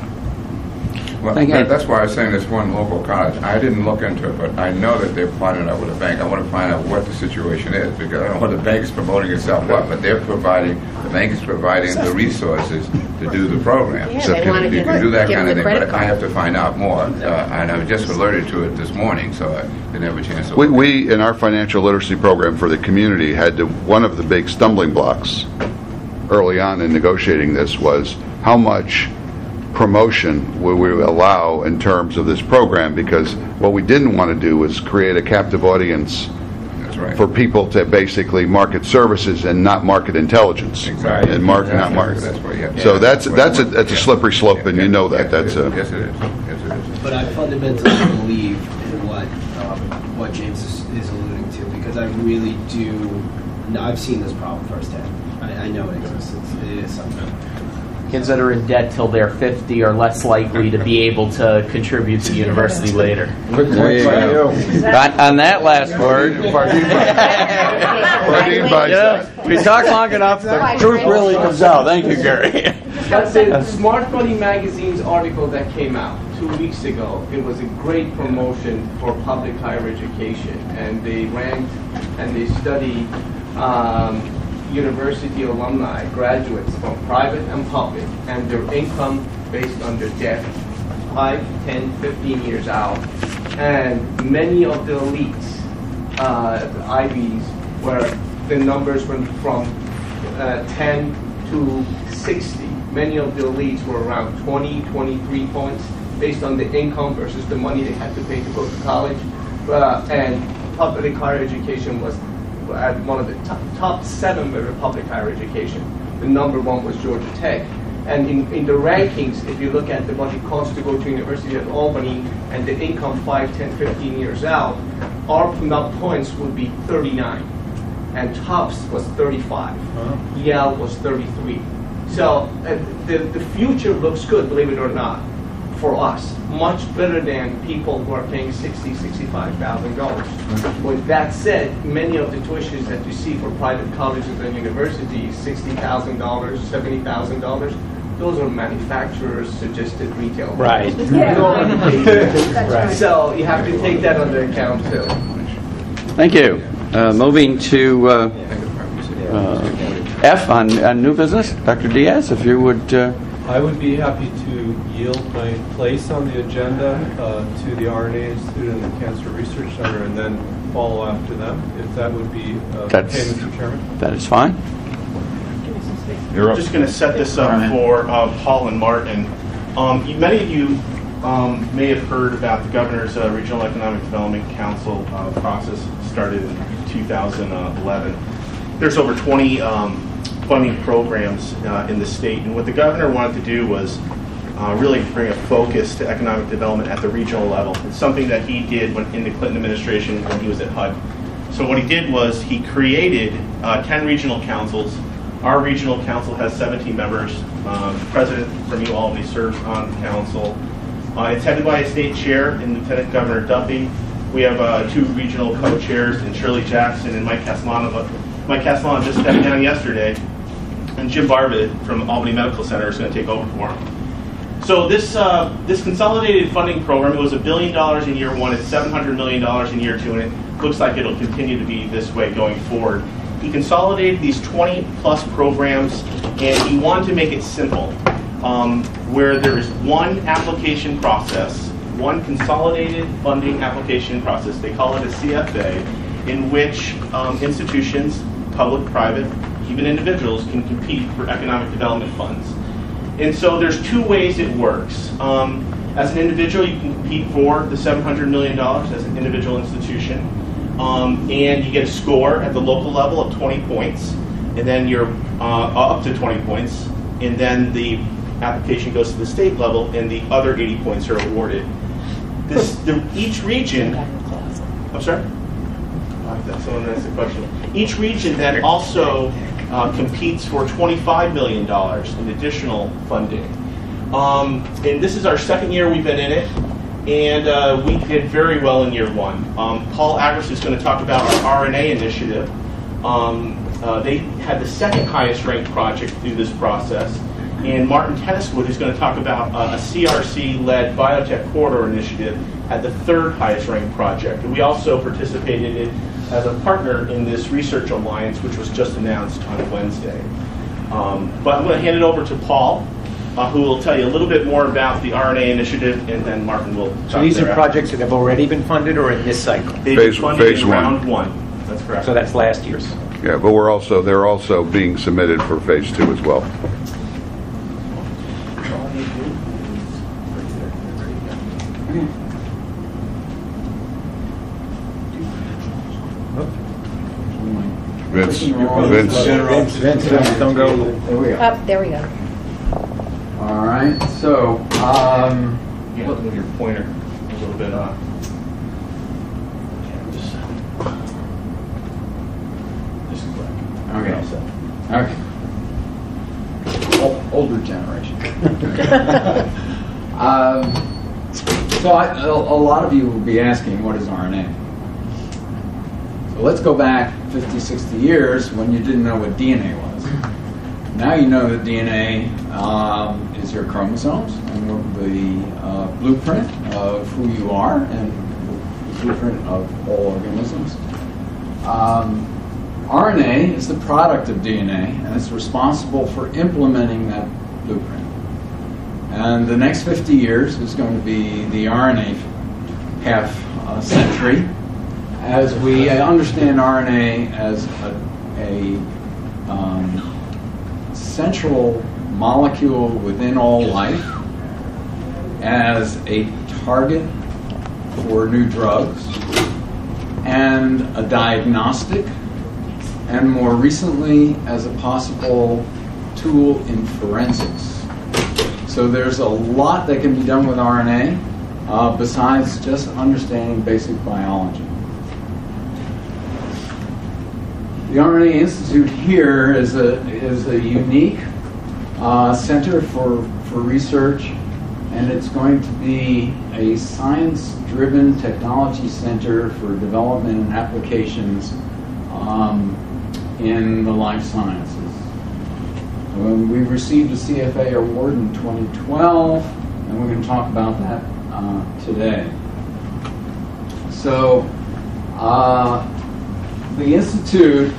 Well, that's why I was saying this one local college. I didn't look into it, but I know that they're partnered up with a bank. I want to find out what the situation is, because I don't know the bank is promoting itself up, but the bank is providing the resources to do the program. Yeah, So they want to you can do that kind of thing, credit but I card. have to find out more. And I was just alerted to it this morning, so I didn't have a chance to look. We in our financial literacy program for the community, one of the big stumbling blocks early on in negotiating this was how much promotion will we allow in terms of this program, because what we didn't want to do was create a captive audience for people to basically market services and not market intelligence. Exactly. And not market. That's what you have to So that's a slippery slope, and you know that. Yes, it is. Yes, it is. But I fundamentally believe in what James is alluding to, because I really do. I've seen this problem firsthand. I know it exists. It is something. Kids that are in debt till they're 50 are less likely to be able to contribute to the university later. There you go. On that last word, we talked long enough. The truth really comes out. Thank you, Gary. The Smart Money Magazine's article that came out 2 weeks ago, it was a great promotion for public higher education, and they ranked and they studied university alumni, graduates from private and public, and their income based on their debt 5, 10, 15 years out. And many of the elites, the Ivies, where the numbers went from 10 to 60. Many of the elites were around 20, 23 points based on the income versus the money they had to pay to go to college. And public higher education was at one of the top 7 for public higher education. The number 1 was Georgia Tech. And in the rankings, if you look at what it costs to go to University of Albany and the income 5, 10, 15 years out, our points would be 39. And Tufts was 35. Yale was 33. So the future looks good, believe it or not, for us. Much better than people who are paying $60,000, $65,000. With that said, many of the tuitions that you see for private colleges and universities, $60,000, $70,000, those are manufacturers' suggested retail. Right. Right. So you have to take that under account too. Thank you. Moving to F on new business. Dr. Diaz, if you would. I would be happy to yield my place on the agenda to the RNA Institute and the Cancer Research Center and then follow after them, if that would be okay, Mr. Chairman. That is fine. We're just going to set this up for Paul and Martin. Many of you may have heard about the Governor's Regional Economic Development Council process started in 2011. There's over 20 funding programs in the state, and what the governor wanted to do was really bring a focus to economic development at the regional level. It's something that he did in the Clinton administration when he was at HUD. So what he did was he created 10 regional councils. Our regional council has 17 members. The president from UAlbany serves on the council. It's headed by a state chair and Lieutenant Governor Duffy. We have 2 regional co-chairs in Shirley Jackson and Mike Castellano. Mike Castellano just stepped down yesterday, and Jim Barvid from Albany Medical Center is going to take over for him. So this consolidated funding program, it was $1 billion in year 1, it's $700 million in year 2, and it looks like it'll continue to be this way going forward. He consolidated these 20-plus programs, and he wanted to make it simple, where there is one application process, one consolidated funding application process. They call it a CFA, in which institutions, public, private, even individuals, can compete for economic development funds. And so there's 2 ways it works. As an individual, you can compete for the $700 million as an individual institution. And you get a score at the local level of 20 points, and then you're up to 20 points, and then the application goes to the state level, and the other 80 points are awarded. Each region, I'm sorry? Someone asked a question. Each region then also competes for $25 million in additional funding. And this is our second year we've been in it. And we did very well in year 1. Paul Agris is going to talk about our RNA initiative. They had the second highest ranked project through this process. And Martin Tenniswood is going to talk about a CRC-led biotech corridor initiative at the 3rd highest ranked project. And we also participated in as a partner in this research alliance, which was just announced on Wednesday. But I'm going to hand it over to Paul, who will tell you a little bit more about the RNA initiative, and then Martin will talk. So these are projects that have already been funded, or in this cycle? They've been funded in round 1. That's correct. So that's last year's. Yeah, but they're also being submitted for phase 2 as well. Vince, don't go. There we go. Up, there we go. All right, so you look with your pointer a little bit on. Okay. Older generation. So a lot of you will be asking, what is RNA? So let's go back 50, 60 years when you didn't know what DNA was. Now you know that DNA is your chromosomes and the blueprint of who you are and the blueprint of all organisms. RNA is the product of DNA, and it's responsible for implementing that blueprint. And the next 50 years is going to be the RNA half century, as we understand RNA as a central molecule within all life, as a target for new drugs, and a diagnostic, and more recently as a possible tool in forensics. So there's a lot that can be done with RNA besides just understanding basic biology. The RNA Institute here is a unique center for research, and it's going to be a science-driven technology center for development and applications in the life sciences. We received a CFA award in 2012, and we're going to talk about that today. So, the Institute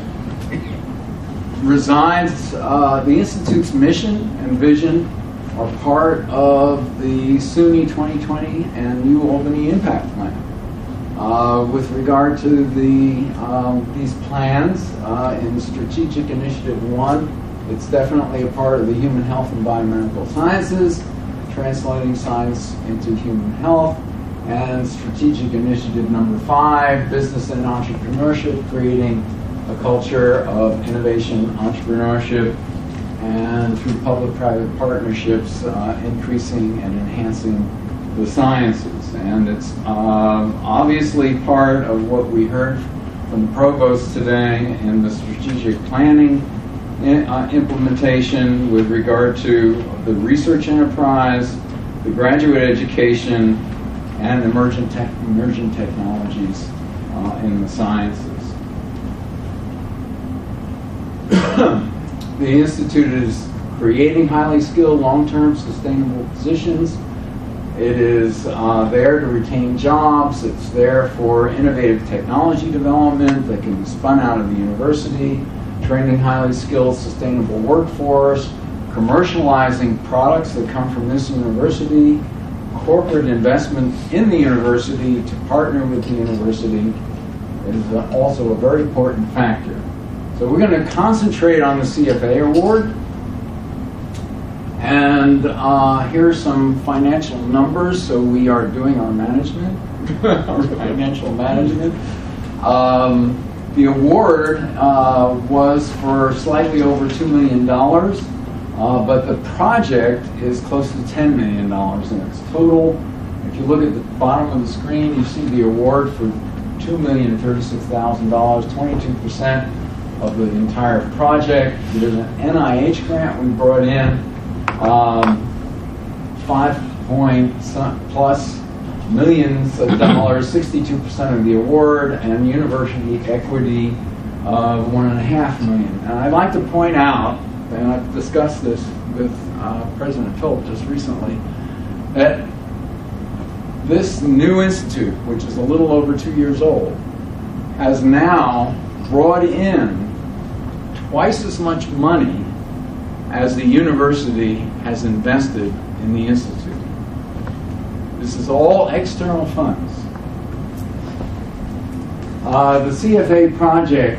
resides, the Institute's mission and vision are part of the SUNY 2020 and New Albany Impact Plan. With regard to these plans in Strategic Initiative 1, it's definitely a part of the human health and biomedical sciences, translating science into human health, and Strategic Initiative number 5, business and entrepreneurship, creating a culture of innovation, entrepreneurship, and through public-private partnerships, increasing and enhancing the sciences. And it's obviously part of what we heard from the provost today in the strategic planning implementation with regard to the research enterprise, the graduate education, and emerging technologies in the sciences. The Institute is creating highly skilled, long-term, sustainable positions. It is there to retain jobs. It's there for innovative technology development that can be spun out of the university, training highly skilled, sustainable workforce, commercializing products that come from this university, corporate investment in the university to partner with the university is also a very important factor. So we're going to concentrate on the CFA award. And here are some financial numbers. So we are doing our management, our financial management. The award was for slightly over $2 million, but the project is close to $10 million in its total. If you look at the bottom of the screen, you see the award for $2,036,000, 22% of the entire project. There's an NIH grant we brought in, 5+ millions of dollars, 62% of the award, and university equity of $1.5 million. And I'd like to point out, and I've discussed this with President Philp just recently, that this new institute, which is a little over 2 years old, has now brought in twice as much money as the university has invested in the institute. This is all external funds. The CFA project,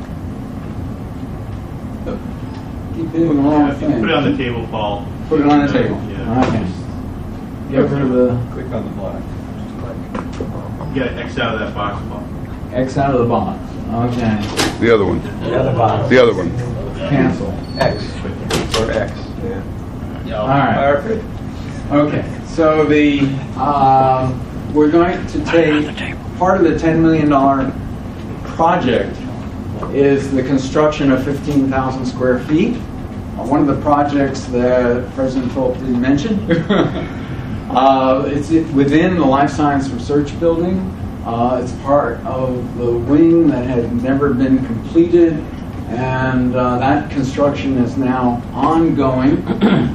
keep hitting the wrong thing. Put it on the table, Paul. Put it on the table. Yeah. Okay. Get rid of the... Click on the black. You gotta X out of that box, Paul. X out of the box. Okay. The other one. The other box. The other one. Cancel. X. Or X. Yeah. All right. Perfect. Okay. So the we're going to take part of the $10 million project is the construction of 15,000 square feet. One of the projects that President Philp didn't mention. It's within the Life Science Research Building. It's part of the wing that had never been completed, and that construction is now ongoing.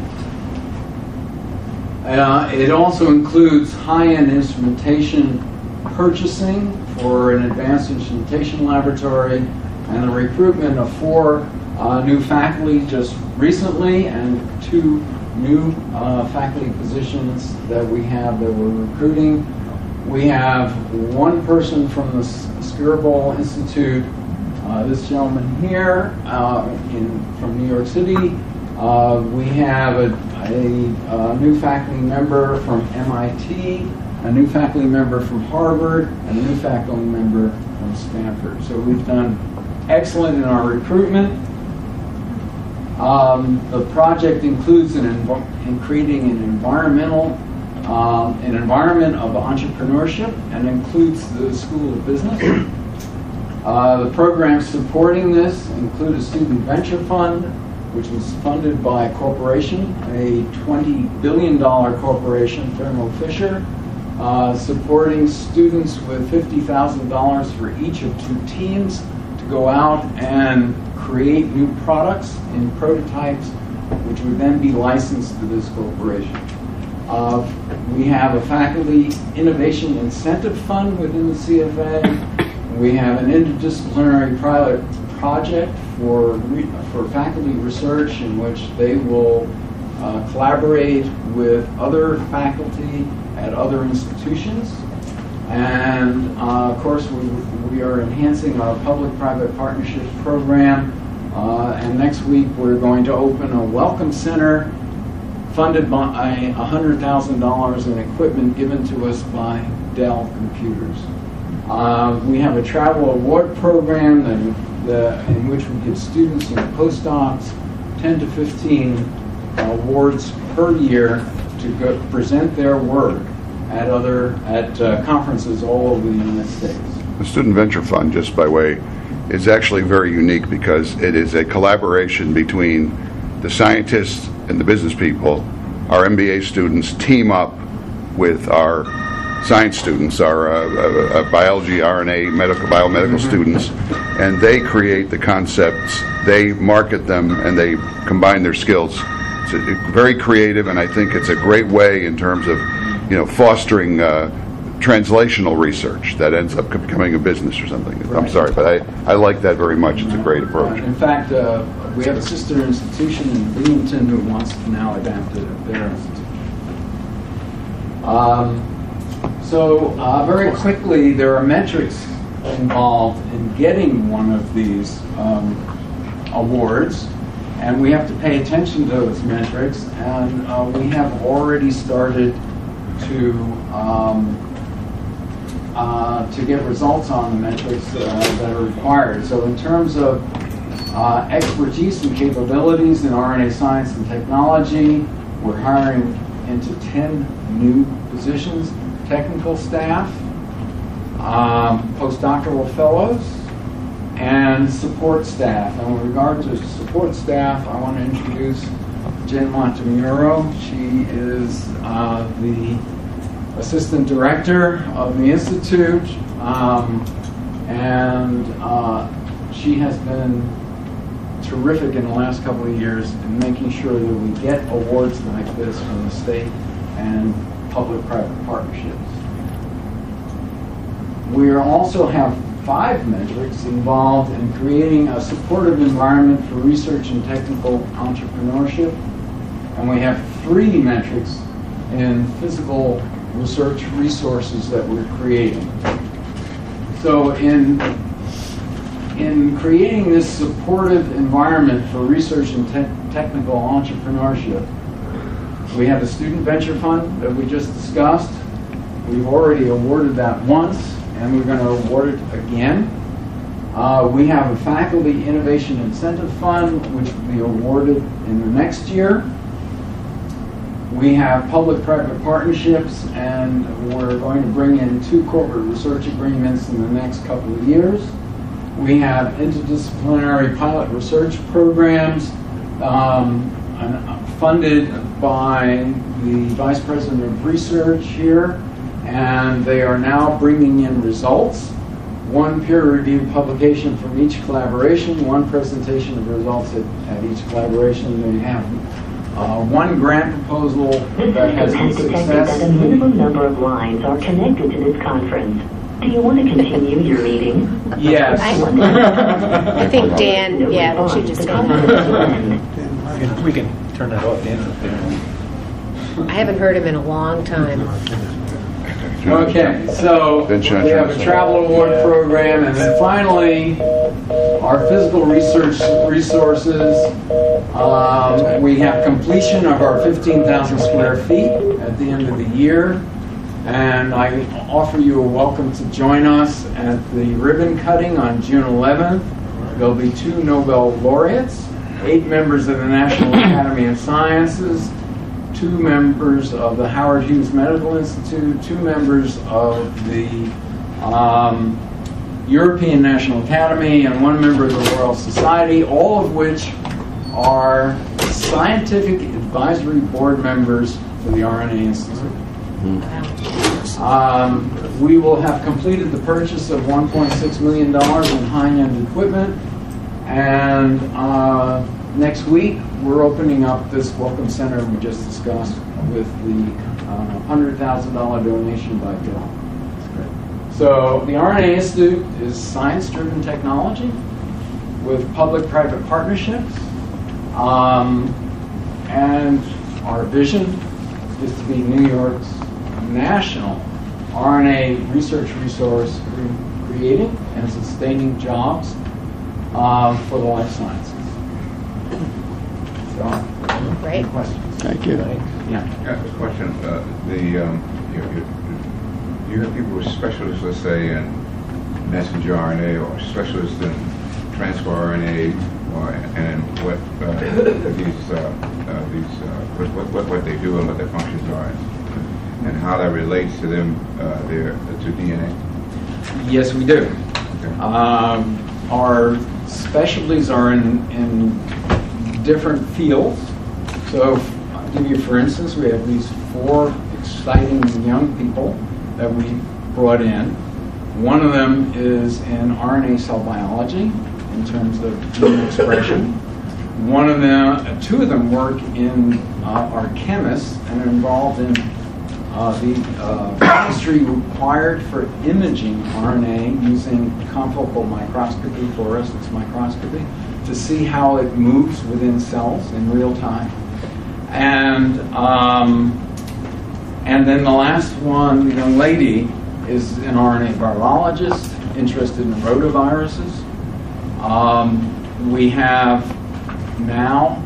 It also includes high-end instrumentation purchasing for an advanced instrumentation laboratory and the recruitment of 4 new faculty just recently and 2 new faculty positions that we have that we're recruiting. We have 1 person from the Skirball Institute, this gentleman here from New York City. We have a new faculty member from MIT, a new faculty member from Harvard, and a new faculty member from Stanford. So we've done excellent in our recruitment. The project includes in creating an environment of entrepreneurship and includes the School of Business. The programs supporting this include a student venture fund, which was funded by a corporation, a $20 billion corporation, Thermo Fisher, supporting students with $50,000 for each of 2 teams to go out and create new products in prototypes, which would then be licensed to this corporation. We have a faculty innovation incentive fund within the CFA. We have an interdisciplinary pilot project for faculty research in which they will collaborate with other faculty at other institutions. And of course, we are enhancing our public-private partnerships program. And next week, we're going to open a welcome center funded by $100,000 in equipment given to us by Dell Computers. We have a travel award program in which we give students and postdocs 10 to 15 awards per year to go present their work at conferences all over the United States. The Student Venture Fund, just by way, is actually very unique because it is a collaboration between the scientists and the business people. Our MBA students team up with our science students, our biology, RNA, biomedical students, and they create the concepts, they market them, and they combine their skills. It's very creative, and I think it's a great way in terms of, fostering translational research that ends up becoming a business or something. Right. I'm sorry, but I like that very much. It's a great approach. In fact, we have a sister institution in Bloomington who wants to now adapt it at their institution. Very quickly, there are metrics involved in getting one of these awards, and we have to pay attention to those metrics, and we have already started to get results on the metrics that are required. So in terms of expertise and capabilities in RNA science and technology, we're hiring into 10 new positions, technical staff, postdoctoral fellows, and support staff. And with regard to support staff, I want to introduce Jen Montemuro. She is the Assistant Director of the Institute, and she has been terrific in the last couple of years in making sure that we get awards like this from the state and public-private partnerships. We also have 5 metrics involved in creating a supportive environment for research and technical entrepreneurship, and we have 3 metrics in physical research resources that we're creating. So in creating this supportive environment for research and technical entrepreneurship, we have a student venture fund that we just discussed. We've already awarded that once, and we're going to award it again. We have a faculty innovation incentive fund, which will be awarded in the next year. We have public-private partnerships, and we're going to bring in 2 corporate research agreements in the next couple of years. We have interdisciplinary pilot research programs funded by the Vice President of Research here, and they are now bringing in results. 1 peer-reviewed publication from each collaboration, 1 presentation of results at each collaboration. They have 1 grant proposal that has been success. That a minimum number of lines are connected to this conference. Do you want to continue your meeting? Yes. I think Dan, should just say that. We can turn that off, Dan's up there. I haven't heard him in a long time. Okay, so we have a travel award program, and then finally, our physical research resources. We have completion of our 15,000 square feet at the end of the year, and I offer you a welcome to join us at the ribbon cutting on June 11th. There'll be 2 Nobel laureates, 8 members of the National Academy of Sciences, 2 members of the Howard Hughes Medical Institute, 2 members of the European National Academy, and 1 member of the Royal Society, all of which are scientific advisory board members for the RNA Institute. We will have completed the purchase of $1.6 million in high-end equipment, and next week we're opening up this Welcome Center we just discussed with the $100,000 donation by Bill. So the RNA Institute is science-driven technology with public-private partnerships, and our vision is to be New York's national RNA research resource creating and sustaining jobs for the life sciences. So, Great. Any questions? Thank you. Yeah. Yeah, a question. You have people who are specialists, let's say, in messenger RNA or specialists in transfer RNA, and what what they do and what their functions are, and how that relates to them to DNA. Yes, we do. Okay. Our specialties are in different fields. So, I'll give you, for instance, we have these 4 exciting young people that we brought in. One of them is in RNA cell biology in terms of gene expression. 2 of them work in are chemists and are involved in the chemistry required for imaging RNA using confocal microscopy, fluorescence microscopy, to see how it moves within cells in real time. And then the last one, the young lady, is an RNA virologist interested in rotaviruses. We have now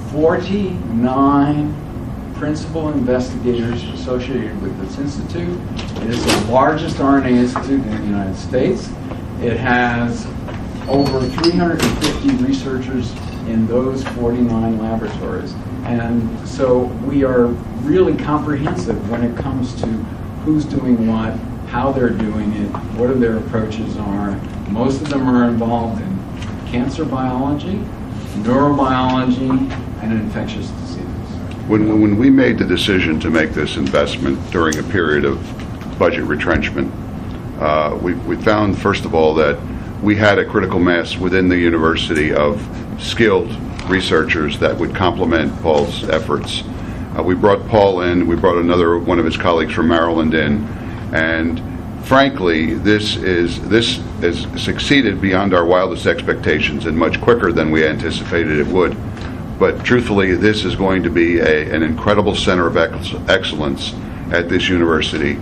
49 principal investigators associated with this institute. It is the largest RNA institute in the United States. It has over 350 researchers in those 49 laboratories. And so we are really comprehensive when it comes to who's doing what, how they're doing it, what their approaches are. Most of them are involved in cancer biology, neurobiology, and infectious diseases. When we made the decision to make this investment during a period of budget retrenchment, we found, first of all, that we had a critical mass within the university of skilled researchers that would complement Paul's efforts. We brought Paul in, we brought another one of his colleagues from Maryland in, and frankly, this has succeeded beyond our wildest expectations and much quicker than we anticipated it would. But truthfully, this is going to be an incredible center of excellence at this university.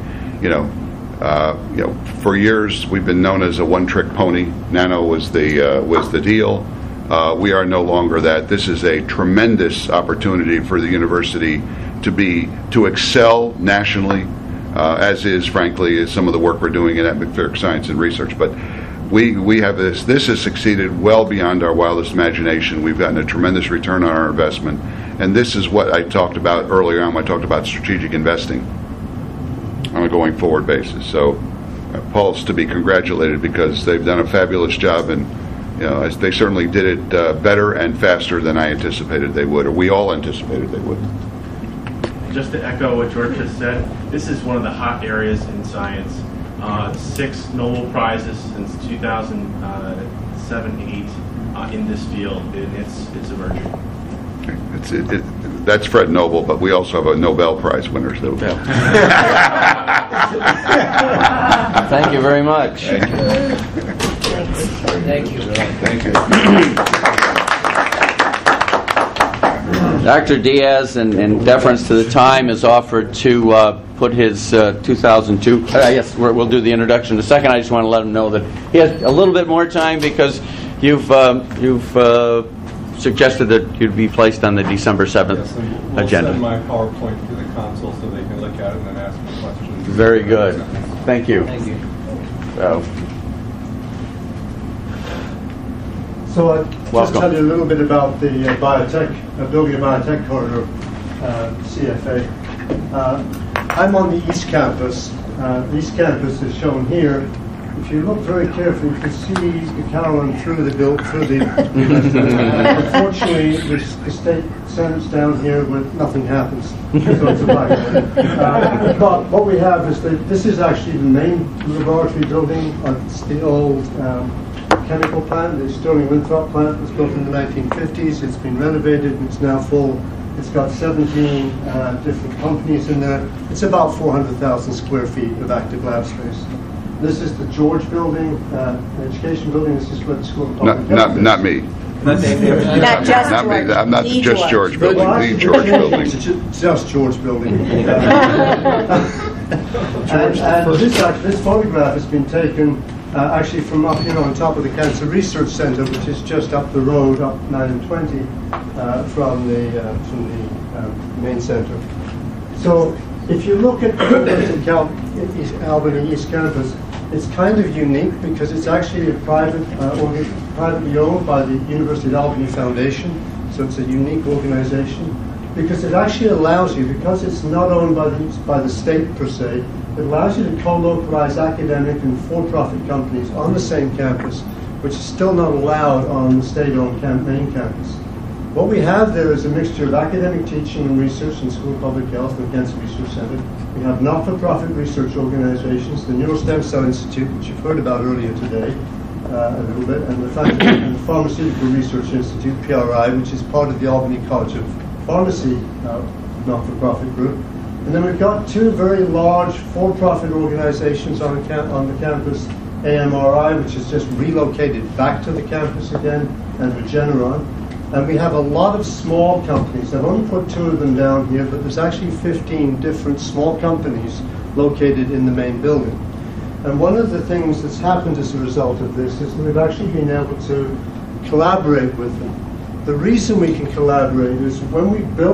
For years we've been known as a one-trick pony. Nano was the deal. We are no longer that. This is a tremendous opportunity for the university to excel nationally, as is, frankly, some of the work we're doing in atmospheric science and research. But we have this. This has succeeded well beyond our wildest imagination. We've gotten a tremendous return on our investment, and this is what I talked about earlier on when I talked about strategic investing on a going forward basis. So, Paul's to be congratulated because they've done a fabulous job, and they certainly did it better and faster than I anticipated they would, or we all anticipated they would. Just to echo what George just said, this is one of the hot areas in science. 6 Nobel Prizes since 2007-8 in this field, and it's emerging. That's Fred Nobel, but we also have a Nobel Prize winner. So. Thank you very much. Thank you. Thank you. Dr. Diaz, in deference to the time, has offered to put his 2002. Yes, we'll do the introduction in a second. I just want to let him know that he has a little bit more time because you've suggested that you'd be placed on the December 7th we'll agenda. Send my PowerPoint to the council so they can look at it and then ask me questions. Very good. Thank you. Thank you. So, So I'll just Welcome. tell you a little bit about the biotech, building a biotech corridor, CFA. I'm on the East Campus. The East Campus is shown here. If you look very carefully, you can see the Carolyn through the unfortunately, the state center's down here where nothing happens. So it's a but what we have is that this is actually the main laboratory building. It's the old chemical plant, the Sterling Winthrop plant. It was built in the 1950s. It's been renovated and it's now full. It's got 17 different companies in there. It's about 400,000 square feet of active lab space. This is the George building, education building. This is what the School of Public Health is. Not me. Not just Not me. George. I'm not The just George building. Well, The George building. Just George building. And this photograph has been taken actually from up here on top of the Cancer Research Center, which is just up the road, up 9 and 20 from the main center. So if you look at the Albany East Campus, it's kind of unique because it's actually a privately owned by the University of Albany Foundation. So it's a unique organization because it actually allows you, because it's not owned by the state per se, it allows you to co-localize academic and for-profit companies on the same campus, which is still not allowed on the state-owned main campus. What we have there is a mixture of academic teaching and research in School of Public Health and the Cancer Research Center. We have not-for-profit research organizations, the Neurostem Cell Institute, which you've heard about earlier today, a little bit, and the Pharmaceutical Research Institute, PRI, which is part of the Albany College of Pharmacy not-for-profit group. And then we've got two very large for-profit organizations on the campus, AMRI, which is just relocated back to the campus again, and Regeneron. And we have a lot of small companies. I've only put two of them down here, but there's actually 15 different small companies located in the main building. And one of the things that's happened as a result of this is that we've actually been able to collaborate with them. The reason we can collaborate is when we built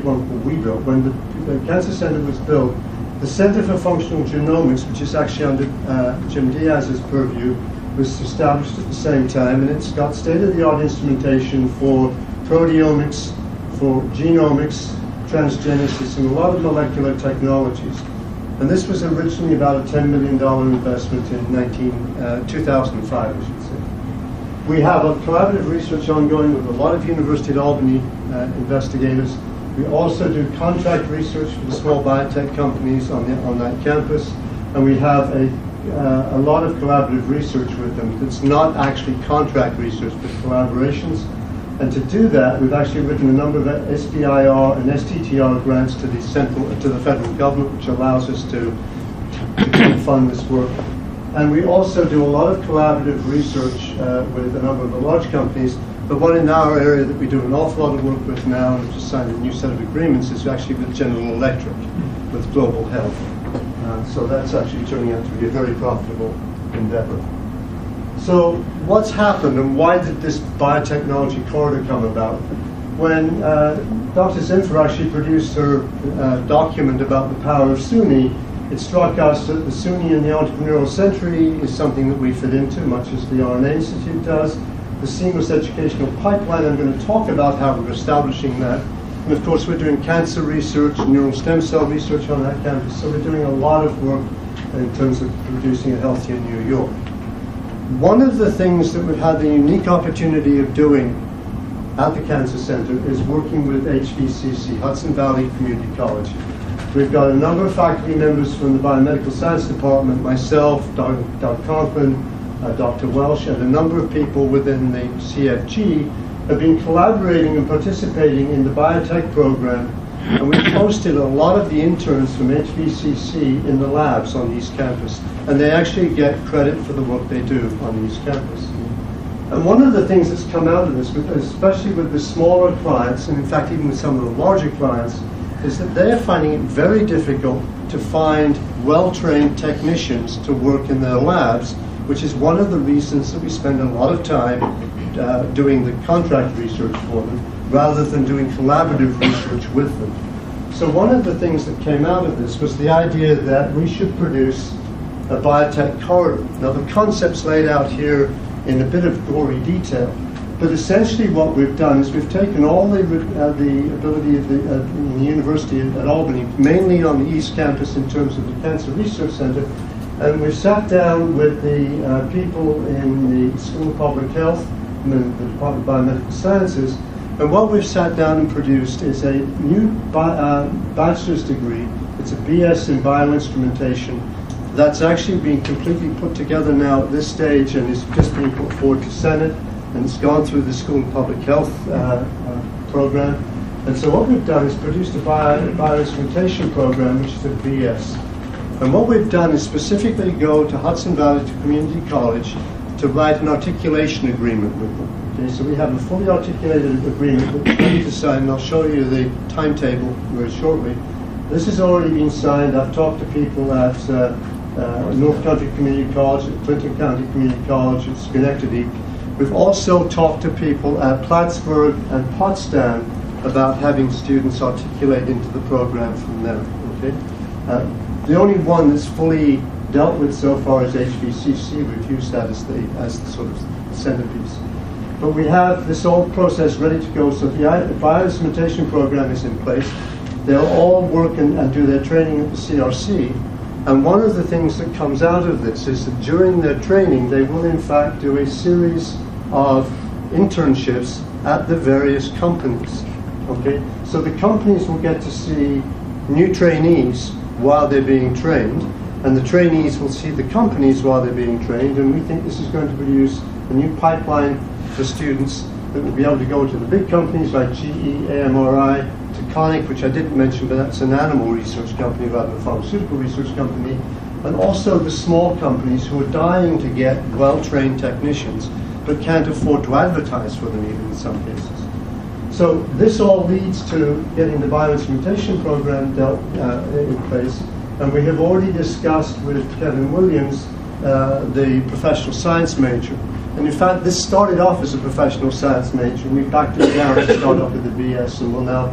when the Cancer Center was built, the Center for Functional Genomics, which is actually under Jim Diaz's purview, was established at the same time, and it's got state-of-the-art instrumentation for proteomics, for genomics, transgenesis, and a lot of molecular technologies. And this was originally about a $10 million investment in 2005, I should say. We have a collaborative research ongoing with a lot of University of Albany investigators. We also do contract research for the small biotech companies on that campus, and we have a lot of collaborative research with them. It's not actually contract research, but collaborations. And to do that, we've actually written a number of SBIR and STTR grants to the federal government, which allows us to fund this work. And we also do a lot of collaborative research with a number of the large companies. The one in our area that we do an awful lot of work with now, and we've just signed a new set of agreements, is actually with General Electric, with Global Health. So that's actually turning out to be a very profitable endeavor. So what's happened and why did this biotechnology corridor come about? When Dr. Zinfer actually produced her document about the power of SUNY, it struck us that the SUNY in the entrepreneurial century is something that we fit into, much as the RNA Institute does. The seamless educational pipeline, I'm going to talk about how we're establishing that. And of course, we're doing cancer research, neural stem cell research on that campus. So we're doing a lot of work in terms of producing a healthier New York. One of the things that we've had the unique opportunity of doing at the Cancer Center is working with HVCC, Hudson Valley Community College. We've got a number of faculty members from the Biomedical Science Department, myself, Doug Conklin, Dr. Welsh, and a number of people within the CFG have been collaborating and participating in the biotech program, and we've posted a lot of the interns from HVCC in the labs on the East Campus, and they actually get credit for the work they do on the East Campus. And one of the things that's come out of this, especially with the smaller clients, and in fact even with some of the larger clients, is that they're finding it very difficult to find well-trained technicians to work in their labs, which is one of the reasons that we spend a lot of time doing the contract research for them, rather than doing collaborative research with them. So one of the things that came out of this was the idea that we should produce a biotech corridor. Now the concept's laid out here in a bit of gory detail, But essentially what we've done is we've taken all the ability of in the university at Albany, mainly on the East Campus in terms of the Cancer Research Center, and we've sat down with the people in the School of Public Health and the Department of Biomedical Sciences, and what we've sat down and produced is a new bachelor's degree. It's a BS in bioinstrumentation that's actually being completely put together now at this stage and is just being put forward to Senate, and it's gone through the School of Public Health program. And so what we've done is produced a bioinstrumentation program, which is a BS. And what we've done is specifically go to Hudson Valley to Community College to write an articulation agreement with them. Okay, so we have a fully articulated agreement that we're ready to sign, and I'll show you the timetable very shortly. This has already been signed. I've talked to people at North Country Community College, at Clinton County Community College, at Schenectady. We've also talked to people at Plattsburgh and Potsdam about having students articulate into the program from there. Okay? The only one that's fully dealt with so far is HVCC. We've used that as the sort of centerpiece. But we have this whole process ready to go. So the bioinstrumentation program is in place. They'll all work and do their training at the CRC. And one of the things that comes out of this is that during their training, they will in fact do a series of internships at the various companies. Okay? So the companies will get to see new trainees while they're being trained, and the trainees will see the companies while they're being trained, and we think this is going to produce a new pipeline for students that will be able to go to the big companies like GE, AMRI, Taconic, which I didn't mention, but that's an animal research company rather than a pharmaceutical research company, and also the small companies who are dying to get well-trained technicians but can't afford to advertise for them even in some cases. So this all leads to getting the bioinstrumentation program in place, and we have already discussed with Kevin Williams the professional science major. And in fact, this started off as a professional science major, and we backed it down to start off with the BS, and will now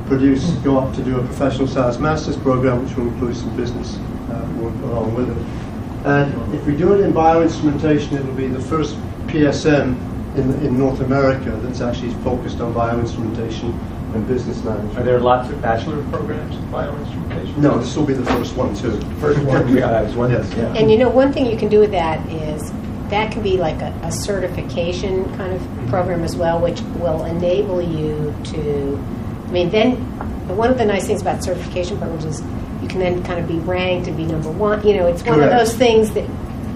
go up to do a professional science master's program, which will include some business work along with it. And if we do it in bioinstrumentation, it'll be the first PSM in North America that's actually focused on bioinstrumentation and business management. Are there lots of bachelor programs in bioinstrumentation? No, this will be the first one too. First one, I was wondering. Yes. Yeah. And you know, one thing you can do with that is that can be like a certification kind of program as well, which will enable you to, I mean, then one of the nice things about certification programs is you can then kind of be ranked and be number one. You know, it's one Correct. of those things that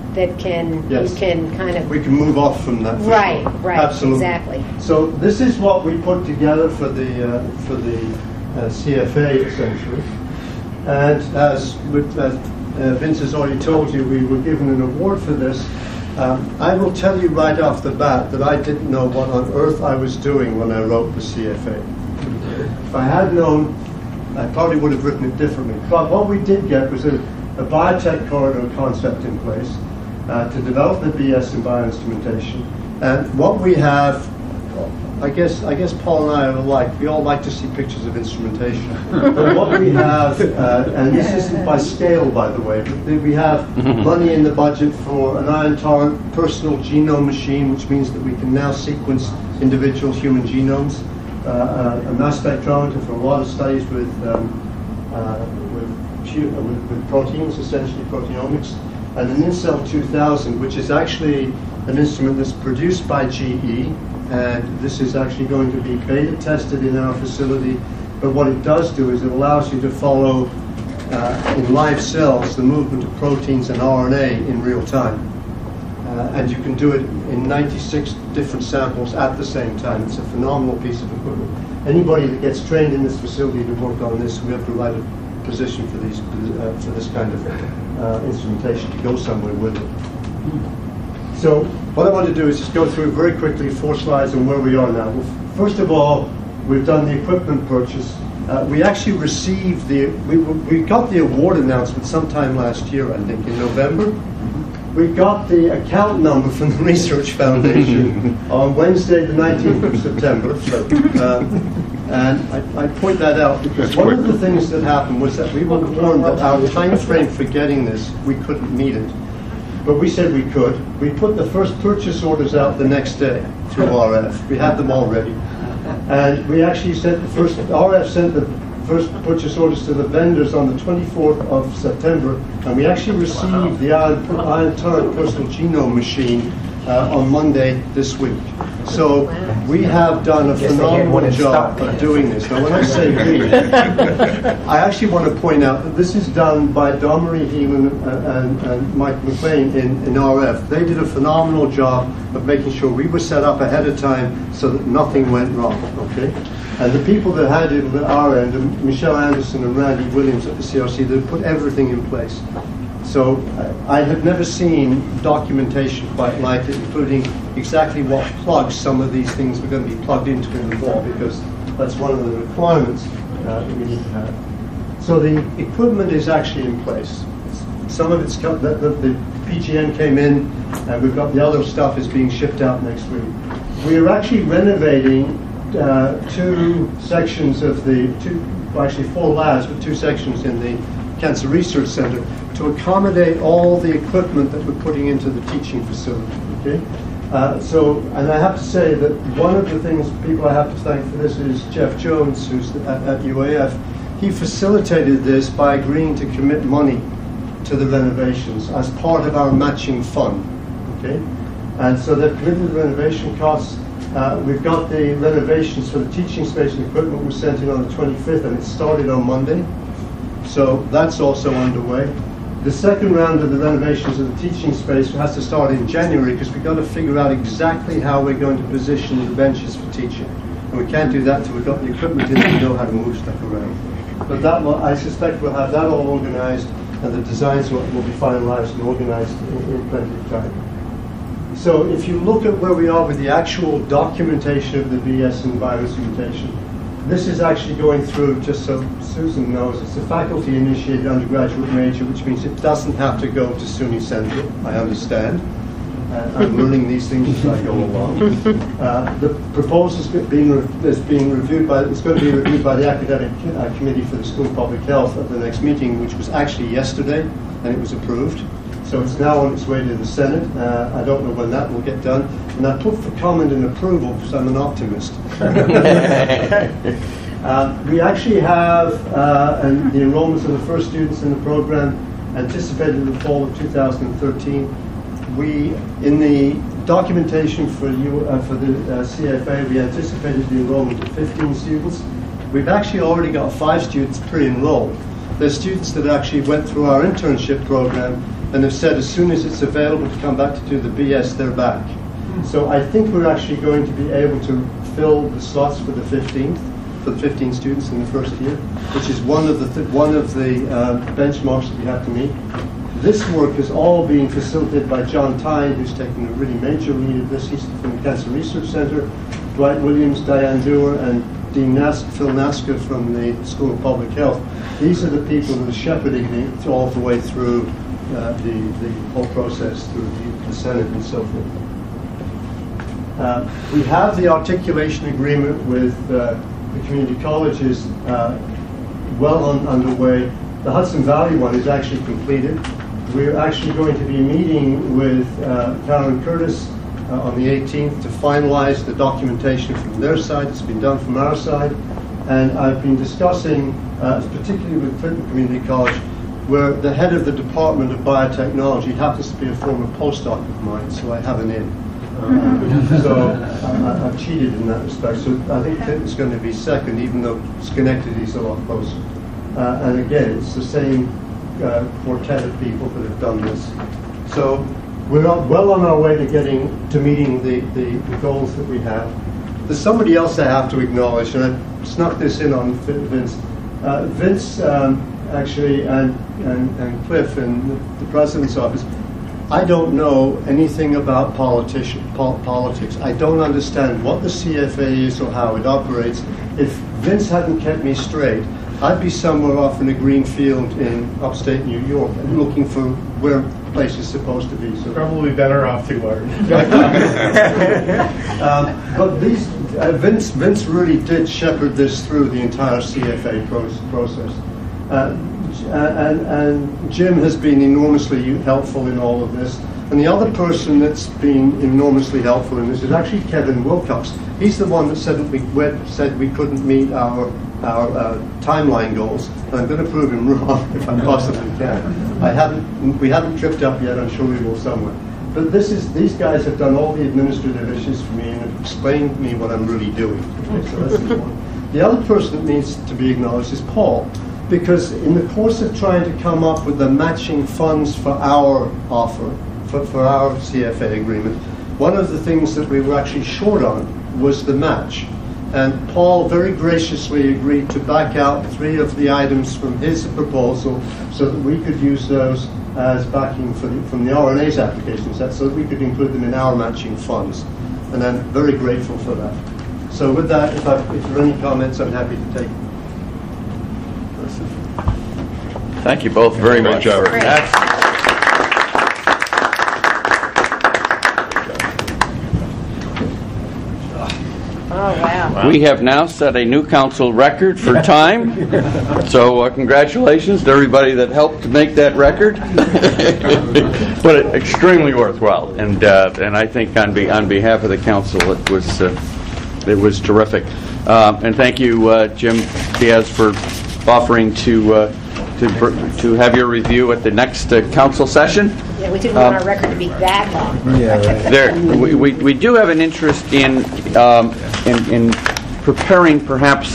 can, Yes. you can kind of... We can move off from that. Right, right, Absolutely. exactly. So this is what we put together for the CFA, essentially. And as Vince has already told you, we were given an award for this. I will tell you right off the bat that I didn't know what on earth I was doing when I wrote the CFA. If I had known, I probably would have written it differently. But what we did get was a biotech corridor concept in place to develop the BS in bioinstrumentation. And what we have, I guess Paul and I are alike. We all like to see pictures of instrumentation. But what we have, and this isn't by scale, by the way, but we have money in the budget for an ion tolerant personal genome machine, which means that we can now sequence individual human genomes, a mass spectrometer for a lot of studies with proteins, essentially proteomics, and an InCell 2000, which is actually an instrument that's produced by GE, and this is actually going to be beta tested in our facility. But what it does do is it allows you to follow in live cells the movement of proteins and RNA in real time. And you can do it in 96 different samples at the same time. It's a phenomenal piece of equipment. Anybody that gets trained in this facility to work on this, we have to write a position for this kind of instrumentation to go somewhere with it. So what I want to do is just go through very quickly 4 slides on where we are now. Well, first of all, we've done the equipment purchase. We actually received we got the award announcement sometime last year, I think, in November. We got the account number from the Research Foundation on Wednesday, the 19th of September. And I point that out because one of the things that happened was that we were warned that our time frame for getting this, we couldn't meet it. but we said we could. We put the first purchase orders out the next day through RF. We had them all ready. And we actually sent RF sent the first purchase orders to the vendors on the 24th of September, and we actually received the Ion Torrent personal genome machine on Monday this week. So we have done a phenomenal job of doing this. Now when I say we, I actually want to point out that this is done by Don-Marie Heelan and Mike McLean in RF. They did a phenomenal job of making sure we were set up ahead of time so that nothing went wrong, okay? And the people that had it at our end, Michelle Anderson and Randy Williams at the CRC, they put everything in place. So I have never seen documentation quite like it, including exactly what plugs some of these things are going to be plugged into in the wall, because that's one of the requirements that we need to have. So the equipment is actually in place. Some of it's the PGN came in, and we've got the other stuff is being shipped out next week. We are actually renovating two sections of actually 4 labs, but 2 sections in the Cancer Research Center to accommodate all the equipment that we're putting into the teaching facility. Okay, and I have to say that one of the things people I have to thank for this is Jeff Jones, who's at UAF. He facilitated this by agreeing to commit money to the renovations as part of our matching fund. Okay, and so they've committed the renovation costs. We've got the renovations for the teaching space and equipment were sent in on the 25th, and it started on Monday. So that's also underway. The second round of the renovations of the teaching space has to start in January, because we've got to figure out exactly how we're going to position the benches for teaching. And we can't do that until we've got the equipment in and know how to move stuff around. But I suspect we'll have that all organized, and the designs will be finalized and organized in plenty of time. So if you look at where we are with the actual documentation of the BS in bioinstrumentation, this is actually going through, just so Susan knows, it's a faculty-initiated undergraduate major, which means it doesn't have to go to SUNY Central. I understand. I'm learning these things as I go along. The proposal is being reviewed it's going to be reviewed by the academic committee for the School of Public Health at the next meeting, which was actually yesterday, and it was approved. So it's now on its way to the Senate. I don't know when that will get done. And I put for comment and approval because I'm an optimist. We actually have the enrollments of the first students in the program anticipated in the fall of 2013. In the documentation for the CFA, we anticipated the enrollment of 15 students. We've actually already got 5 students pre-enrolled. There's students that actually went through our internship program and have said as soon as it's available to come back to do the BS, they're back. So I think we're actually going to be able to fill the slots for the 15 students in the first year, which is one of the benchmarks that we have to meet. This work is all being facilitated by John Tyne, who's taken a really major lead at this. He's from the Cancer Research Center, Dwight Williams, Diane Dewar, and Dean Phil Naska from the School of Public Health. These are the people who are shepherding it all the way through the whole process, through the Senate and so forth. We have the articulation agreement with the community colleges well underway. The Hudson Valley one is actually completed. We're actually going to be meeting with Karen Curtis on the 18th to finalize the documentation from their side. It's been done from our side. And I've been discussing, particularly with Clinton Community College, where the head of the Department of Biotechnology happens to be a former postdoc of mine, so I have an in. So I've cheated in that respect. So I think Clinton's going to be second, even though Schenectady is a lot closer. And again, it's the same quartet of people that have done this. So we're well on our way to meeting the goals that we have. There's somebody else I have to acknowledge, and I snuck this in on Vince. Vince actually and Cliff in the president's office. I don't know anything about politics. I don't understand what the CFA is or how it operates. If Vince hadn't kept me straight, I'd be somewhere off in a green field in upstate New York looking for where the place is supposed to be. So probably better off to learn. But Vince really did shepherd this through the entire CFA process. and Jim has been enormously helpful in all of this. And the other person that's been enormously helpful in this is actually Kevin Wilcox. He's the one that said we couldn't meet our timeline goals. And I'm going to prove him wrong if I possibly can. We haven't tripped up yet. I'm sure we will somewhere. But these guys have done all the administrative issues for me and have explained to me what I'm really doing. Okay, so that's important. The other person that needs to be acknowledged is Paul, because in the course of trying to come up with the matching funds for our offer, for our CFA agreement, one of the things that we were actually short on was the match. And Paul very graciously agreed to back out 3 of the items from his proposal so that we could use those as backing from the RNA's applications, so that we could include them in our matching funds. And I'm very grateful for that. So with that, if there are any comments, I'm happy to take them. Thank you both very much. Great job. Oh, wow. We have now set a new council record for time, so congratulations to everybody that helped to make that record. But extremely worthwhile, and I think on behalf of the council, it was terrific. And thank you, Jim Diaz, for offering to have your review at the next council session. Yeah, we didn't want our record to be that long. We do have an interest in preparing perhaps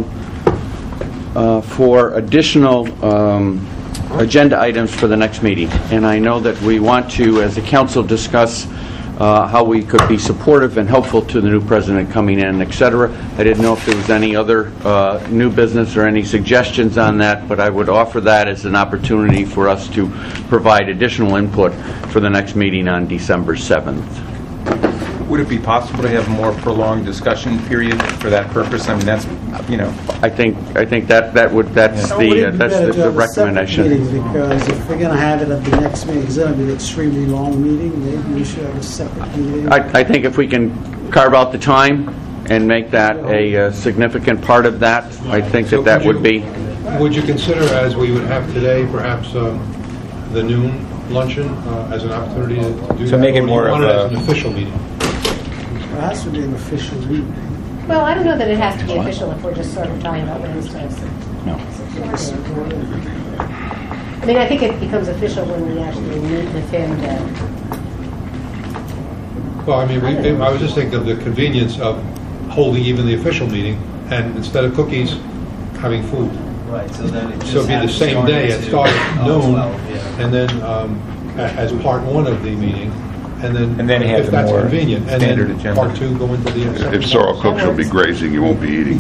for additional agenda items for the next meeting. And I know that we want to, as a council, discuss how we could be supportive and helpful to the new president coming in, et cetera. I didn't know if there was any other new business or any suggestions on that, but I would offer that as an opportunity for us to provide additional input for the next meeting on December 7th. Would it be possible to have a more prolonged discussion period for that purpose? I mean, that's, I think that's the recommendation. Because if we're going to have it at the next meeting, it's going to be an extremely long meeting. Maybe we should have a separate meeting. I think if we can carve out the time and make that a significant part of that, I think that would be. Would you consider, as we would have today, perhaps the noon luncheon as an opportunity to do so that? make it more of an official meeting? It has to be an official meeting. Well, I don't know that it has to be official if we're just sort of talking about Wednesdays. No. I mean, I think it becomes official when we actually meet with him to... Well, I mean, I was just thinking of the convenience of holding even the official meeting, and instead of cookies, having food. Right, so then it So it'd be the same day, it started at noon, and then as part 1 of the meeting, and then have if that's more convenient, and standard then agenda. part 2 go into the... If Sorrel cooks, you'll be grazing, you won't be eating.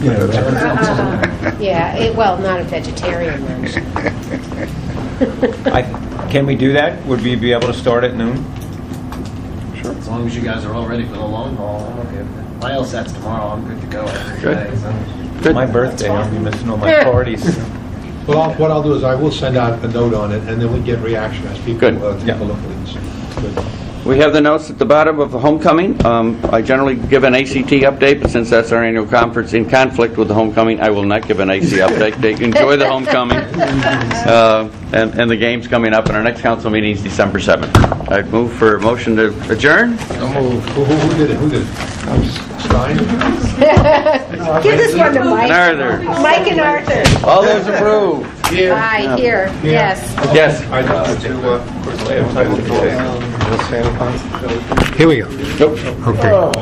Yeah, well, not a vegetarian lunch. Can we do that? Would we be able to start at noon? Sure. As long as you guys are all ready for the long haul, I'm okay with it. My LSAT's tomorrow. I'm good to go every day. So. My birthday, I'll be missing all my parties. Well, what I'll do is I will send out a note on it, and then we get reaction as people take a look at it. Good. We have the notes at the bottom of the homecoming. I generally give an ACT update, but since that's our annual conference in conflict with the homecoming, I will not give an AC update. They enjoy the homecoming and the games coming up, and our next council meeting is December 7th. I'd move for a motion to adjourn. Who did it? Stein? Give this one to Mike. Arthur. Mike and Arthur. All those approved. Aye, here. Yes. Yes. Here we go. Nope. Okay.